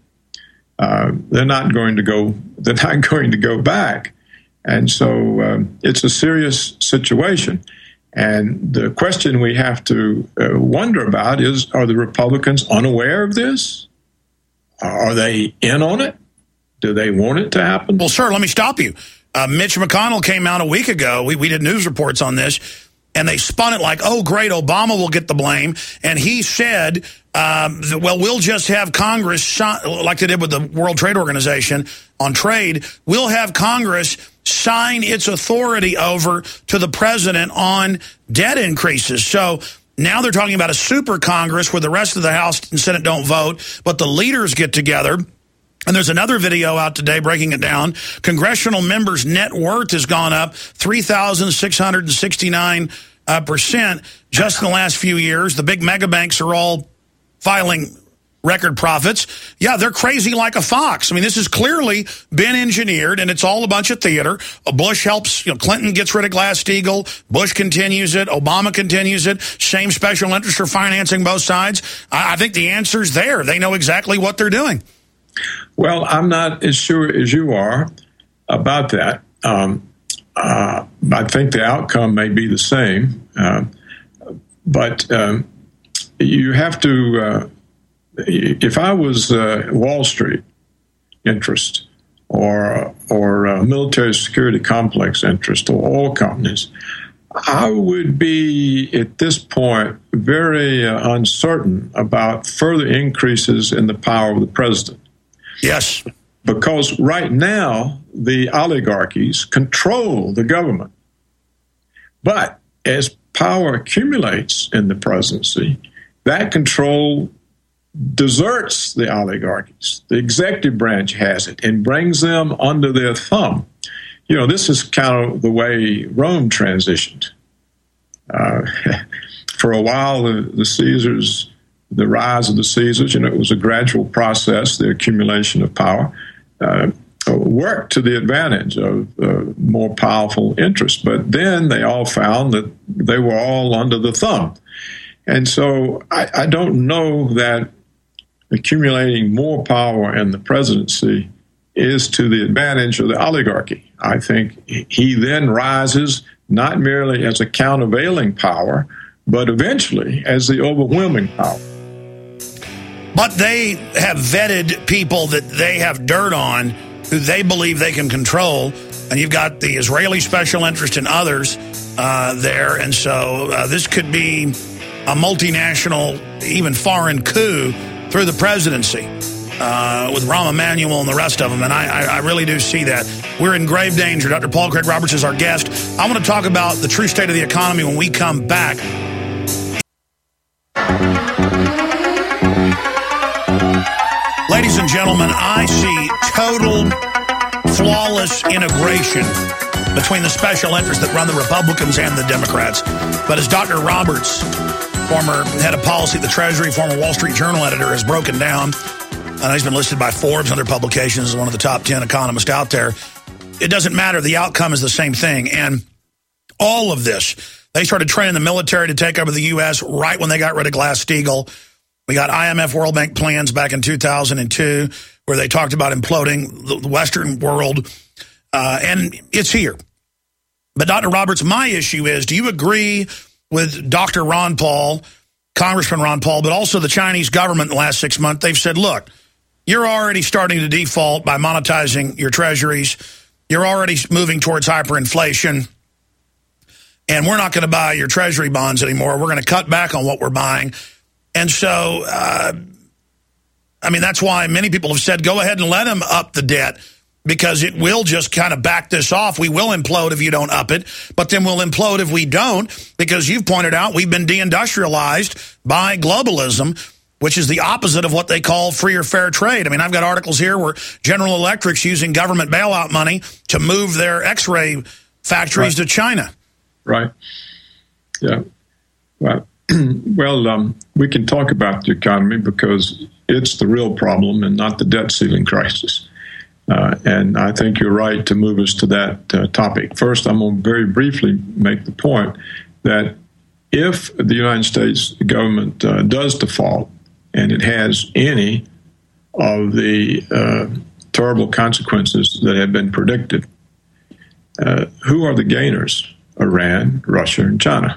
Uh, they're not going to go. They're not going to go back, and so um, it's a serious situation. And the question we have to uh, wonder about is: are the Republicans unaware of this? Are they in on it? Do they want it to happen? Well, sir, let me stop you. Uh, Mitch McConnell came out a week ago. We, we did news reports on this, and they spun it like, oh, great, Obama will get the blame. And he said, um, that, well, we'll just have Congress, like they did with the World Trade Organization on trade, we'll have Congress sign its authority over to the president on debt increases. So now they're talking about a super Congress where the rest of the House and Senate don't vote, but the leaders get together. And there's another video out today breaking it down. Congressional members' net worth has gone up three thousand six hundred sixty-nine percent uh, just in the last few years. The big mega banks are all filing record profits. Yeah, they're crazy like a fox. I mean, this has clearly been engineered, and it's all a bunch of theater. Bush helps, you know, Clinton gets rid of Glass-Steagall. Bush continues it. Obama continues it. Same special interests are financing both sides. I, I think the answer's there. They know exactly what they're doing. Well, I'm not as sure as you are about that. Um, uh, I think the outcome may be the same. Uh, but um, you have to... Uh, If I was uh, Wall Street interest or or uh, military security complex interest or oil companies, I would be at this point very uh, uncertain about further increases in the power of the president. Yes. Because right now, the oligarchies control the government. But as power accumulates in the presidency, that control deserts the oligarchies. The executive branch has it and brings them under their thumb. You know, this is kind of the way Rome transitioned. Uh, for a while, the, the Caesars, the rise of the Caesars, you know, it was a gradual process, the accumulation of power, uh, worked to the advantage of uh, more powerful interests. But then they all found that they were all under the thumb. And so I, I don't know that accumulating more power in the presidency is to the advantage of the oligarchy. I think he then rises not merely as a countervailing power, but eventually as the overwhelming power. But they have vetted people that they have dirt on who they believe they can control. And you've got the Israeli special interest and others uh, there. And so uh, this could be a multinational, even foreign coup through the presidency uh, with Rahm Emanuel and the rest of them. And I, I, I really do see that. We're in grave danger. Doctor Paul Craig Roberts is our guest. I want to talk about the true state of the economy when we come back. Ladies and gentlemen, I see total flawless integration between the special interests that run the Republicans and the Democrats. But as Doctor Roberts, former head of policy at the Treasury, former Wall Street Journal editor, has broken down, and he's been listed by Forbes and other publications as one of the top ten economists out there. It doesn't matter. The outcome is the same thing. And all of this, they started training the military to take over the U S right when they got rid of Glass-Steagall. We got I M F World Bank plans back in two thousand two where they talked about imploding the Western world, uh, and it's here. But Doctor Roberts, my issue is, do you agree with Doctor Ron Paul, Congressman Ron Paul, but also the Chinese government in the last six months? They've said, look, you're already starting to default by monetizing your treasuries. You're already moving towards hyperinflation. And we're not going to buy your treasury bonds anymore. We're going to cut back on what we're buying. And so, uh, I mean, that's why many people have said, go ahead and let him up the debt, because it will just kind of back this off. We will implode if you don't up it, but then we'll implode if we don't, because you've pointed out we've been deindustrialized by globalism, which is the opposite of what they call free or fair trade. I mean, I've got articles here where General Electric's using government bailout money to move their X-ray factories right. to China. Right. Yeah. Well, well um, we can talk about the economy because it's the real problem and not the debt ceiling crisis. Uh, and I think you're right to move us to that uh, topic. First, I'm going to very briefly make the point that if the United States government uh, does default, and it has any of the uh, terrible consequences that have been predicted, uh, who are the gainers? Iran, Russia, and China.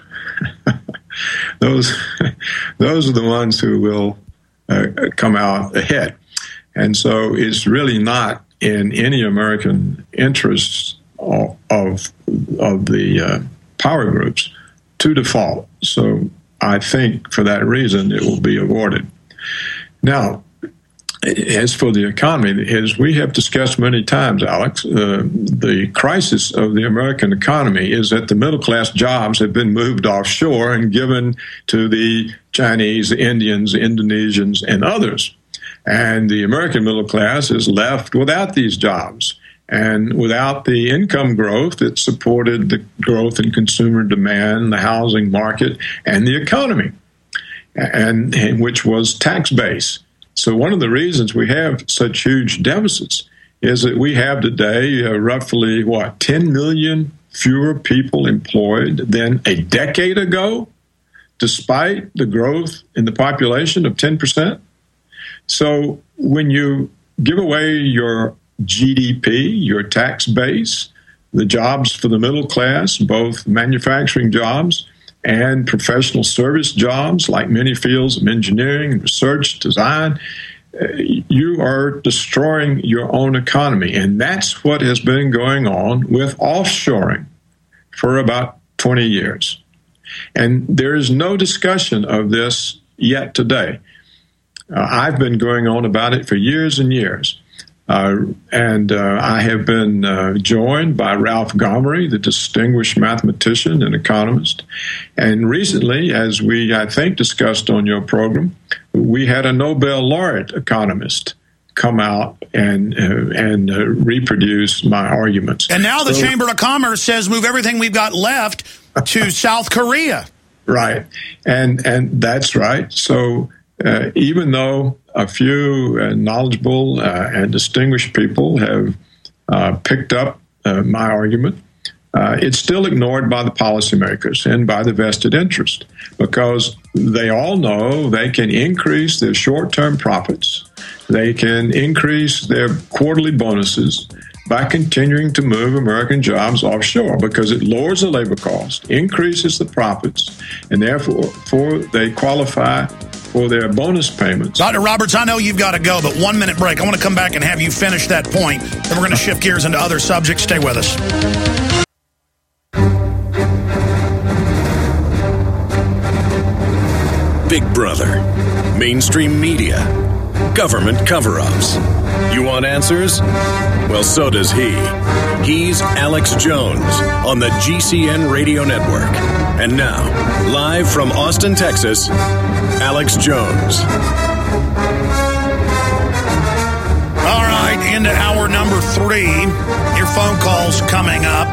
those, those are the ones who will uh, come out ahead. And so it's really not in any American interest of, of, of the uh, power groups to default. So I think for that reason it will be avoided. Now, as for the economy, as we have discussed many times, Alex, uh, the crisis of the American economy is that the middle-class jobs have been moved offshore and given to the Chinese, the Indians, the Indonesians, and others. And the American middle class is left without these jobs and without the income growth that supported the growth in consumer demand, the housing market, and the economy, and, and which was tax-based. So one of the reasons we have such huge deficits is that we have today uh, roughly, what, ten million fewer people employed than a decade ago, despite the growth in the population of ten percent. So when you give away your G D P, your tax base, the jobs for the middle class, both manufacturing jobs and professional service jobs, like many fields of engineering, research, design, you are destroying your own economy. And that's what has been going on with offshoring for about twenty years. And there is no discussion of this yet today. Uh, I've been going on about it for years and years. Uh, and uh, I have been uh, joined by Ralph Gomery, the distinguished mathematician and economist. And recently, as we, I think, discussed on your program, we had a Nobel laureate economist come out and uh, and uh, reproduce my arguments. And now the so, Chamber of Commerce says move everything we've got left to South Korea. Right. And, and that's right. So uh, even though a few uh, knowledgeable uh, and distinguished people have uh, picked up uh, my argument, uh, it's still ignored by the policymakers and by the vested interest, because they all know they can increase their short-term profits, they can increase their quarterly bonuses by continuing to move American jobs offshore, because it lowers the labor cost, increases the profits, and therefore for they qualify for their bonus payments. Doctor Roberts, I know you've got to go, but one minute break. I want to come back and have you finish that point. Then we're going to shift gears into other subjects. Stay with us. Big Brother, mainstream media, government cover-ups. You want answers? Well, so does he. He's Alex Jones on the G C N Radio Network. And now, live from Austin, Texas, Alex Jones. All right, into hour number three. Your phone calls coming up.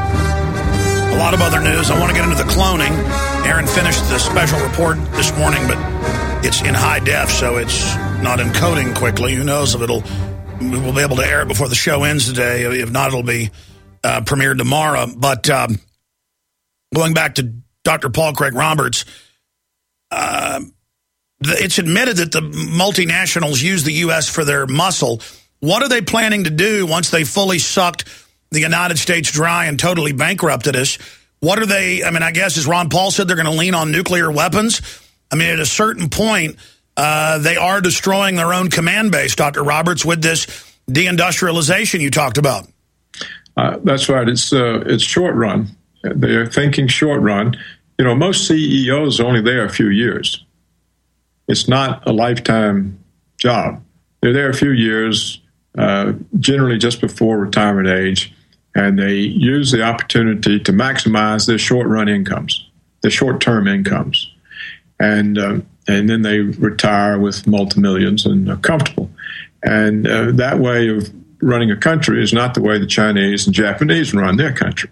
A lot of other news. I want to get into the cloning. Aaron finished the special report this morning, but it's in high def, so it's not encoding quickly. Who knows if it'll we'll be able to air it before the show ends today. If not, it'll be uh, premiered tomorrow. But um, going back to Doctor Paul Craig Roberts, uh, the, it's admitted that the multinationals use the U S for their muscle. What are they planning to do once they fully sucked the United States dry and totally bankrupted us? What are they, I mean, I guess, as Ron Paul said, they're going to lean on nuclear weapons. I mean, at a certain point, uh, they are destroying their own command base, Doctor Roberts, with this deindustrialization you talked about. Uh, that's right. It's uh, it's short run. They're thinking short run. You know, most C E Os are only there a few years. It's not a lifetime job. They're there a few years, uh, generally just before retirement age, and they use the opportunity to maximize their short-run incomes, their short-term incomes. And um, and then they retire with multi-millions and are comfortable. And uh, that way of running a country is not the way the Chinese and Japanese run their country.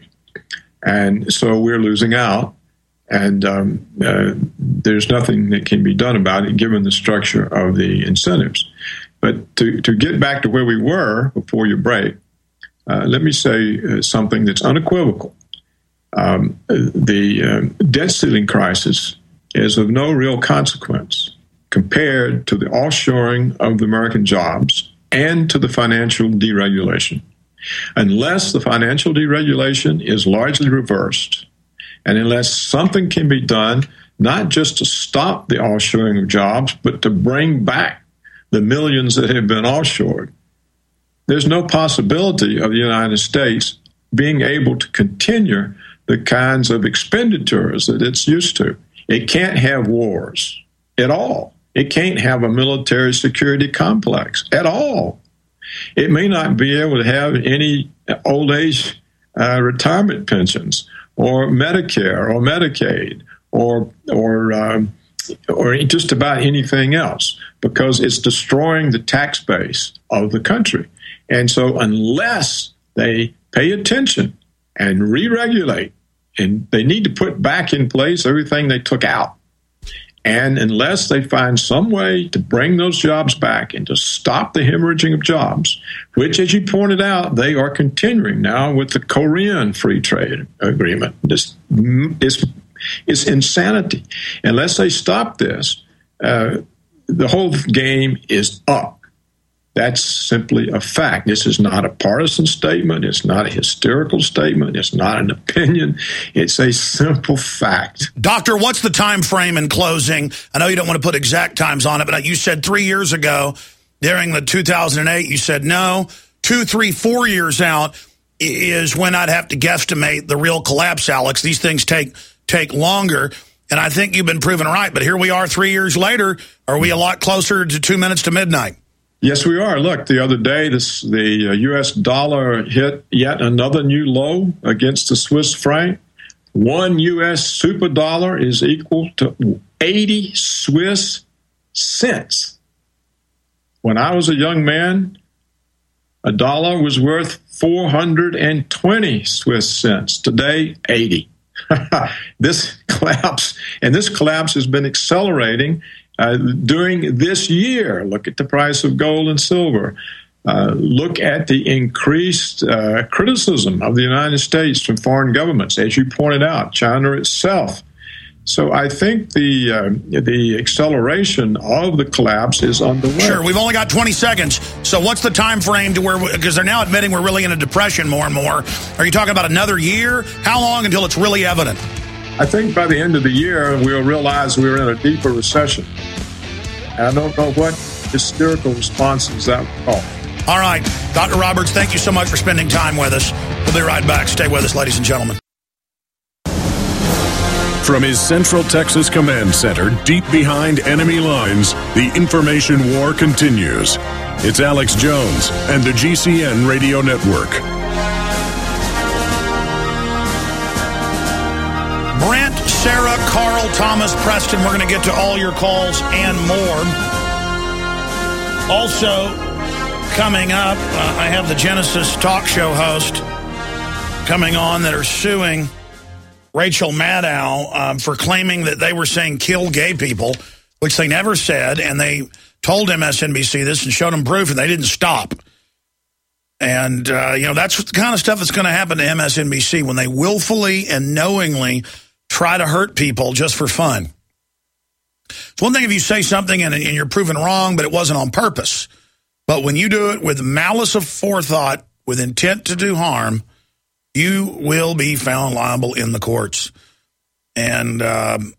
And so we're losing out, and um, uh, there's nothing that can be done about it given the structure of the incentives. But to, to get back to where we were before your break, uh, let me say uh, something that's unequivocal. Um, the uh, debt ceiling crisis is of no real consequence compared to the offshoring of the American jobs and to the financial deregulation. Unless the financial deregulation is largely reversed, and unless something can be done not just to stop the offshoring of jobs, but to bring back the millions that have been offshored, there's no possibility of the United States being able to continue the kinds of expenditures that it's used to. It can't have wars at all. It can't have a military security complex at all. It may not be able to have any old age uh, retirement pensions or Medicare or Medicaid or or um, or just about anything else, because it's destroying the tax base of the country. And so unless they pay attention and re-regulate, and they need to put back in place everything they took out, And unless they find some way to bring those jobs back and to stop the hemorrhaging of jobs, which, as you pointed out, they are continuing now with the Korean Free Trade Agreement. This is it's insanity. Unless they stop this, uh, the whole game is up. That's simply a fact. This is not a partisan statement. It's not a hysterical statement. It's not an opinion. It's a simple fact. Doctor, what's the time frame in closing? I know you don't want to put exact times on it, but you said three years ago during the two thousand eight, you said no. Two, three, four years out is when I'd have to guesstimate the real collapse, Alex. These things take take longer, and I think you've been proven right. But here we are three years later. Are we a lot closer to two minutes to midnight? Yes, we are. Look, the other day, this, the U S dollar hit yet another new low against the Swiss franc. One U S super dollar is equal to eighty Swiss cents. When I was a young man, a dollar was worth four hundred twenty Swiss cents. Today, eighty. This collapse, and this collapse has been accelerating Uh, during this year. Look at the price of gold and silver. Uh, look at the increased uh, criticism of the United States from foreign governments, as you pointed out, China itself. So I think the uh, the acceleration of the collapse is underway. Sure, we've only got twenty seconds. So what's the time frame to where, because they're now admitting we're really in a depression more and more. Are you talking about another year? How long until it's really evident? I think by the end of the year, we'll realize we're in a deeper recession. I don't know what hysterical responses that would call. All right. Doctor Roberts, thank you so much for spending time with us. We'll be right back. Stay with us, ladies and gentlemen. From his Central Texas Command Center, deep behind enemy lines, the information war continues. It's Alex Jones and the G C N Radio Network. Brent, Sarah, Carl, Thomas, Preston, we're going to get to all your calls and more. Also, coming up, uh, I have the Genesis talk show host coming on that are suing Rachel Maddow um, for claiming that they were saying kill gay people, which they never said, and they told M S N B C this and showed them proof, and they didn't stop. And, uh, you know, that's the kind of stuff that's going to happen to M S N B C when they willfully and knowingly try to hurt people just for fun. It's one thing if you say something and, and you're proven wrong, but it wasn't on purpose. But when you do it with malice of forethought, with intent to do harm, you will be found liable in the courts. And um,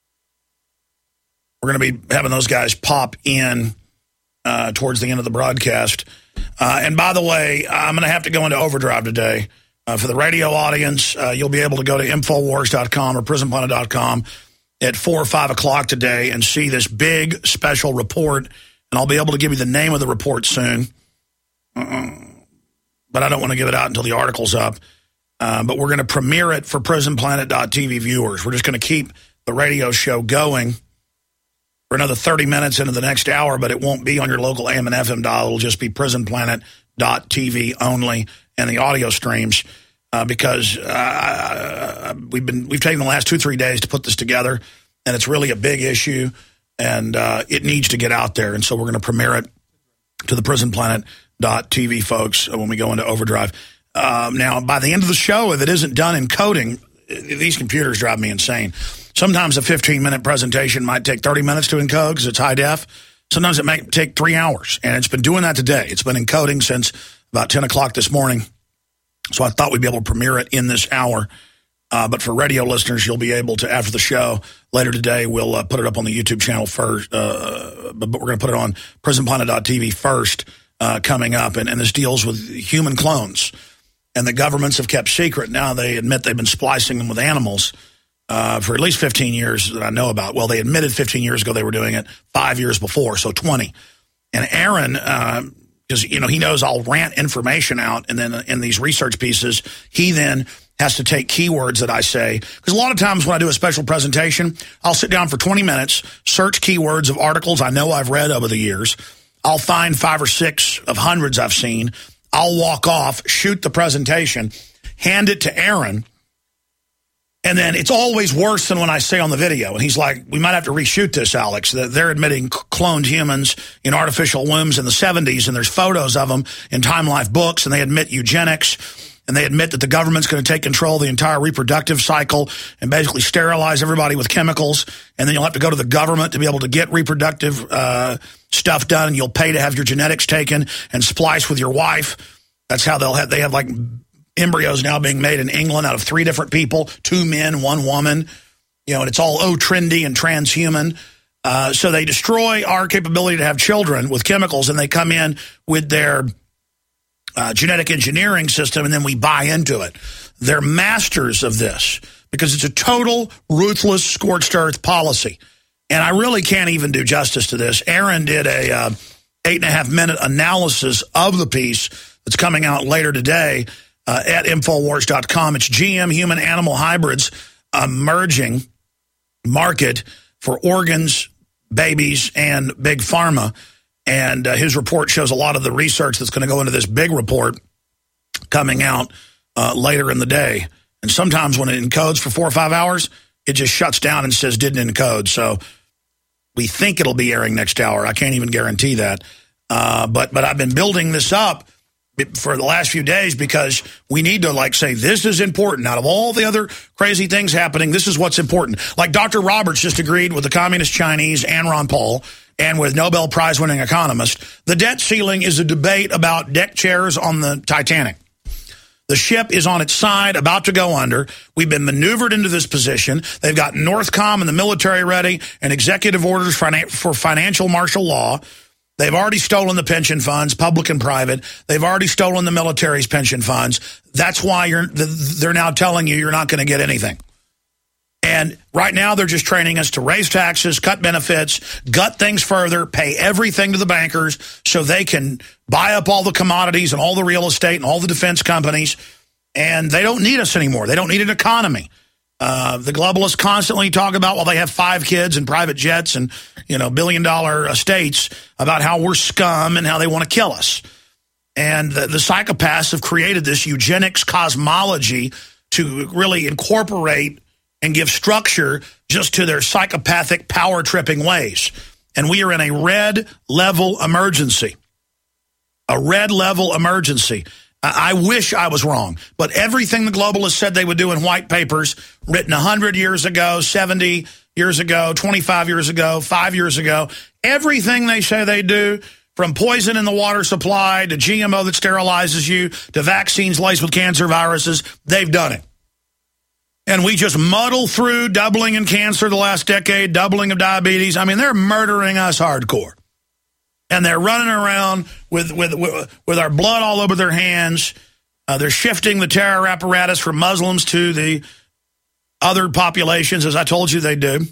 we're going to be having those guys pop in uh, towards the end of the broadcast. Uh, and by the way, I'm going to have to go into overdrive today. Uh, for the radio audience, uh, you'll be able to go to Infowars dot com or Prison Planet dot com at four or five o'clock today and see this big special report. And I'll be able to give you the name of the report soon. Uh, but I don't want to give it out until the article's up. Uh, but we're going to premiere it for Prison Planet dot T V viewers. We're just going to keep the radio show going for another thirty minutes into the next hour, but it won't be on your local A M and F M dial. It'll just be Prison Planet dot T V only and the audio streams uh, because uh, we've been we've taken the last two, three days to put this together, and it's really a big issue, and uh, it needs to get out there. And so we're going to premiere it to the Prison Planet dot T V folks when we go into overdrive. Um, now, by the end of the show, if it isn't done in coding, these computers drive me insane. Sometimes a fifteen-minute presentation might take thirty minutes to encode because it's high def. Sometimes it might take three hours, and it's been doing that today. It's been encoding since about ten o'clock this morning, so I thought we'd be able to premiere it in this hour. Uh, but for radio listeners, you'll be able to, after the show later today, we'll uh, put it up on the YouTube channel first, uh, but, but we're going to put it on Prison Planet dot T V first uh, coming up, and, and this deals with human clones. And the governments have kept secret. Now they admit they've been splicing them with animals uh, for at least fifteen years that I know about. Well, they admitted fifteen years ago they were doing it, five years before, so twenty. And Aaron, because, uh, you know, he knows I'll rant information out, and then in these research pieces, he then has to take keywords that I say. Because a lot of times when I do a special presentation, I'll sit down for twenty minutes, search keywords of articles I know I've read over the years. I'll find five or six of hundreds I've seen. I'll walk off, shoot the presentation, hand it to Aaron, And then it's always worse than when I say on the video. And he's like, we might have to reshoot this, Alex. They're admitting cloned humans in artificial wombs in the seventies, and there's photos of them in Time Life books, and they admit eugenics, and they admit that the government's going to take control of the entire reproductive cycle and basically sterilize everybody with chemicals, and then you'll have to go to the government to be able to get reproductive uh, stuff done, and you'll pay to have your genetics taken and splice with your wife. That's how they'll have, they have like embryos now being made in England out of three different people, two men, one woman, you know, and it's all, oh, trendy and transhuman. Uh, so they destroy our capability to have children with chemicals, and they come in with their uh, genetic engineering system, and then we buy into it. They're masters of this because it's a total, ruthless, scorched earth policy. And I really can't even do justice to this. Aaron did a uh, eight and a half minute analysis of the piece that's coming out later today. Uh, at Infowars dot com. It's G M human animal hybrids emerging market for organs, babies, and big pharma. And uh, his report shows a lot of the research that's going to go into this big report coming out uh, later in the day. And sometimes when it encodes for four or five hours, it just shuts down and says didn't encode. So we think it'll be airing next hour. I can't even guarantee that. Uh, but but I've been building this up for the last few days because we need to, like, say, this is important. Out of all the other crazy things happening, this is what's important. Like Doctor Roberts just agreed with the Communist Chinese and Ron Paul and with Nobel Prize-winning economist. The debt ceiling is a debate about deck chairs on the Titanic. The ship is on its side, about to go under. We've been maneuvered into this position. They've got Northcom and the military ready and executive orders for financial martial law. They've already stolen the pension funds, public and private. They've already stolen the military's pension funds. That's why you're, they're now telling you you're not going to get anything. And right now they're just training us to raise taxes, cut benefits, gut things further, pay everything to the bankers so they can buy up all the commodities and all the real estate and all the defense companies. And they don't need us anymore. They don't need an economy. Uh, the globalists constantly talk about, well, they have five kids and private jets and, you know, billion dollar estates, about how we're scum and how they want to kill us. And the, the psychopaths have created this eugenics cosmology to really incorporate and give structure just to their psychopathic power tripping ways. And we are in a red level emergency, a red level emergency. I wish I was wrong, but everything the globalists said they would do in white papers written one hundred years ago, seventy years ago, twenty-five years ago, five years ago, everything they say they do, from poison in the water supply to G M O that sterilizes you to vaccines laced with cancer viruses, they've done it. And we just muddle through doubling in cancer the last decade, doubling of diabetes. I mean, they're murdering us hardcore. And they're running around with, with, with, with our blood all over their hands. Uh, they're shifting the terror apparatus from Muslims to the other populations, as I told you they do.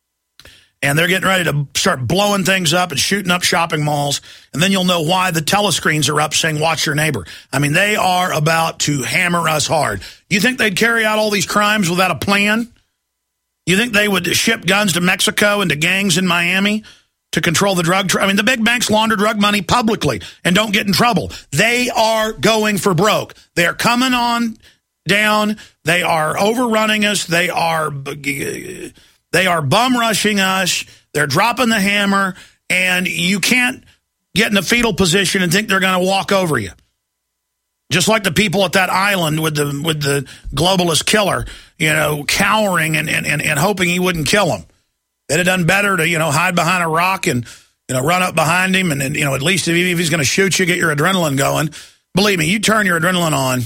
And they're getting ready to start blowing things up and shooting up shopping malls. And then you'll know why the telescreens are up saying, watch your neighbor. I mean, they are about to hammer us hard. You think they'd carry out all these crimes without a plan? You think they would ship guns to Mexico and to gangs in Miami to control the drug? I mean, the big banks launder drug money publicly and don't get in trouble. They are going for broke. They are coming on down. They are overrunning us. They are they are bum rushing us. They're dropping the hammer, and you can't get in a fetal position and think they're going to walk over you. Just like the people at that island with the with the globalist killer, you know, cowering and and, and, and hoping he wouldn't kill them. They'd have done better to, you know, hide behind a rock and, you know, run up behind him. And, and you know, at least if, if he's going to shoot you, get your adrenaline going. Believe me, you turn your adrenaline on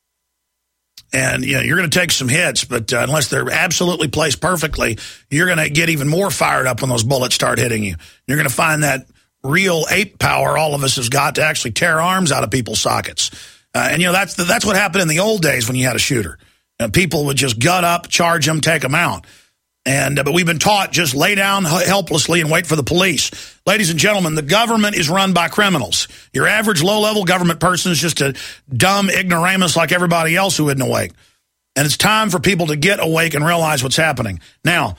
and, you know, you're going to take some hits. But uh, unless they're absolutely placed perfectly, you're going to get even more fired up when those bullets start hitting you. You're going to find that real ape power all of us has got to actually tear arms out of people's sockets. Uh, and, you know, that's the, that's what happened in the old days when you had a shooter. You know, people would just gut up, charge them, take them out. And uh, but we've been taught just lay down helplessly and wait for the police. Ladies and gentlemen, the government is run by criminals. Your average low-level government person is just a dumb ignoramus like everybody else who isn't awake. And it's time for people to get awake and realize what's happening. Now,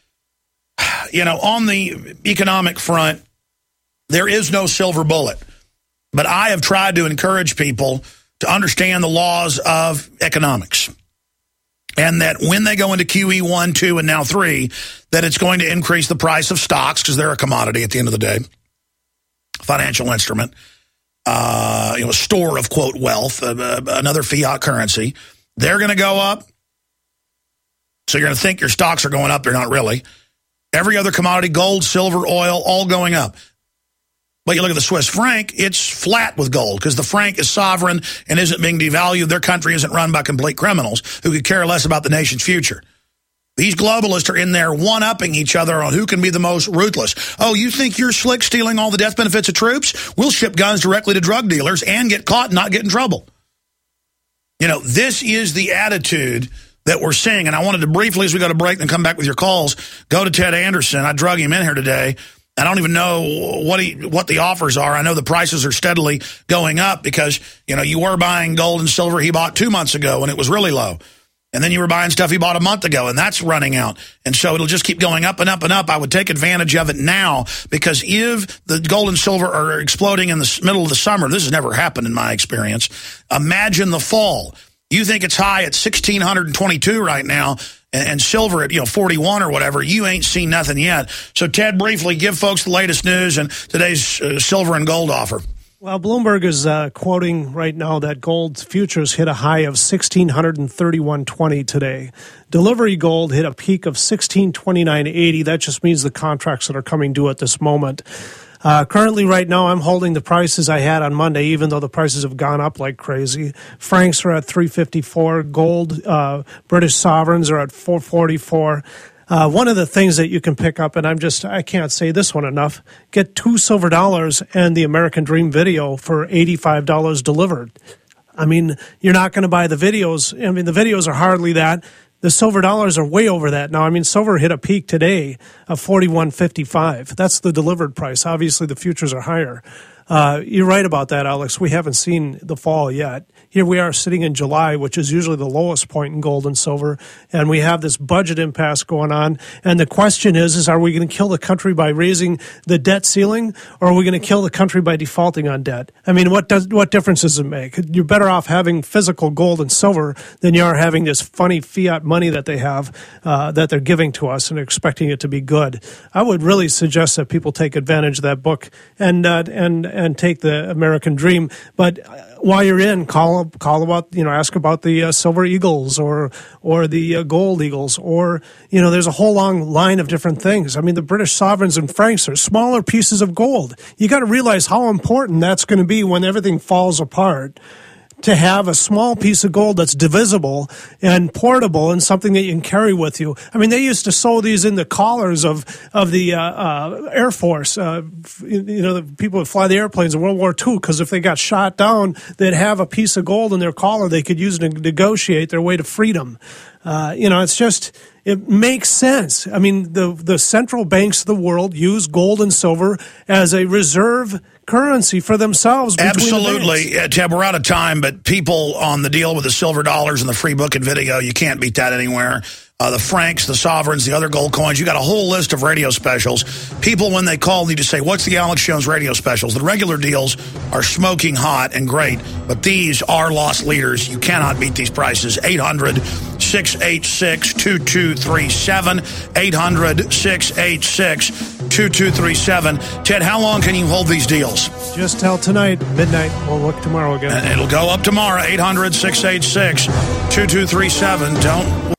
you know, on the economic front, there is no silver bullet. But I have tried to encourage people to understand the laws of economics. and that when they go into Q E one, two, and now three, that it's going to increase the price of stocks because they're a commodity at the end of the day, financial instrument, uh, you know, a store of, quote, wealth, uh, uh, another fiat currency. They're going to go up. So you're going to think your stocks are going up. They're not really. Every other commodity, gold, silver, oil, all going up. But you look at the Swiss franc, it's flat with gold because the franc is sovereign and isn't being devalued. Their country isn't run by complete criminals who could care less about the nation's future. These globalists are in there one-upping each other on who can be the most ruthless. Oh, you think you're slick stealing all the death benefits of troops? We'll ship guns directly to drug dealers and get caught and not get in trouble. You know, this is the attitude that we're seeing. And I wanted to briefly, as we go to break and come back with your calls, go to Ted Anderson. I drug him in here today. I don't even know what he, what the offers are. I know the prices are steadily going up because, you know, you were buying gold and silver he bought two months ago when it was really low. And then you were buying stuff he bought a month ago, and that's running out. And so it'll just keep going up and up and up. I would take advantage of it now because if the gold and silver are exploding in the middle of the summer, this has never happened in my experience, imagine the fall. You think it's high at one thousand six hundred twenty-two right now, and silver at, you know, forty-one or whatever. You ain't seen nothing yet. So, Ted, briefly, give folks the latest news and today's uh, silver and gold offer. Well, Bloomberg is uh, quoting right now that gold futures hit a high of one thousand six hundred thirty-one twenty today. Delivery gold hit a peak of one thousand six hundred twenty-nine eighty. That just means the contracts that are coming due at this moment. Uh, currently, right now, I'm holding the prices I had on Monday, even though the prices have gone up like crazy. Francs are at three fifty-four. Gold, uh, British sovereigns are at four forty-four. Uh, one of the things that you can pick up, and I'm just, I can't say this one enough, get two silver dollars and the American Dream video for eighty-five dollars delivered. I mean, you're not going to buy the videos. I mean, the videos are hardly that. The silver dollars are way over that now. I mean, silver hit a peak today of forty-one fifty-five. That's the delivered price. Obviously, the futures are higher. Uh, you're right about that, Alex. We haven't seen the fall yet. Here we are sitting in July, which is usually the lowest point in gold and silver, and we have this budget impasse going on. And the question is, is are we going to kill the country by raising the debt ceiling, or are we going to kill the country by defaulting on debt? I mean, what does what difference does it make? You're better off having physical gold and silver than you are having this funny fiat money that they have, uh, that they're giving to us and expecting it to be good. I would really suggest that people take advantage of that book and uh, and and take the American Dream. But while you're in, call call about, you know, ask about the uh, Silver Eagles or or the uh, Gold Eagles, or, you know, there's a whole long line of different things. I mean, the British sovereigns and francs are smaller pieces of gold. You got to realize how important that's going to be when everything falls apart, to have a small piece of gold that's divisible and portable and something that you can carry with you. I mean, they used to sew these in the collars of of the uh, uh, Air Force. Uh, you know, the people would fly the airplanes in World War Two, because if they got shot down, they'd have a piece of gold in their collar they could use to negotiate their way to freedom. Uh, you know, it's just, it makes sense. I mean, the the central banks of the world use gold and silver as a reserve currency for themselves. Absolutely. The uh, Ted, we're out of time, but people on the deal with the silver dollars and the free book and video, you can't beat that anywhere. Uh, the francs, the sovereigns, the other gold coins. You got a whole list of radio specials. People, when they call, need to say, what's the Alex Jones radio specials? The regular deals are smoking hot and great, but these are lost leaders. You cannot beat these prices. eight hundred, six eight six, two two three seven. eight hundred, six eight six, two two three seven. Ted, how long can you hold these deals? Just till tonight, midnight. We'll look tomorrow again. And it'll go up tomorrow. eight hundred, six eight six, two two three seven. Don't...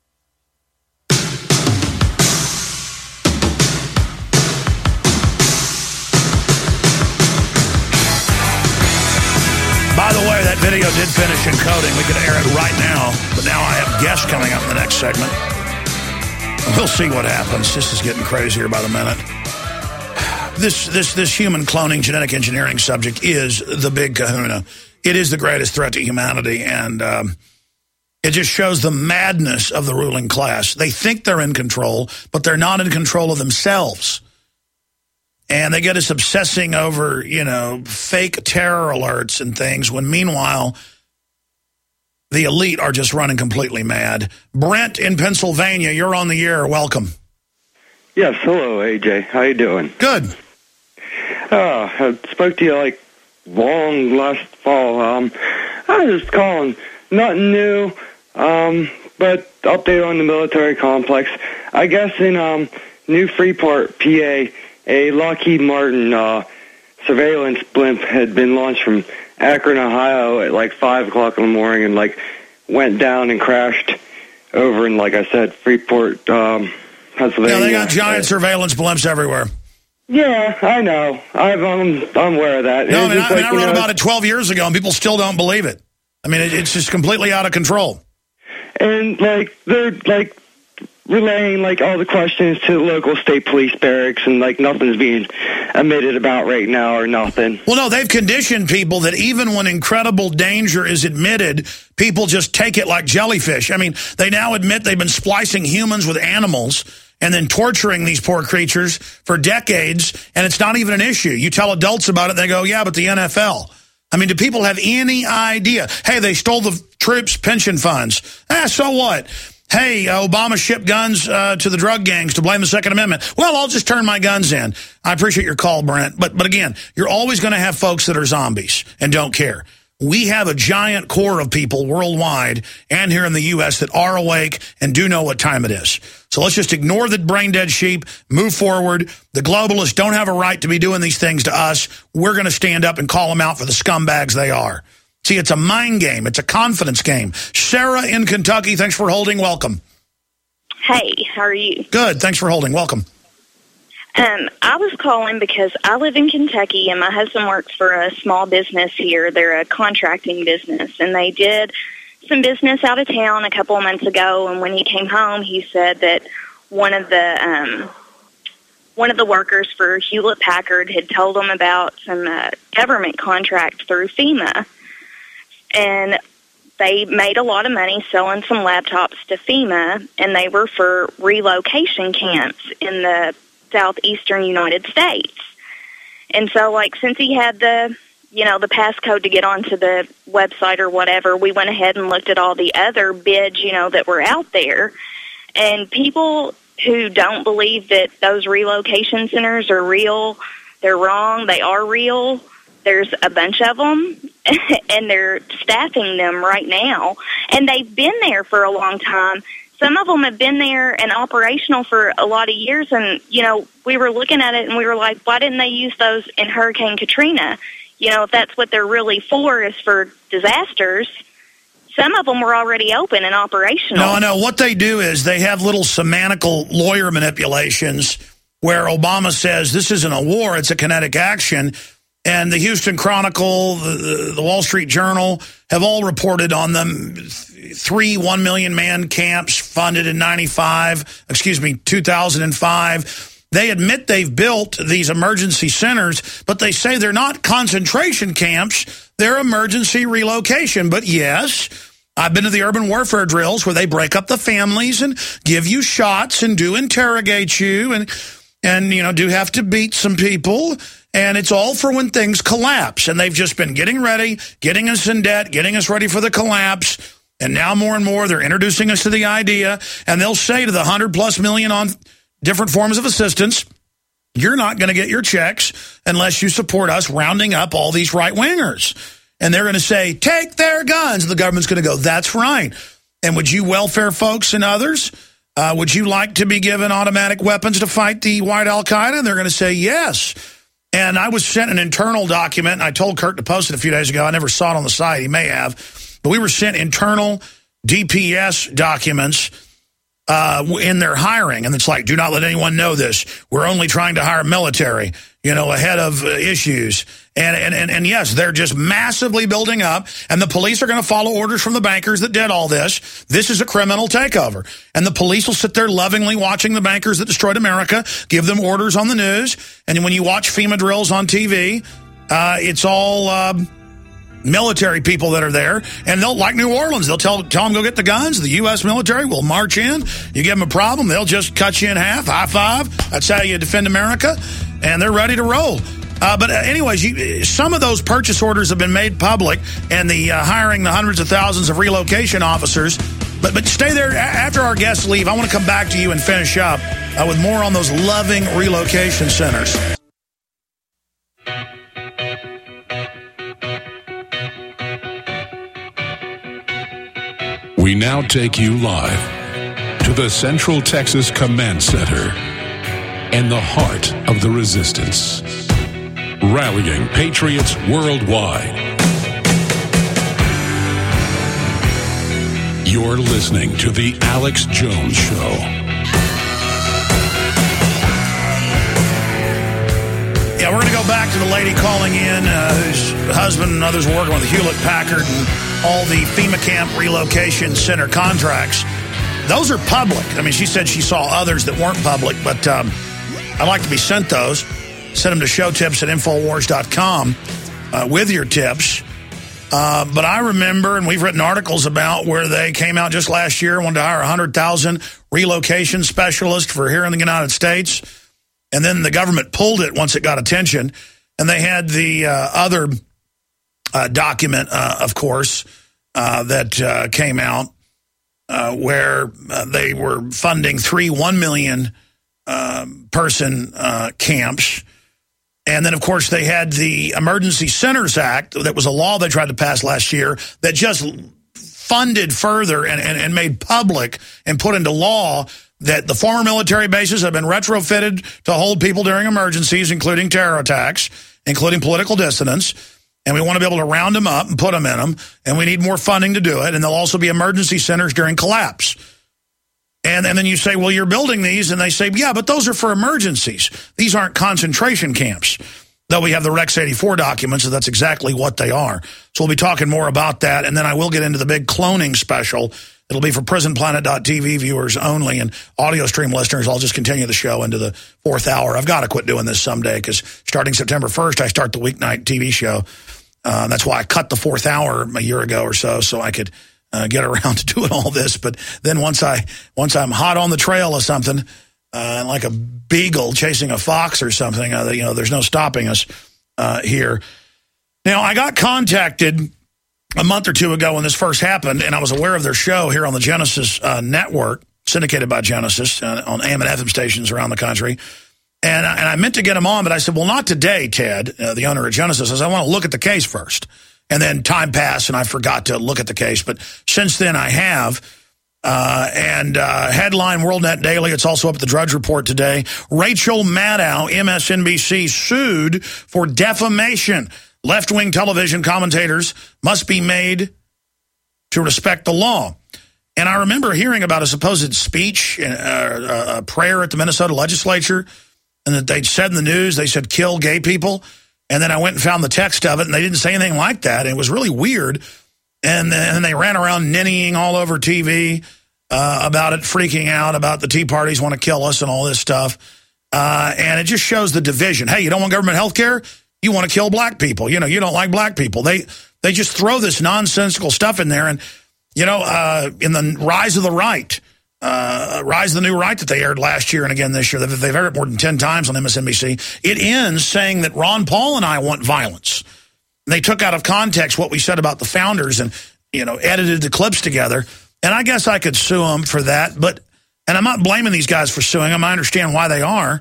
By the way, that video did finish encoding. We could air it right now, but now I have guests coming up in the next segment. We'll see what happens. This is getting crazier by the minute. This this this human cloning, genetic engineering subject is the big kahuna. It is the greatest threat to humanity, and um, it just shows the madness of the ruling class. They think they're in control, but they're not in control of themselves. And they get us obsessing over, you know, fake terror alerts and things, when meanwhile, the elite are just running completely mad. Brent in Pennsylvania, you're on the air. Welcome. Yes, hello, A J. How you doing? Good. Uh, I spoke to you like long last fall. Um, I was just calling. Nothing new. Um, but update on the military complex. I guess in um, New Freeport, P A, a Lockheed Martin uh, surveillance blimp had been launched from Akron, Ohio at like five o'clock in the morning and like went down and crashed over in, like I said, Freeport, um, Pennsylvania. Yeah, they got giant uh, surveillance blimps everywhere. Yeah, I know. I've, I'm, I'm aware of that. No, I mean, I, like, I, mean, I wrote know, about it twelve years ago, and people still don't believe it. I mean, it, it's just completely out of control. And, like, they're, like, relaying, like, all the questions to the local state police barracks, and, like, nothing's being admitted about right now or nothing. Well, no, they've conditioned people that even when incredible danger is admitted, people just take it like jellyfish. I mean, they now admit they've been splicing humans with animals and then torturing these poor creatures for decades, and it's not even an issue. You tell adults about it, they go, yeah, but the N F L. I mean, do people have any idea? Hey, they stole the troops' pension funds. Ah, so what? Hey, uh, Obama shipped guns uh, to the drug gangs to blame the Second Amendment. Well, I'll just turn my guns in. I appreciate your call, Brent. But, but again, you're always going to have folks that are zombies and don't care. We have a giant core of people worldwide and here in the U S that are awake and do know what time it is. So let's just ignore the brain-dead sheep, move forward. The globalists don't have a right to be doing these things to us. We're going to stand up and call them out for the scumbags they are. See, it's a mind game. It's a confidence game. Sarah in Kentucky, thanks for holding. Welcome. Hey, how are you? Good. Thanks for holding. Welcome. Um, I was calling because I live in Kentucky, and my husband works for a small business here. They're a contracting business, and they did some business out of town a couple of months ago, and when he came home, he said that one of the um, one of the workers for Hewlett-Packard had told him about some uh, government contract through FEMA, and they made a lot of money selling some laptops to FEMA, and they were for relocation camps in the southeastern United States. And so, like, since he had the, you know, the passcode to get onto the website or whatever, we went ahead and looked at all the other bids, you know, that were out there. And people who don't believe that those relocation centers are real, they're wrong. They are real. There's a bunch of them, and they're staffing them right now. And they've been there for a long time. Some of them have been there and operational for a lot of years, and, you know, we were looking at it and we were like, why didn't they use those in Hurricane Katrina? You know, if that's what they're really for, is for disasters. Some of them were already open and operational. No, no, what they do is they have little semantical lawyer manipulations where Obama says this isn't a war, it's a kinetic action. And the Houston Chronicle, the, the Wall Street Journal have all reported on them. Three one million man camps funded in ninety-five, excuse me, two thousand five. They admit they've built these emergency centers, but they say they're not concentration camps. They're emergency relocation. But yes, I've been to the urban warfare drills where they break up the families and give you shots and do interrogate you and, and you know, do have to beat some people. And it's all for when things collapse. And they've just been getting ready, getting us in debt, getting us ready for the collapse. And now more and more they're introducing us to the idea. And they'll say to the one hundred plus million on different forms of assistance, you're not going to get your checks unless you support us rounding up all these right-wingers. And they're going to say, take their guns. And the government's going to go, that's right. And would you welfare folks and others, uh, would you like to be given automatic weapons to fight the white al-Qaeda? And they're going to say, yes. And I was sent an internal document, and I told Kurt to post it a few days ago. I never saw it on the site. He may have. But we were sent internal D P S documents uh, in their hiring. And it's like, do not let anyone know this. We're only trying to hire military, you know, ahead of uh, issues. And, and, and, and, yes, they're just massively building up. And the police are going to follow orders from the bankers that did all this. This is a criminal takeover. And the police will sit there lovingly watching the bankers that destroyed America, give them orders on the news. And when you watch FEMA drills on T V, uh, it's all uh, military people that are there. And they'll, like New Orleans, they'll tell, tell them go get the guns. The U S military will march in. You give them a problem, they'll just cut you in half, high five. That's how you defend America. And they're ready to roll. Uh, but uh, anyways, you, some of those purchase orders have been made public, and the uh, hiring the hundreds of thousands of relocation officers. But but stay there. After our guests leave, I want to come back to you and finish up uh, with more on those loving relocation centers. We now take you live to the Central Texas Command Center and the heart of the resistance, rallying patriots worldwide. You're listening to The Alex Jones Show. Yeah, we're going to go back to the lady calling in, uh, whose husband and others were working with Hewlett-Packard and all the FEMA camp relocation center contracts. Those are public. I mean, she said she saw others that weren't public, but um, I'd like to be sent those. Send them to showtips at infowars dot com uh, with your tips. Uh, but I remember, and we've written articles about where they came out just last year, wanted to hire one hundred thousand relocation specialists for here in the United States. And then the government pulled it once it got attention. And they had the uh, other uh, document, uh, of course, uh, that uh, came out uh, where uh, they were funding three one million uh, person uh, camps. And then, of course, they had the Emergency Centers Act that was a law they tried to pass last year that just funded further and, and, and made public and put into law that the former military bases have been retrofitted to hold people during emergencies, including terror attacks, including political dissidents. And we want to be able to round them up and put them in them. And we need more funding to do it. And there'll also be emergency centers during collapse. And, and then you say, well, you're building these. And they say, yeah, but those are for emergencies. These aren't concentration camps. Though we have the Rex eighty-four documents, so that's exactly what they are. So we'll be talking more about that. And then I will get into the big cloning special. It'll be for prison planet dot t v viewers only, and audio stream listeners. I'll just continue the show into the fourth hour. I've got to quit doing this someday, because starting September first, I start the weeknight T V show. Uh, that's why I cut the fourth hour a year ago or so, so I could uh, get around to doing all this. But then once, I, once I'm hot on the trail of something, uh, like a beagle chasing a fox or something, uh, you know, there's no stopping us uh, here. Now, I got contacted a month or two ago when this first happened, and I was aware of their show here on the Genesis uh, network, syndicated by Genesis uh, on A M and F M stations around the country. And I, and I meant to get them on, but I said, well, not today, Ted, uh, the owner of Genesis. I said, I want to look at the case first. And then time passed, and I forgot to look at the case. But since then, I have. Uh, and uh, headline WorldNet Daily, it's also up at the Drudge Report today. Rachel Maddow, M S N B C, sued for defamation. Left-wing television commentators must be made to respect the law. And I remember hearing about a supposed speech, uh, a prayer at the Minnesota legislature, and that they'd said in the news, they said, kill gay people. And then I went and found the text of it, and they didn't say anything like that. It was really weird. And then they ran around ninnying all over T V uh, about it, freaking out about the Tea Parties want to kill us and all this stuff. Uh, and it just shows the division. Hey, you don't want government health care? You want to kill black people. You know, you don't like black people. They they just throw this nonsensical stuff in there. And, you know, uh, in the Rise of the Right, uh, Rise of the New Right that they aired last year and again this year, they've aired it more than ten times on M S N B C. It ends saying that Ron Paul and I want violence. And they took out of context what we said about the founders and, you know, edited the clips together. And I guess I could sue them for that. But, and I'm not blaming these guys for suing them. I understand why they are.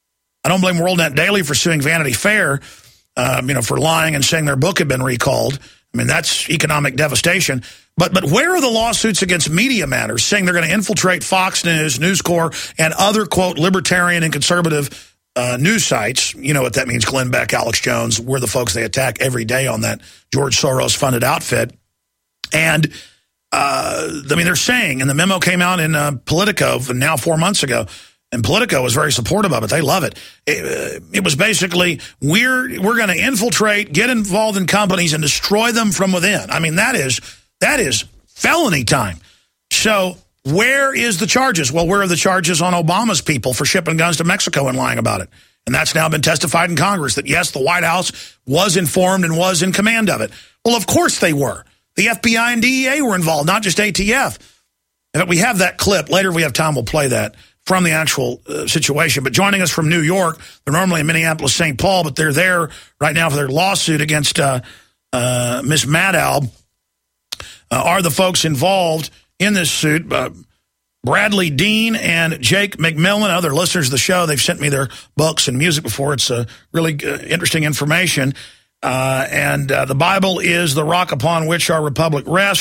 I don't blame WorldNet Daily for suing Vanity Fair. Um, you know, for lying and saying their book had been recalled. I mean, that's economic devastation. But but where are the lawsuits against Media Matters saying they're going to infiltrate Fox News, News Corp, and other, quote, libertarian and conservative uh, news sites? You know what that means, Glenn Beck, Alex Jones. We're the folks they attack every day on that George Soros-funded outfit. And, uh, I mean, they're saying, and the memo came out in uh, Politico now four months ago, and Politico was very supportive of it. They love it. It, it was basically, we're we're going to infiltrate, get involved in companies, and destroy them from within. I mean, that is that is felony time. So where is the charges? Well, where are the charges on Obama's people for shipping guns to Mexico and lying about it? And that's now been testified in Congress that, yes, the White House was informed and was in command of it. Well, of course they were. The F B I and D E A were involved, not just A T F. And we have that clip. Later, if we have time, we'll play that from the actual uh, situation. But joining us from New York, they're normally in Minneapolis, Saint Paul, but they're there right now for their lawsuit against uh, uh, Miss Maddow, uh, are the folks involved in this suit. Uh, Bradley Dean and Jake McMillan, other listeners of the show, they've sent me their books and music before. It's uh, really uh, interesting information. Uh, and uh, the Bible is the rock upon which our republic rests.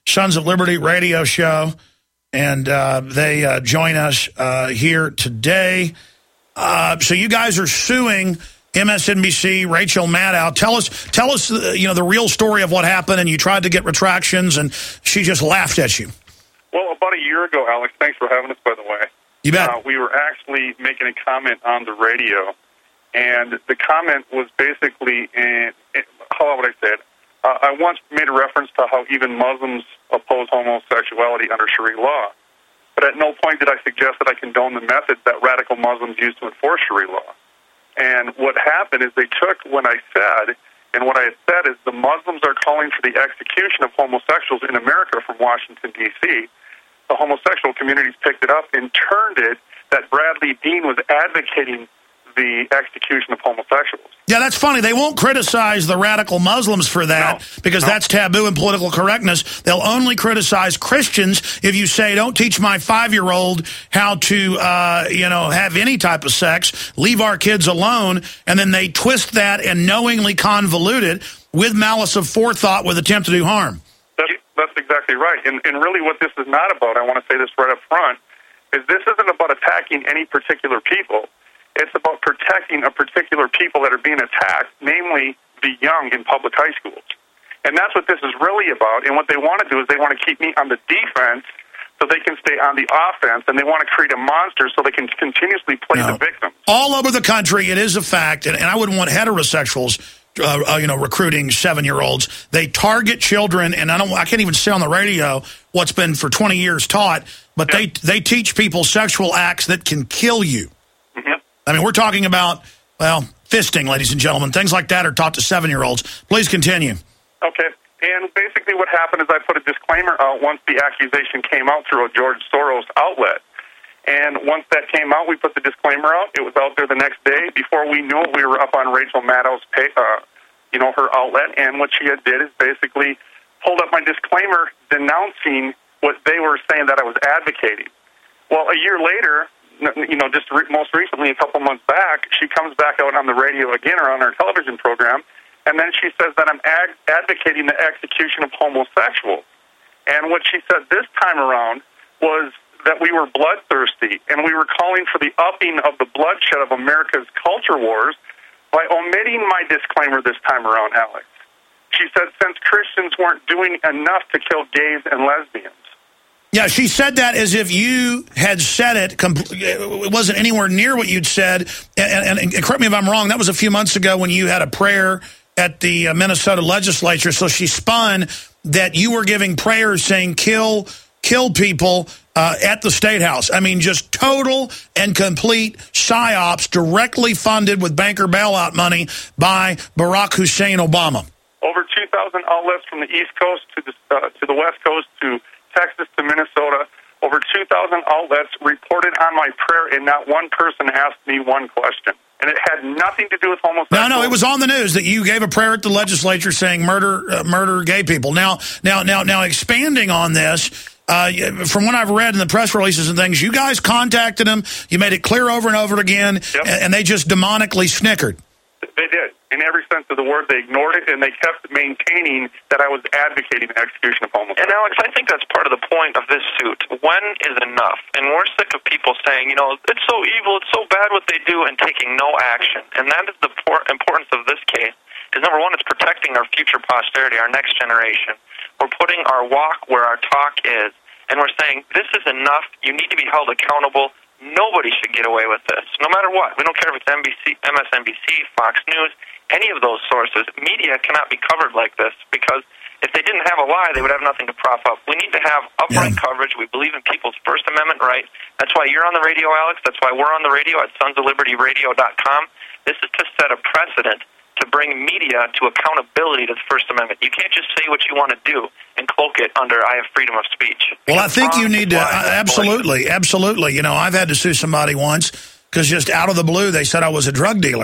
Sons of Liberty radio show, and uh, they uh, join us uh, here today. Uh, so you guys are suing M S N B C, Rachel Maddow. Tell us, tell us, uh, you know, the real story of what happened, and you tried to get retractions, and she just laughed at you. Well, about a year ago, Alex, thanks for having us, by the way. You bet. Uh, we were actually making a comment on the radio, and the comment was basically, in, in, how would I say it? Uh, I once made a reference to how even Muslims oppose homosexuality under Sharia law, but at no point did I suggest that I condone the methods that radical Muslims use to enforce Sharia law. And what happened is they took what I said, and what I had said is the Muslims are calling for the execution of homosexuals in America from Washington, D C The homosexual communities picked it up and turned it that Bradley Dean was advocating the execution of homosexuals. Yeah, that's funny. They won't criticize the radical Muslims for that no. because no. that's taboo in political correctness. They'll only criticize Christians if you say, don't teach my five-year-old how to, uh, you know, have any type of sex, leave our kids alone, and then they twist that and knowingly convolute it with malice of forethought with attempt to do harm. That's, that's exactly right. And, and really what this is not about, I want to say this right up front, is this isn't about attacking any particular people. It's about protecting a particular people that are being attacked, namely the young in public high schools. And that's what this is really about. And what they want to do is they want to keep me on the defense so they can stay on the offense, and they want to create a monster so they can continuously play no. the victim. All over the country, it is a fact, and, and I wouldn't want heterosexuals uh, uh, you know, recruiting seven-year-olds. They target children, and I don't. I can't even say on the radio what's been for twenty years taught, but yep. they, they teach people sexual acts that can kill you. Mm-hmm. I mean, we're talking about, well, fisting, ladies and gentlemen. Things like that are taught to seven-year-olds. Please continue. Okay. And basically what happened is I put a disclaimer out once the accusation came out through a George Soros outlet. And once that came out, we put the disclaimer out. It was out there the next day. Before we knew it, we were up on Rachel Maddow's, pay, uh, you know, her outlet. And what she had did is basically pulled up my disclaimer denouncing what they were saying that I was advocating. Well, a year later, you know, just re- most recently, a couple months back, she comes back out on the radio again or on her television program, and then she says that I'm ag- advocating the execution of homosexuals. And what she said this time around was that we were bloodthirsty, and we were calling for the upping of the bloodshed of America's culture wars by omitting my disclaimer this time around, Alex. She said since Christians weren't doing enough to kill gays and lesbians. Yeah, she said that as if you had said it. It wasn't anywhere near what you'd said. And, and, and correct me if I'm wrong, that was a few months ago when you had a prayer at the Minnesota legislature. So she spun that you were giving prayers saying kill, kill people uh, at the State House. I mean, just total and complete psyops directly funded with banker bailout money by Barack Hussein Obama. Over two thousand outlets from the East Coast to the, uh, to the West Coast to Texas to Minnesota, over two thousand outlets reported on my prayer, and not one person asked me one question. And it had nothing to do with homosexuality. No, no, it was on the news that you gave a prayer at the legislature saying murder, uh, murder gay people. Now, now, now, now, expanding on this, uh, from what I've read in the press releases and things, you guys contacted them. You made it clear over and over again, yep. and, and they just demonically snickered. They did. In every sense of the word, they ignored it, and they kept maintaining that I was advocating the execution of homosexuals. And, Alex, I think that's part of the point of this suit. When is enough? And we're sick of people saying, you know, it's so evil, it's so bad what they do, and taking no action. And that is the importance of this case, is, number one, it's protecting our future posterity, our next generation. We're putting our walk where our talk is, and we're saying, this is enough, you need to be held accountable. Nobody should get away with this, no matter what. We don't care if it's N B C, M S N B C, Fox News, any of those sources. Media cannot be covered like this because if they didn't have a lie, they would have nothing to prop up. We need to have upright yeah. coverage. We believe in people's First Amendment right. That's why you're on the radio, Alex. That's why we're on the radio at sons of liberty radio dot com. This is to set a precedent to bring media to accountability to the First Amendment. You can't just say what you want to do and cloak it under I have freedom of speech. Well, I think you need to, uh, absolutely, absolutely. You know, I've had to sue somebody once because just out of the blue they said I was a drug dealer.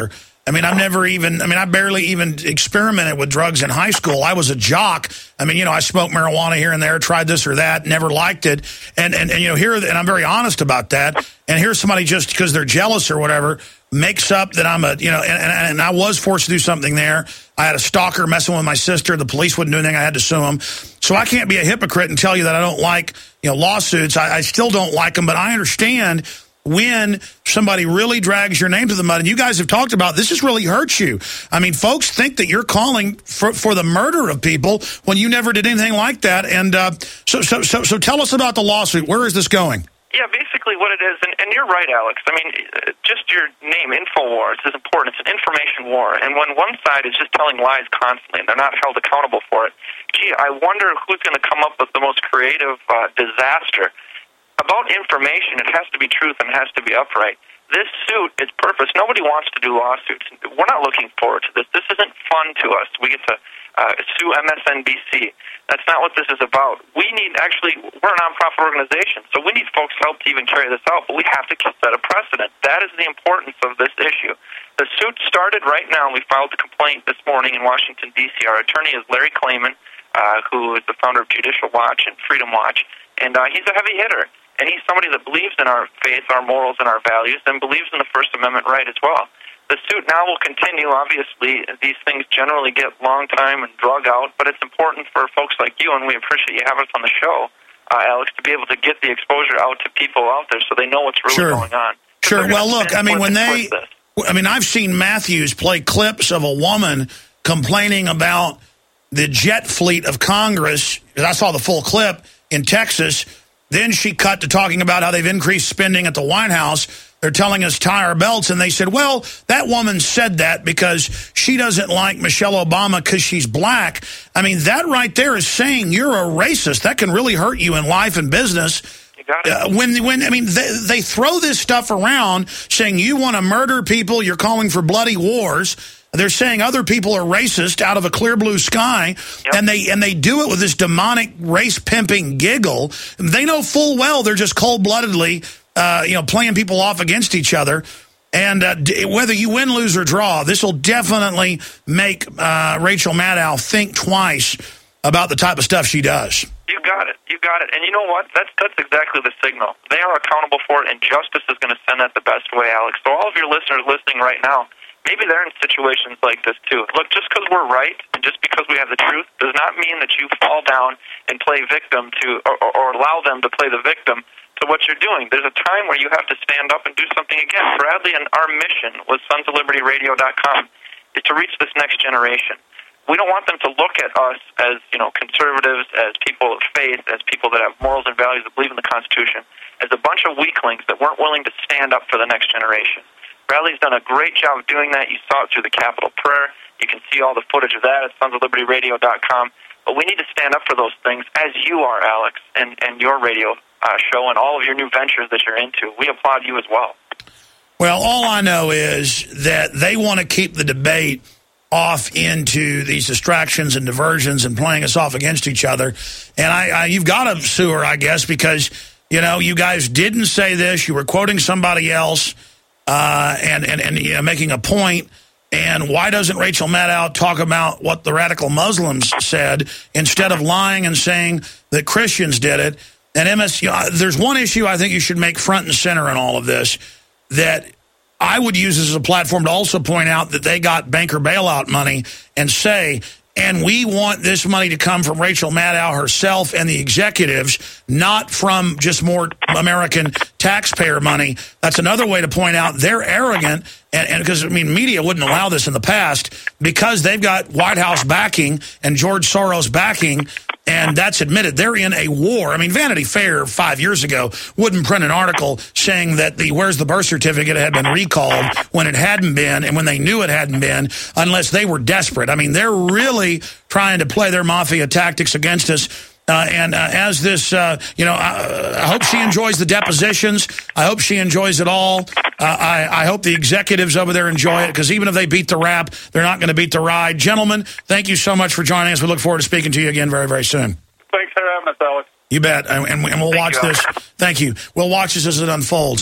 I mean, I've never even, I mean, I barely even experimented with drugs in high school. I was a jock. I mean, you know, I smoked marijuana here and there, tried this or that, never liked it. And, and, and you know, here, and I'm very honest about that. And here's somebody just because they're jealous or whatever, makes up that I'm a, you know, and, and, and I was forced to do something there. I had a stalker messing with my sister. The police wouldn't do anything. I had to sue them. So I can't be a hypocrite and tell you that I don't like, you know, lawsuits. I, I still don't like them, but I understand when somebody really drags your name to the mud. And you guys have talked about this has really hurt you. I mean, folks think that you're calling for, for the murder of people when you never did anything like that. And uh, so, so, so, so tell us about the lawsuit. Where is this going? Yeah, basically what it is, and, and you're right, Alex. I mean, just your name, InfoWars, is important. It's an information war. And when one side is just telling lies constantly and they're not held accountable for it, gee, I wonder who's going to come up with the most creative uh, disaster. About information, it has to be truth and it has to be upright. This suit is purpose. Nobody wants to do lawsuits. We're not looking forward to this. This isn't fun to us. We get to uh, sue M S N B C. That's not what this is about. We need, actually, we're a nonprofit organization, so we need folks' help to even carry this out, but we have to set a precedent. That is the importance of this issue. The suit started right now. We filed the complaint this morning in Washington, D C Our attorney is Larry Klayman, uh, who is the founder of Judicial Watch and Freedom Watch, and uh, he's a heavy hitter. And he's somebody that believes in our faith, our morals, and our values, and believes in the First Amendment right as well. The suit now will continue. Obviously, these things generally get long time and drug out, but it's important for folks like you, and we appreciate you having us on the show, uh, Alex, to be able to get the exposure out to people out there so they know what's really sure. going on. Sure. Well, look, I mean, when they, I mean, I've seen Matthews play clips of a woman complaining about the jet fleet of Congress, because I saw the full clip in Texas. Then she cut to talking about how they've increased spending at the White House. They're telling us tie our belts. And they said, well, that woman said that because she doesn't like Michelle Obama because she's black. I mean, that right there is saying you're a racist. That can really hurt you in life and business. You got it. Uh, when, when, I mean, they, they throw this stuff around saying you want to murder people, you're calling for bloody wars. They're saying other people are racist out of a clear blue sky, yep. and they and they do it with this demonic race pimping giggle. They know full well they're just cold bloodedly, uh, you know, playing people off against each other. And uh, d whether you win, lose, or draw, this will definitely make uh, Rachel Maddow think twice about the type of stuff she does. You got it. You got it. And you know what? That's that's exactly the signal. They are accountable for it, and justice is going to send that the best way, Alex. So all of your listeners listening right now, maybe they're in situations like this, too. Look, just because we're right and just because we have the truth does not mean that you fall down and play victim to, or, or, or allow them to play the victim to what you're doing. There's a time where you have to stand up and do something again. Bradley and our mission with sons of liberty radio dot com is to reach this next generation. We don't want them to look at us as, you know, conservatives, as people of faith, as people that have morals and values that believe in the Constitution, as a bunch of weaklings that weren't willing to stand up for the next generation. Bradley's done a great job of doing that. You saw it through the Capitol Prayer. You can see all the footage of that at sons of liberty radio dot com. But we need to stand up for those things, as you are, Alex, and, and your radio uh, show and all of your new ventures that you're into. We applaud you as well. Well, all I know is that they want to keep the debate off into these distractions and diversions and playing us off against each other. And I, I you've got to sue her, I guess, because, you know, you guys didn't say this. You were quoting somebody else. Uh, and and, and you know, making a point. And why doesn't Rachel Maddow talk about what the radical Muslims said instead of lying and saying that Christians did it? And M S, you know, there's one issue I think you should make front and center in all of this that I would use as a platform to also point out that they got banker bailout money and say, and we want this money to come from Rachel Maddow herself and the executives, not from just more American taxpayer money. That's another way to point out they're arrogant, and because, I mean, media wouldn't allow this in the past because they've got White House backing and George Soros backing, and that's admitted. They're in a war. I mean, Vanity Fair five years ago wouldn't print an article saying that the Where's the Birth Certificate had been recalled when it hadn't been and when they knew it hadn't been, unless they were desperate. I mean, they're really trying to play their mafia tactics against us. Uh, and uh, as this, uh, you know, I, I hope she enjoys the depositions. I hope she enjoys it all. Uh, I, I hope the executives over there enjoy it, because even if they beat the rap, they're not going to beat the ride. Gentlemen, thank you so much for joining us. We look forward to speaking to you again very, very soon. Thanks for having us, Alex. You bet. And, and we'll thank watch you, this. Thank you. We'll watch this as it unfolds.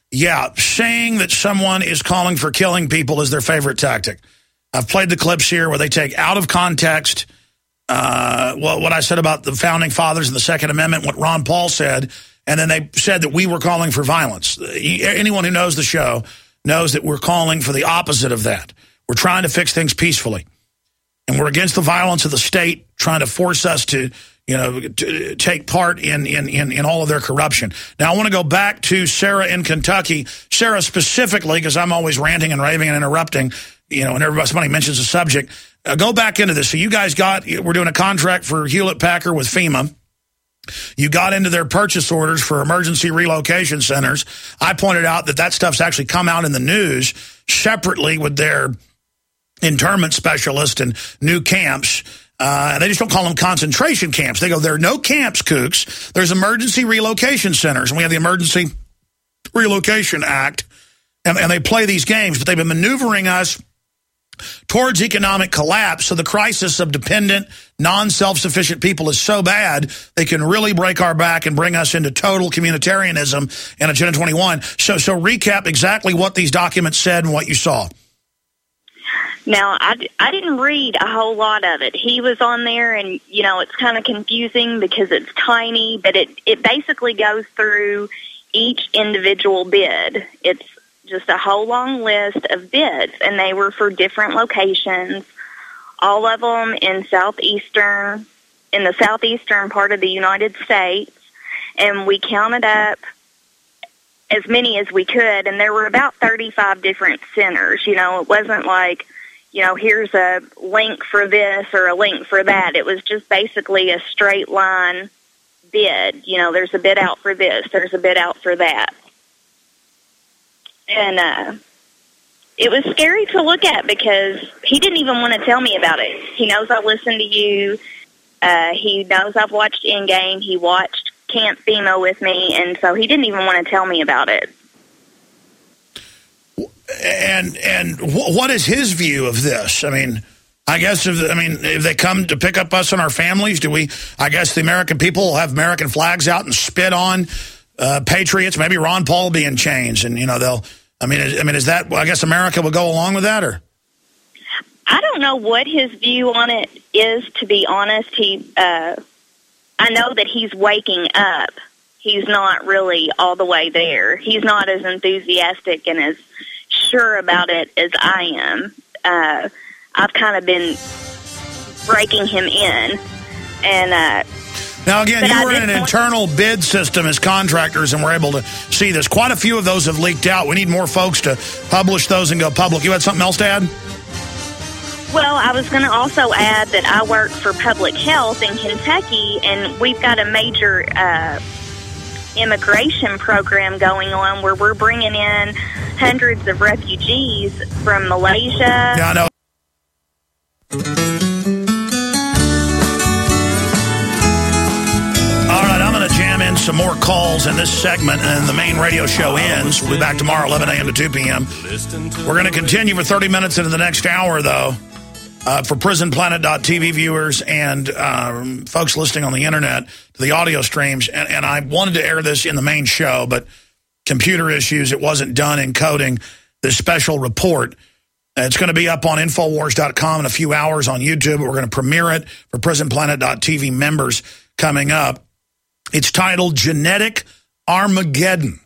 yeah, saying that someone is calling for killing people is their favorite tactic. I've played the clips here where they take out of context uh, what, what I said about the Founding Fathers and the Second Amendment, what Ron Paul said, and then they said that we were calling for violence. Anyone who knows the show knows that we're calling for the opposite of that. We're trying to fix things peacefully. And we're against the violence of the state trying to force us to, you know, to take part in, in, in, in all of their corruption. Now, I want to go back to Sarah in Kentucky. Sarah specifically, because I'm always ranting and raving and interrupting, you know, whenever somebody mentions a subject. Uh, go back into this. So you guys got, we're doing a contract for Hewlett-Packard with FEMA. You got into their purchase orders for emergency relocation centers. I pointed out that that stuff's actually come out in the news separately with their internment specialist and new camps. Uh, and they just don't call them concentration camps. They go, there are no camps, kooks. There's emergency relocation centers. And we have the Emergency Relocation Act. And, and they play these games. But they've been maneuvering us towards economic collapse. So the crisis of dependent, non-self-sufficient people is so bad, they can really break our back and bring us into total communitarianism in Agenda twenty-one. So, so recap exactly what these documents said and what you saw. Now, I, I didn't read a whole lot of it. He was on there, and, you know, it's kind of confusing because it's tiny, but it, it basically goes through each individual bid. It's just a whole long list of bids, and they were for different locations, all of them in southeastern, in the southeastern part of the United States, and we counted up as many as we could, and there were about thirty-five different centers. You know, it wasn't like, you know, here's a link for this or a link for that. It was just basically a straight line bid. You know, there's a bid out for this, there's a bid out for that. And uh, it was scary to look at because he didn't even want to tell me about it. He knows I listen to you. Uh, he knows I've watched Endgame. He watched Camp FEMA with me, and so he didn't even want to tell me about it. And and what is his view of this? I mean, I guess if I mean if they come to pick up us and our families, do we? I guess the American people will have American flags out and spit on uh, patriots. Maybe Ron Paul will be in chains, and you know they'll. I mean, I mean, is that? I guess America will go along with that, or? I don't know what his view on it is. To be honest, he. Uh, I know that he's waking up. He's not really all the way there. He's not as enthusiastic and as sure about it as I am. Uh, I've kind of been breaking him in. And uh, now, again, you were in an internal bid system as contractors, and we're able to see this. Quite a few of those have leaked out. We need more folks to publish those and go public. You had something else to add? Well, I was going to also add that I work for public health in Kentucky, and we've got a major uh, immigration program going on where we're bringing in hundreds of refugees from Malaysia. Yeah, I know. All right, I'm going to jam in some more calls in this segment, and the main radio show ends. We'll be back tomorrow, eleven a.m. to two p.m. We're going to continue for thirty minutes into the next hour, though. Uh, for prison planet dot t v viewers and um, folks listening on the internet to the audio streams. And, and I wanted to air this in the main show, but computer issues, it wasn't done encoding this special report. Uh, it's going to be up on Infowars dot com in a few hours on YouTube. We're going to premiere it for prison planet dot t v members coming up. It's titled Genetic Armageddon.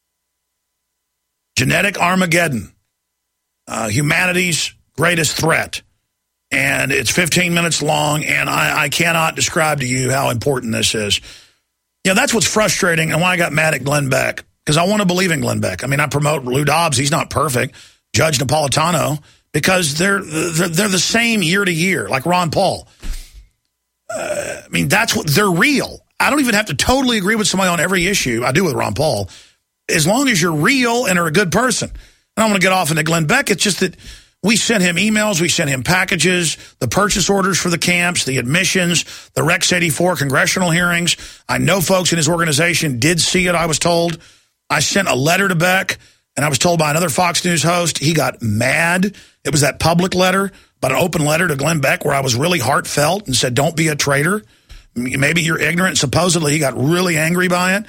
Genetic Armageddon. Uh, humanity's greatest threat. And it's fifteen minutes long, and I, I cannot describe to you how important this is. Yeah, you know, that's what's frustrating and why I got mad at Glenn Beck, because I want to believe in Glenn Beck. I mean, I promote Lou Dobbs. He's not perfect. Judge Napolitano, because they're, they're, they're the same year to year, like Ron Paul. Uh, I mean, that's what they're real. I don't even have to totally agree with somebody on every issue. I do with Ron Paul. As long as you're real and are a good person. I don't want to get off into Glenn Beck. It's just that we sent him emails, we sent him packages, the purchase orders for the camps, the admissions, the Rex eighty-four congressional hearings. I know folks in his organization did see it, I was told. I sent a letter to Beck, and I was told by another Fox News host, he got mad. It was that public letter, but an open letter to Glenn Beck where I was really heartfelt and said, don't be a traitor. Maybe you're ignorant. Supposedly, he got really angry by it.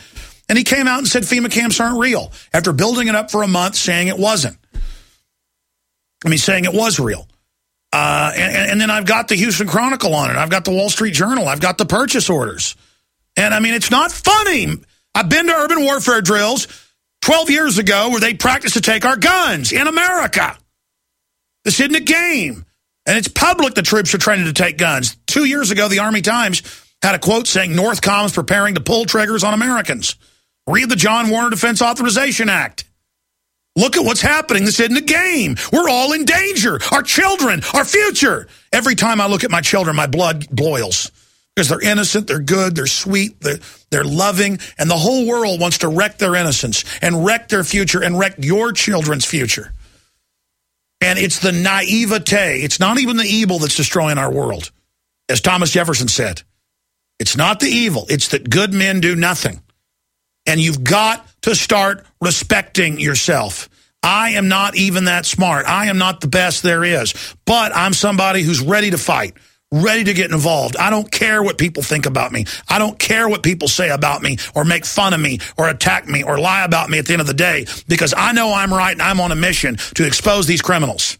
And he came out and said FEMA camps aren't real after building it up for a month, saying it wasn't. I mean, saying it was real. Uh, and, and then I've got the Houston Chronicle on it. I've got the Wall Street Journal. I've got the purchase orders. And, I mean, it's not funny. I've been to urban warfare drills twelve years ago where they practiced to take our guns in America. This isn't a game. And it's public the troops are training to take guns. Two years ago, the Army Times had a quote saying NORTHCOM is preparing to pull triggers on Americans. Read the John Warner Defense Authorization Act. Look at what's happening. This isn't a game. We're all in danger. Our children, our future. Every time I look at my children, my blood boils. Because they're innocent, they're good, they're sweet, they're, they're loving, and the whole world wants to wreck their innocence and wreck their future and wreck your children's future. And it's the naivete. It's not even the evil that's destroying our world. As Thomas Jefferson said, it's not the evil. It's that good men do nothing. And you've got to start respecting yourself. I am not even that smart. I am not the best there is. But I'm somebody who's ready to fight, ready to get involved. I don't care what people think about me. I don't care what people say about me or make fun of me or attack me or lie about me at the end of the day, because I know I'm right and I'm on a mission to expose these criminals.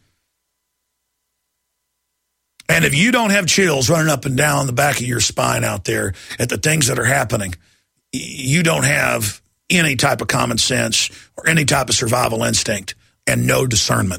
And if you don't have chills running up and down the back of your spine out there at the things that are happening, you don't have any type of common sense or any type of survival instinct and no discernment.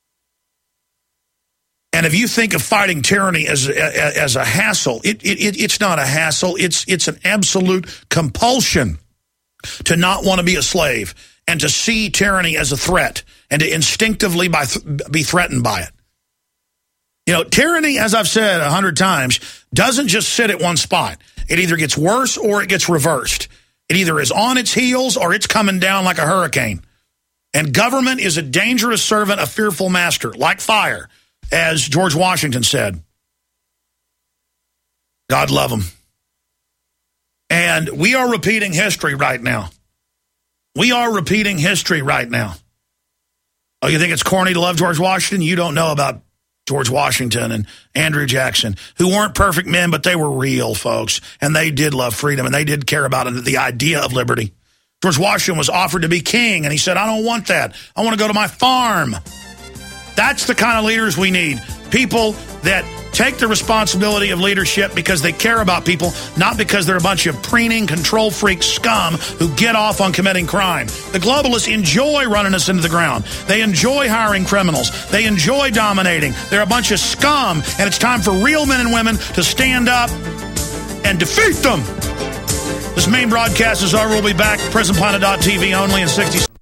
And if you think of fighting tyranny as a, as a hassle, it, it, it's not a hassle. It's, it's an absolute compulsion to not want to be a slave and to see tyranny as a threat and to instinctively by th- be threatened by it. You know, tyranny, as I've said a hundred times, doesn't just sit at one spot. It either gets worse or it gets reversed. It either is on its heels or it's coming down like a hurricane. And government is a dangerous servant, a fearful master, like fire, as George Washington said. God love him. And we are repeating history right now. We are repeating history right now. Oh, you think it's corny to love George Washington? You don't know about George Washington and Andrew Jackson, who weren't perfect men, but they were real folks, and they did love freedom, and they did care about it, the idea of liberty. George Washington was offered to be king, and he said, I don't want that. I want to go to my farm. That's the kind of leaders we need. People that take the responsibility of leadership because they care about people, not because they're a bunch of preening, control freak scum who get off on committing crime. The globalists enjoy running us into the ground. They enjoy hiring criminals. They enjoy dominating. They're a bunch of scum, and it's time for real men and women to stand up and defeat them. This main broadcast is over. We'll be back at prison planet dot t v only in sixty seconds.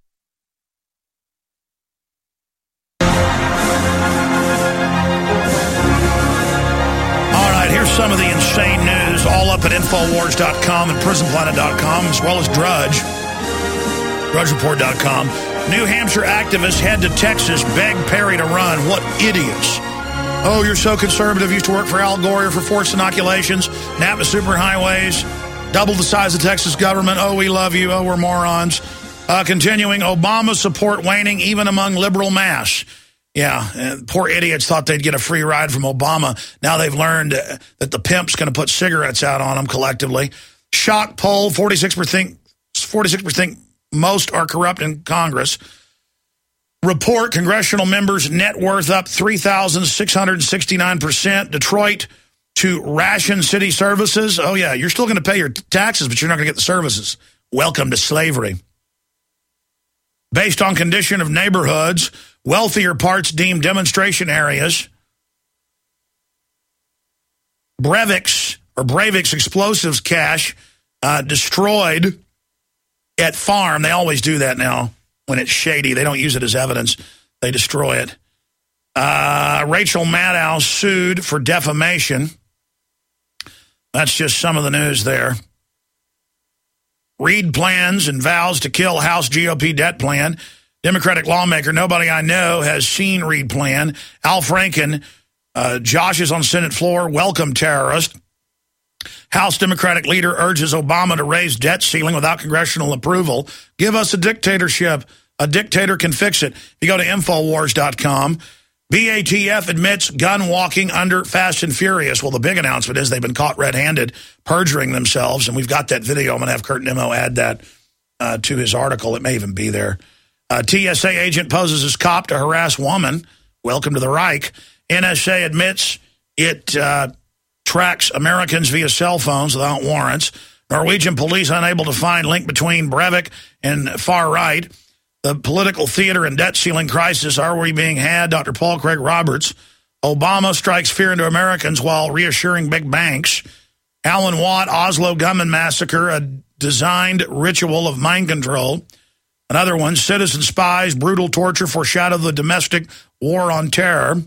Some of the insane news all up at infowars dot com and prison planet dot com, as well as Drudge, drudge report dot com. New Hampshire activists head to Texas, beg Perry to run. What idiots. Oh, you're so conservative. Used to work for Al Gore for forced inoculations, Napa superhighways, double the size of the Texas government. Oh, we love you. Oh, we're morons. Uh, continuing, Obama support waning even among liberal mass. Yeah, and poor idiots thought they'd get a free ride from Obama. Now they've learned uh, that the pimp's going to put cigarettes out on them collectively. Shock poll, forty-six percent, forty-six percent most are corrupt in Congress. Report, congressional members' net worth up three thousand six hundred sixty-nine percent. Detroit to ration city services. Oh, yeah, you're still going to pay your taxes, but you're not going to get the services. Welcome to slavery. Based on condition of neighborhoods, wealthier parts deemed demonstration areas. Breivik or Breivik explosives cache uh, destroyed at farm. They always do that now when it's shady. They don't use it as evidence. They destroy it. Uh, Rachel Maddow sued for defamation. That's just some of the news there. Reid plans and vows to kill House G O P debt plan. Democratic lawmaker, nobody I know has seen Reid plan. Al Franken, uh, Josh is on Senate floor, welcome terrorist. House Democratic leader urges Obama to raise debt ceiling without congressional approval. Give us a dictatorship. A dictator can fix it. If you go to infowars dot com, B A T F admits gun walking under Fast and Furious. Well, the big announcement is they've been caught red-handed, perjuring themselves, and we've got that video. I'm going to have Kurt Nimmo add that uh, to his article. It may even be there. Uh, T S A agent poses as cop to harass woman. Welcome to the Reich. N S A admits it uh, tracks Americans via cell phones without warrants. Norwegian police unable to find link between Breivik and far right. The political theater and debt ceiling crisis. Are we being had? Doctor Paul Craig Roberts. Obama strikes fear into Americans while reassuring big banks. Alan Watt, Oslo gunman massacre, a designed ritual of mind control. Another one, citizen spies, brutal torture foreshadow the domestic war on terror.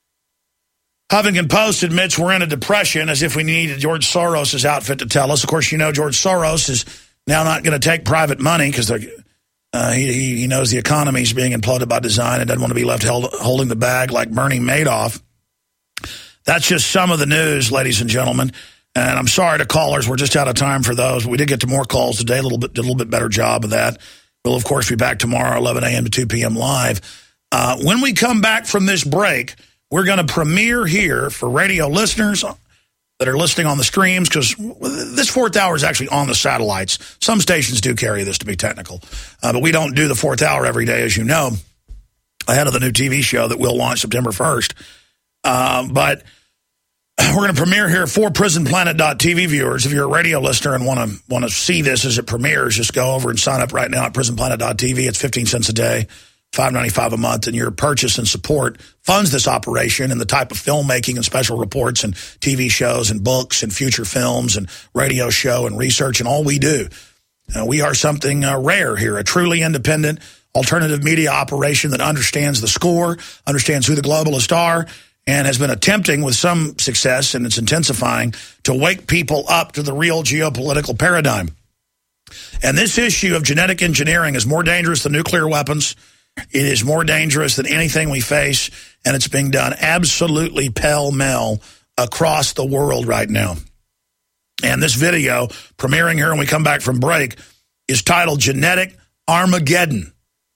Huffington Post admits we're in a depression, as if we needed George Soros' outfit to tell us. Of course, you know George Soros is now not going to take private money because uh, he, he knows the economy is being imploded by design and doesn't want to be left held, holding the bag like Bernie Madoff. That's just some of the news, ladies and gentlemen. And I'm sorry to callers. We're just out of time for those. But we did get to more calls today. A little bit, did a little bit better job of that. We'll, of course, be back tomorrow, eleven a.m. to two p.m. live. Uh, when we come back from this break, we're going to premiere here for radio listeners that are listening on the streams, because this fourth hour is actually on the satellites. Some stations do carry this, to be technical. Uh, but we don't do the fourth hour every day, as you know, ahead of the new T V show that will launch September first. Uh, but we're going to premiere here for prison planet dot t v viewers. If you're a radio listener and want to want to see this as it premieres, just go over and sign up right now at prison planet dot t v. It's fifteen cents a day, five ninety-five a month, and your purchase and support funds this operation and the type of filmmaking and special reports and T V shows and books and future films and radio show and research and all we do. Uh, we are something uh, rare here, a truly independent alternative media operation that understands the score, understands who the globalists are, and has been attempting with some success, and it's intensifying, to wake people up to the real geopolitical paradigm. And this issue of genetic engineering is more dangerous than nuclear weapons. It is more dangerous than anything we face, and it's being done absolutely pell-mell across the world right now. And this video, premiering here when we come back from break, is titled Genetic Armageddon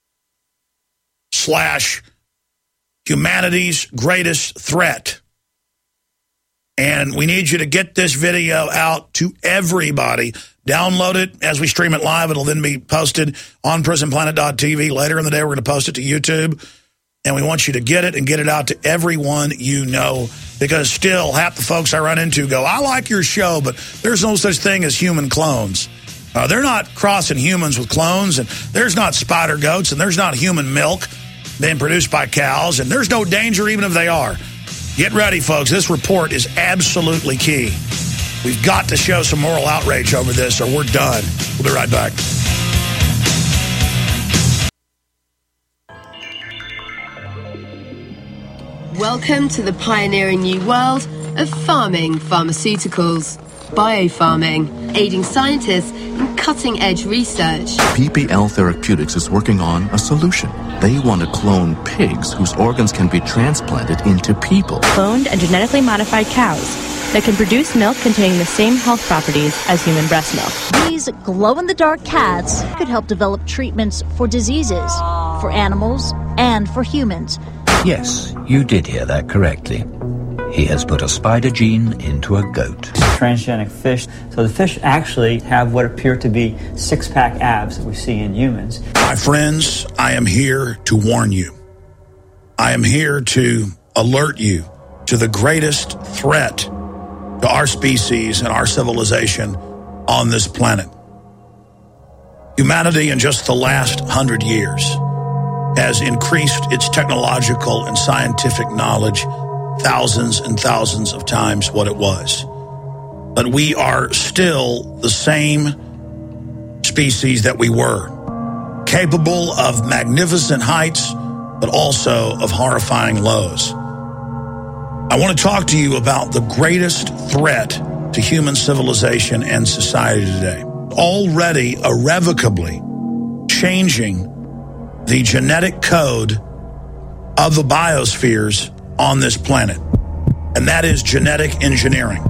slash Humanity's Greatest Threat. And we need you to get this video out to everybody. Download it as we stream it live. It'll then be posted on prison planet dot t v. Later in the day, we're going to post it to YouTube. And we want you to get it and get it out to everyone you know, because still half the folks I run into go, I like your show, but there's no such thing as human clones. Uh, they're not crossing humans with clones, and there's not spider goats, and there's not human milk being produced by cows, and there's no danger even if they are. Get ready, folks. This report is absolutely key. We've got to show some moral outrage over this, or we're done. We'll be right back. Welcome to the pioneering new world of farming pharmaceuticals. Biofarming, aiding scientists in cutting-edge research. P P L Therapeutics is working on a solution. They want to clone pigs whose organs can be transplanted into people. Cloned and genetically modified cows that can produce milk containing the same health properties as human breast milk. These glow-in-the-dark cats could help develop treatments for diseases, for animals, and for humans. Yes, you did hear that correctly. He has put a spider gene into a goat. Transgenic fish. So the fish actually have what appear to be six-pack abs that we see in humans. My friends, I am here to warn you. I am here to alert you to the greatest threat to our species and our civilization on this planet. Humanity in just the last hundred years has increased its technological and scientific knowledge thousands and thousands of times what it was. But we are still the same species that we were, capable of magnificent heights, but also of horrifying lows. I want to talk to you about the greatest threat to human civilization and society today, already irrevocably changing the genetic code of the biospheres on this planet, and that is genetic engineering.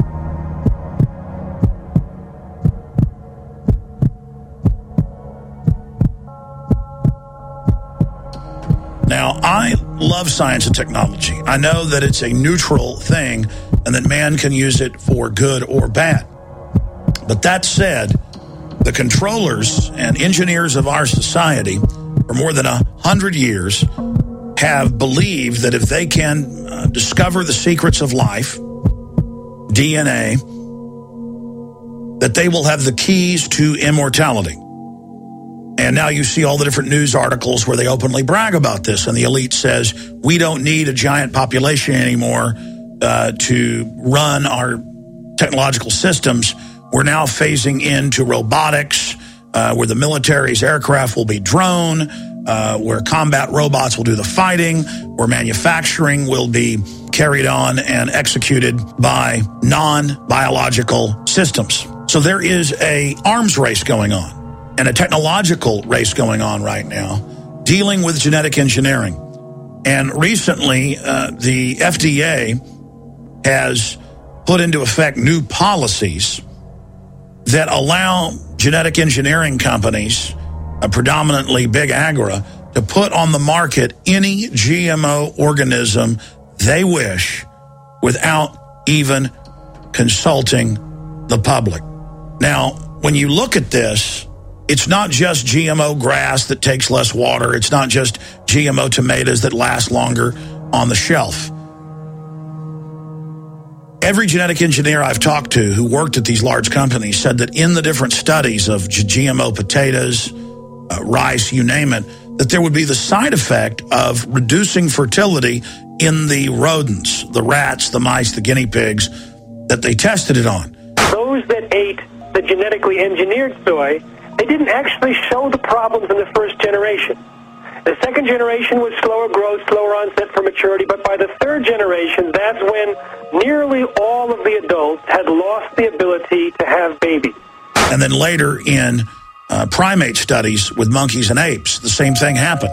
Now, I love science and technology. I know that it's a neutral thing and that man can use it for good or bad. But that said, The controllers and engineers of our society for more than a hundred years have believed that if they can uh, discover the secrets of life, D N A, that they will have the keys to immortality. And now you see all the different news articles where they openly brag about this, and the elite says, we don't need a giant population anymore uh, to run our technological systems. We're now phasing into robotics, uh, where the military's aircraft will be drone, uh, where combat robots will do the fighting, where manufacturing will be carried on and executed by non-biological systems. So there is a arms race going on and a technological race going on right now, dealing with genetic engineering. And recently, uh, the F D A has put into effect new policies that allow genetic engineering companies, uh, predominantly Big Agra, to put on the market any G M O organism they wish without even consulting the public. Now, when you look at this, it's not just G M O grass that takes less water. It's not just G M O tomatoes that last longer on the shelf. Every genetic engineer I've talked to who worked at these large companies said that in the different studies of G M O potatoes, uh, rice, you name it, that there would be the side effect of reducing fertility in the rodents, the rats, the mice, the guinea pigs that they tested it on. Those that ate the genetically engineered soy, they didn't actually show the problems in the first generation. The second generation was slower growth, slower onset for maturity, but by the third generation, that's when nearly all of the adults had lost the ability to have babies. And then later in uh, primate studies with monkeys and apes, the same thing happened.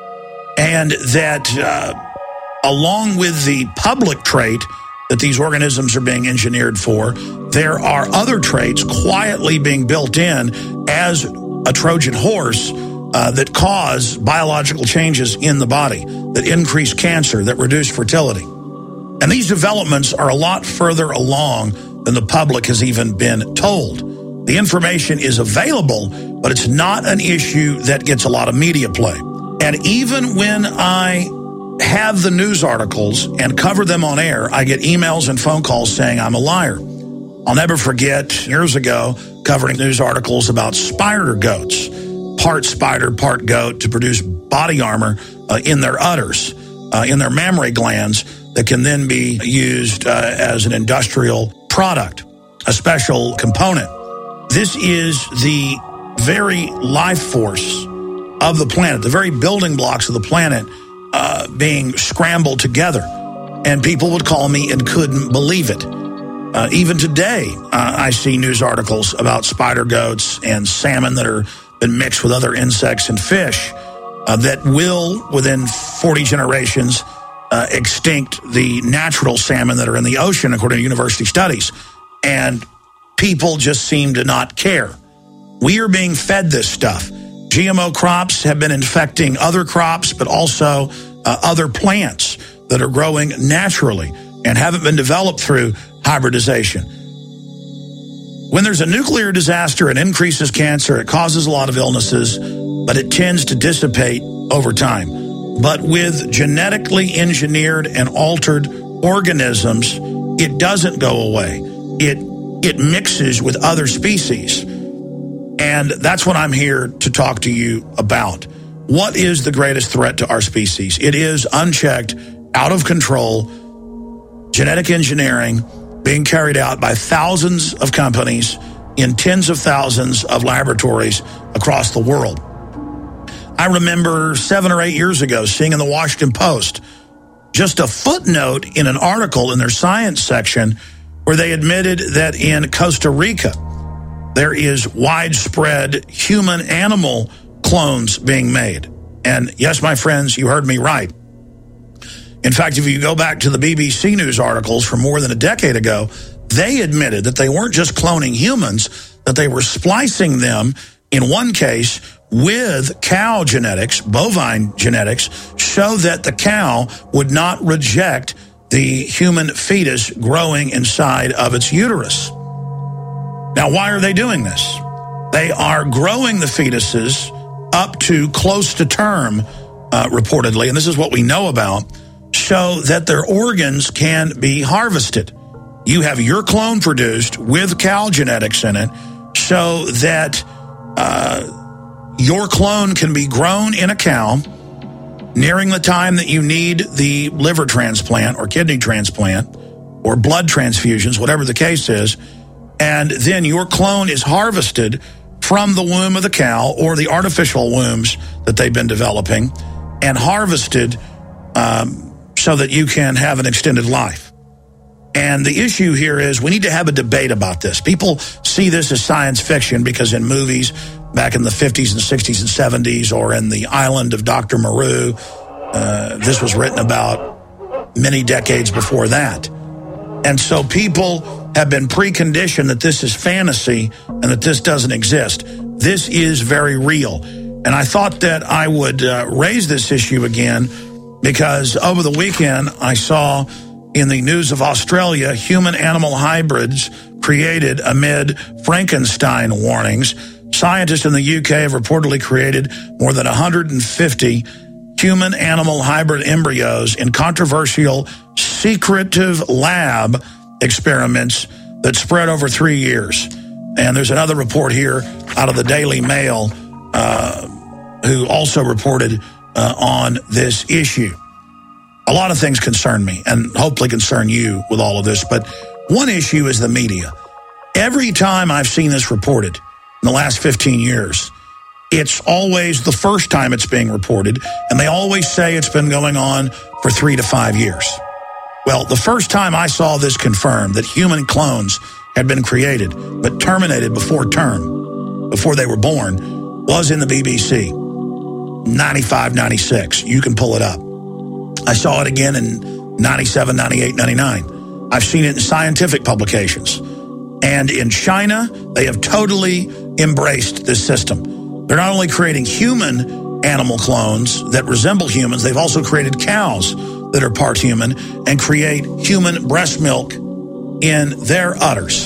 And that uh, along with the public trait that these organisms are being engineered for, there are other traits quietly being built in as a Trojan horse uh, that cause biological changes in the body, that increase cancer, that reduce fertility. And these developments are a lot further along than the public has even been told. The information is available, but it's not an issue that gets a lot of media play. And even when I have the news articles and cover them on air, I get emails and phone calls saying I'm a liar. I'll never forget years ago covering news articles about spider goats, part spider, part goat, to produce body armor uh, in their udders, uh, in their mammary glands, that can then be used uh, as an industrial product, a special component. This is the very life force of the planet, the very building blocks of the planet uh, being scrambled together. And people would call me and couldn't believe it. Uh, even today, uh, I see news articles about spider goats and salmon that are been mixed with other insects and fish uh, that will, within forty generations, uh, extinct the natural salmon that are in the ocean, according to university studies. And people just seem to not care. We are being fed this stuff. G M O crops have been infecting other crops, but also uh, other plants that are growing naturally and haven't been developed through hybridization. When there's a nuclear disaster, it increases cancer, it causes a lot of illnesses, but it tends to dissipate over time. But with genetically engineered and altered organisms, it doesn't go away. It, it mixes with other species. And that's what I'm here to talk to you about. What is the greatest threat to our species? It is unchecked, out of control, genetic engineering being carried out by thousands of companies in tens of thousands of laboratories across the world. I remember seven or eight years ago seeing in the Washington Post just a footnote in an article in their science section where they admitted that in Costa Rica, there is widespread human-animal clones being made. And yes, my friends, you heard me right. In fact, if you go back to the B B C News articles from more than a decade ago, they admitted that they weren't just cloning humans, that they were splicing them, in one case, with cow genetics, bovine genetics, so that the cow would not reject the human fetus growing inside of its uterus. Now, why are they doing this? They are growing the fetuses up to close to term, uh, reportedly, and this is what we know about, so that their organs can be harvested. You have your clone produced with cow genetics in it so that uh, your clone can be grown in a cow nearing the time that you need the liver transplant or kidney transplant or blood transfusions, whatever the case is, and then your clone is harvested from the womb of the cow or the artificial wombs that they've been developing and harvested um, so that you can have an extended life. And the issue here is we need to have a debate about this. People see this as science fiction because in movies back in the fifties and sixties and seventies or in The Island of Doctor Moreau, uh, this was written about many decades before that. And so people have been preconditioned that this is fantasy and that this doesn't exist. This is very real. And I thought that I would uh, raise this issue again because over the weekend I saw in the news of Australia, human-animal hybrids created amid Frankenstein warnings. Scientists in the U K have reportedly created more than one hundred fifty human-animal hybrid embryos in controversial secretive lab experiments that spread over three years. And there's another report here out of the Daily Mail uh, who also reported uh, on this issue. A lot of things concern me and hopefully concern you with all of this, but one issue is the media. Every time I've seen this reported in the last fifteen years, it's always the first time it's being reported, and they always say it's been going on for three to five years. Well, the first time I saw this confirmed, that human clones had been created but terminated before term, before they were born, was in the B B C, ninety-five, ninety-six. You can pull it up. I saw it again in ninety-seven, ninety-eight, ninety-nine. I've seen it in scientific publications. And in China, they have totally embraced this system. They're not only creating human animal clones that resemble humans, they've also created cows that are part human and create human breast milk in their udders.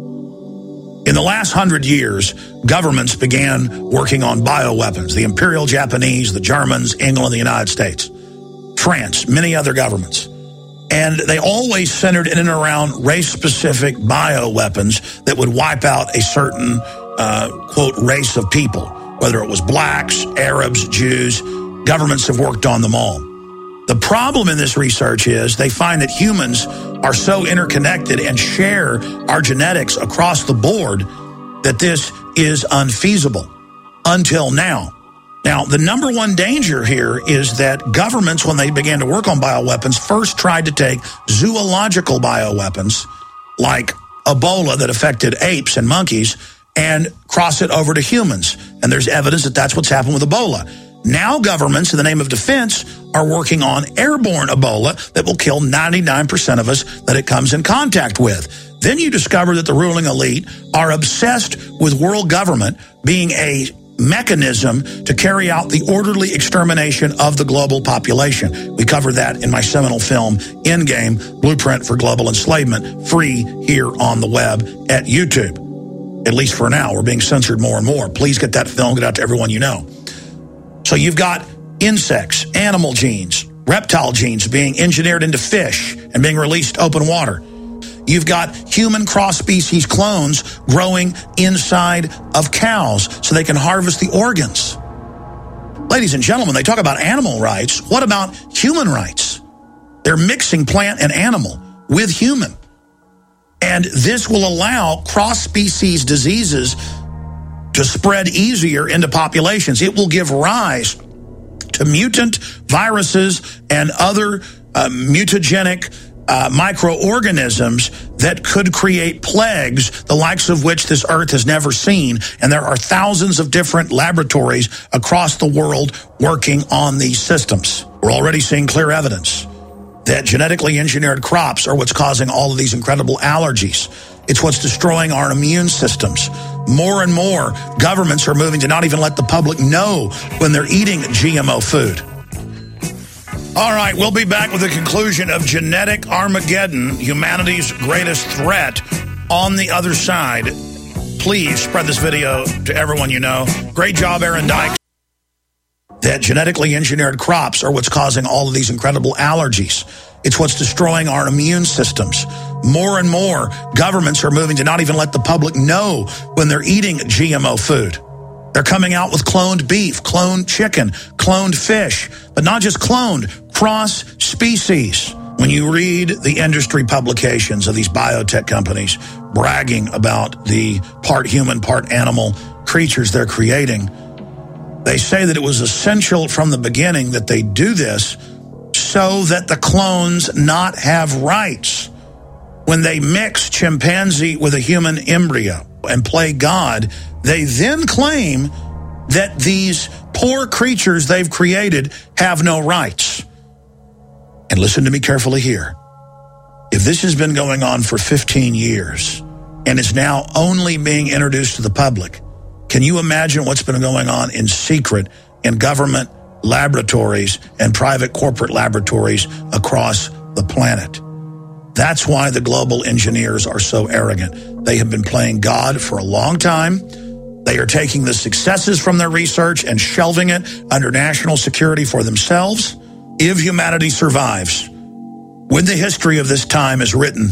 In the last hundred years, governments began working on bioweapons. The Imperial Japanese, the Germans, England, the United States, France, many other governments. And they always centered in and around race-specific bioweapons that would wipe out a certain, uh, quote, race of people, whether it was blacks, Arabs, Jews. Governments have worked on them all. The problem in this research is they find that humans are so interconnected and share our genetics across the board that this is unfeasible until now. Now, the number one danger here is that governments, when they began to work on bioweapons, first tried to take zoological bioweapons like Ebola that affected apes and monkeys and cross it over to humans. And there's evidence that that's what's happened with Ebola. Now governments, in the name of defense, are working on airborne Ebola that will kill ninety-nine percent of us that it comes in contact with. Then you discover that the ruling elite are obsessed with world government being a mechanism to carry out the orderly extermination of the global population. We covered that in my seminal film, Endgame, Blueprint for Global Enslavement, free here on the web at YouTube. At least for now, we're being censored more and more. Please get that film, get out to everyone you know. So you've got insects, animal genes, reptile genes being engineered into fish and being released to open water. You've got human cross-species clones growing inside of cows so they can harvest the organs. Ladies and gentlemen, they talk about animal rights. What about human rights? They're mixing plant and animal with human. And this will allow cross-species diseases to spread easier into populations. It will give rise to mutant viruses and other uh, mutagenic Uh, microorganisms that could create plagues, the likes of which this earth has never seen. And there are thousands of different laboratories across the world working on these systems. We're already seeing clear evidence that genetically engineered crops are what's causing all of these incredible allergies. It's what's destroying our immune systems. More and more governments are moving to not even let the public know when they're eating G M O food. All right, we'll be back with the conclusion of Genetic Armageddon, humanity's greatest threat, on the other side. please spread this video to everyone you know. Great job, Aaron Dykes. That genetically engineered crops are what's causing all of these incredible allergies. It's what's destroying our immune systems. More and more governments are moving to not even let the public know when they're eating G M O food. They're coming out with cloned beef, cloned chicken, cloned fish, but not just cloned, cross species. When you read the industry publications of these biotech companies bragging about the part human, part animal creatures they're creating, they say that it was essential from the beginning that they do this so that the clones not have rights. When they mix chimpanzee with a human embryo and play God, they then claim that these poor creatures they've created have no rights. And listen to me carefully here. If this has been going on for fifteen years and is now only being introduced to the public, can you imagine what's been going on in secret in government laboratories and private corporate laboratories across the planet? That's why the global engineers are so arrogant. They have been playing God for a long time. They are taking the successes from their research and shelving it under national security for themselves. If humanity survives, when the history of this time is written,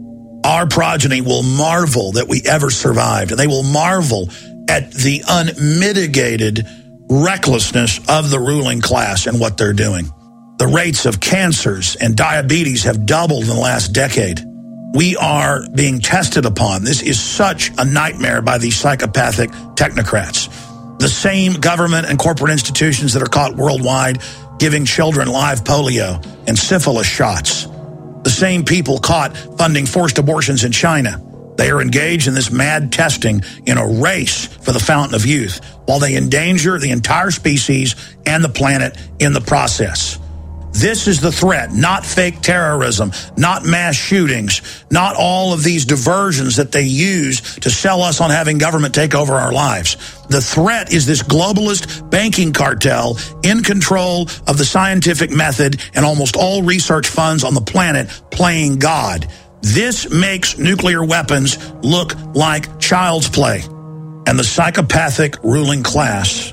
our progeny will marvel that we ever survived. And they will marvel at the unmitigated recklessness of the ruling class and what they're doing. The rates of cancers and diabetes have doubled in the last decade. We are being tested upon. This is such a nightmare by these psychopathic technocrats. The same government and corporate institutions that are caught worldwide giving children live polio and syphilis shots. The same people caught funding forced abortions in China. They are engaged in this mad testing in a race for the fountain of youth, while they endanger the entire species and the planet in the process. This is the threat, not fake terrorism, not mass shootings, not all of these diversions that they use to sell us on having government take over our lives. The threat is this globalist banking cartel in control of the scientific method and almost all research funds on the planet playing God. This makes nuclear weapons look like child's play. And the psychopathic ruling class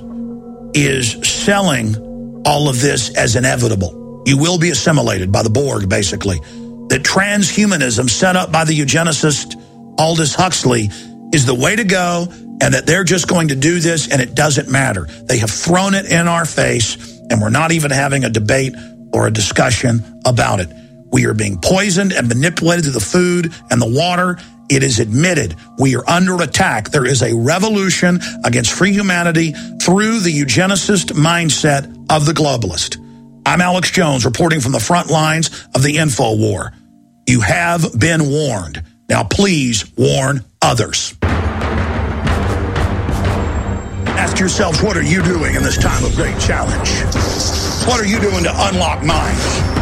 is selling all of this as inevitable. You will be assimilated by the Borg, basically. That transhumanism set up by the eugenicist Aldous Huxley is the way to go, and that they're just going to do this and it doesn't matter. They have thrown it in our face, and we're not even having a debate or a discussion about it. We are being poisoned and manipulated through the food and the water. It is admitted. We are under attack. There is a revolution against free humanity through the eugenicist mindset of the globalist. I'm Alex Jones, reporting from the front lines of the info war. You have been warned. Now please warn others. Ask yourselves, what are you doing in this time of great challenge? What are you doing to unlock minds?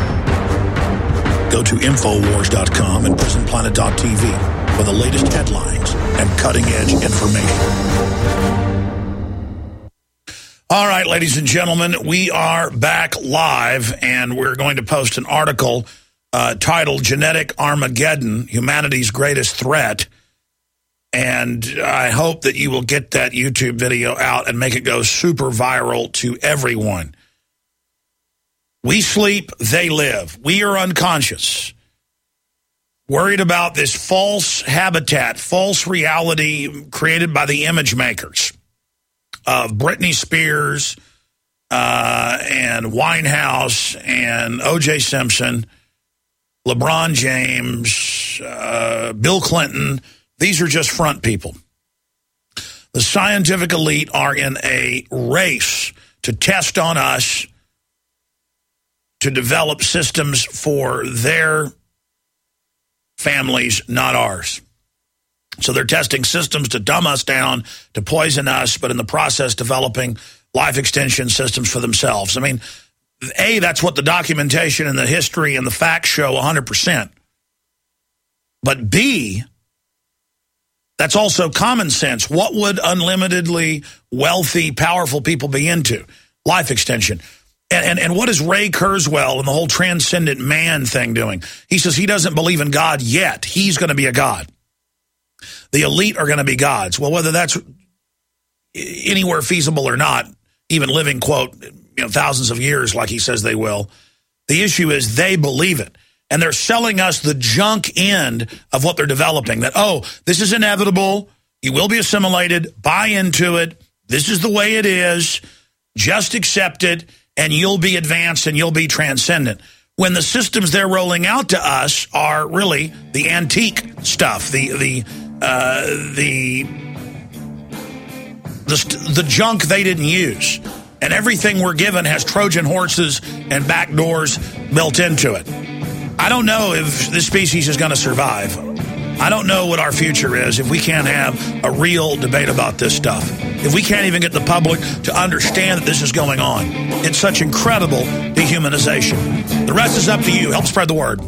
Go to Infowars dot com and Prison Planet dot T V for the latest headlines and cutting-edge information. All right, ladies and gentlemen, we are back live, and we're going to post an article uh, titled Genetic Armageddon, Humanity's Greatest Threat. And I hope that you will get that YouTube video out and make it go super viral to everyone. We sleep, they live. We are unconscious. Worried about this false habitat, false reality created by the image makers of Britney Spears uh, and Winehouse and O J Simpson, LeBron James, uh, Bill Clinton. These are just front people. The scientific elite are in a race to test on us, to develop systems for their families, not ours. So they're testing systems to dumb us down, to poison us, but in the process developing life extension systems for themselves. I mean, A, that's what the documentation and the history and the facts show one hundred percent. But B, that's also common sense. What would unlimitedly wealthy, powerful people be into? Life extension. And, and, and what is Ray Kurzweil and the whole transcendent man thing doing? He says he doesn't believe in God yet. He's going to be a God. the elite are going to be gods. Well, whether that's anywhere feasible or not, even living, quote, you know, thousands of years like he says they will, the issue is they believe it. And they're selling us the junk end of what they're developing, that, oh, this is inevitable, you will be assimilated, buy into it, this is the way it is, just accept it, and you'll be advanced and you'll be transcendent. When the systems they're rolling out to us are really the antique stuff, the the uh, the the, the junk they didn't use. And everything we're given has Trojan horses and back doors built into it. I don't know if this species is going to survive. I don't know what our future is if we can't have a real debate about this stuff. If we can't even get the public to understand that this is going on. It's such incredible dehumanization. The rest is up to you. Help spread the word.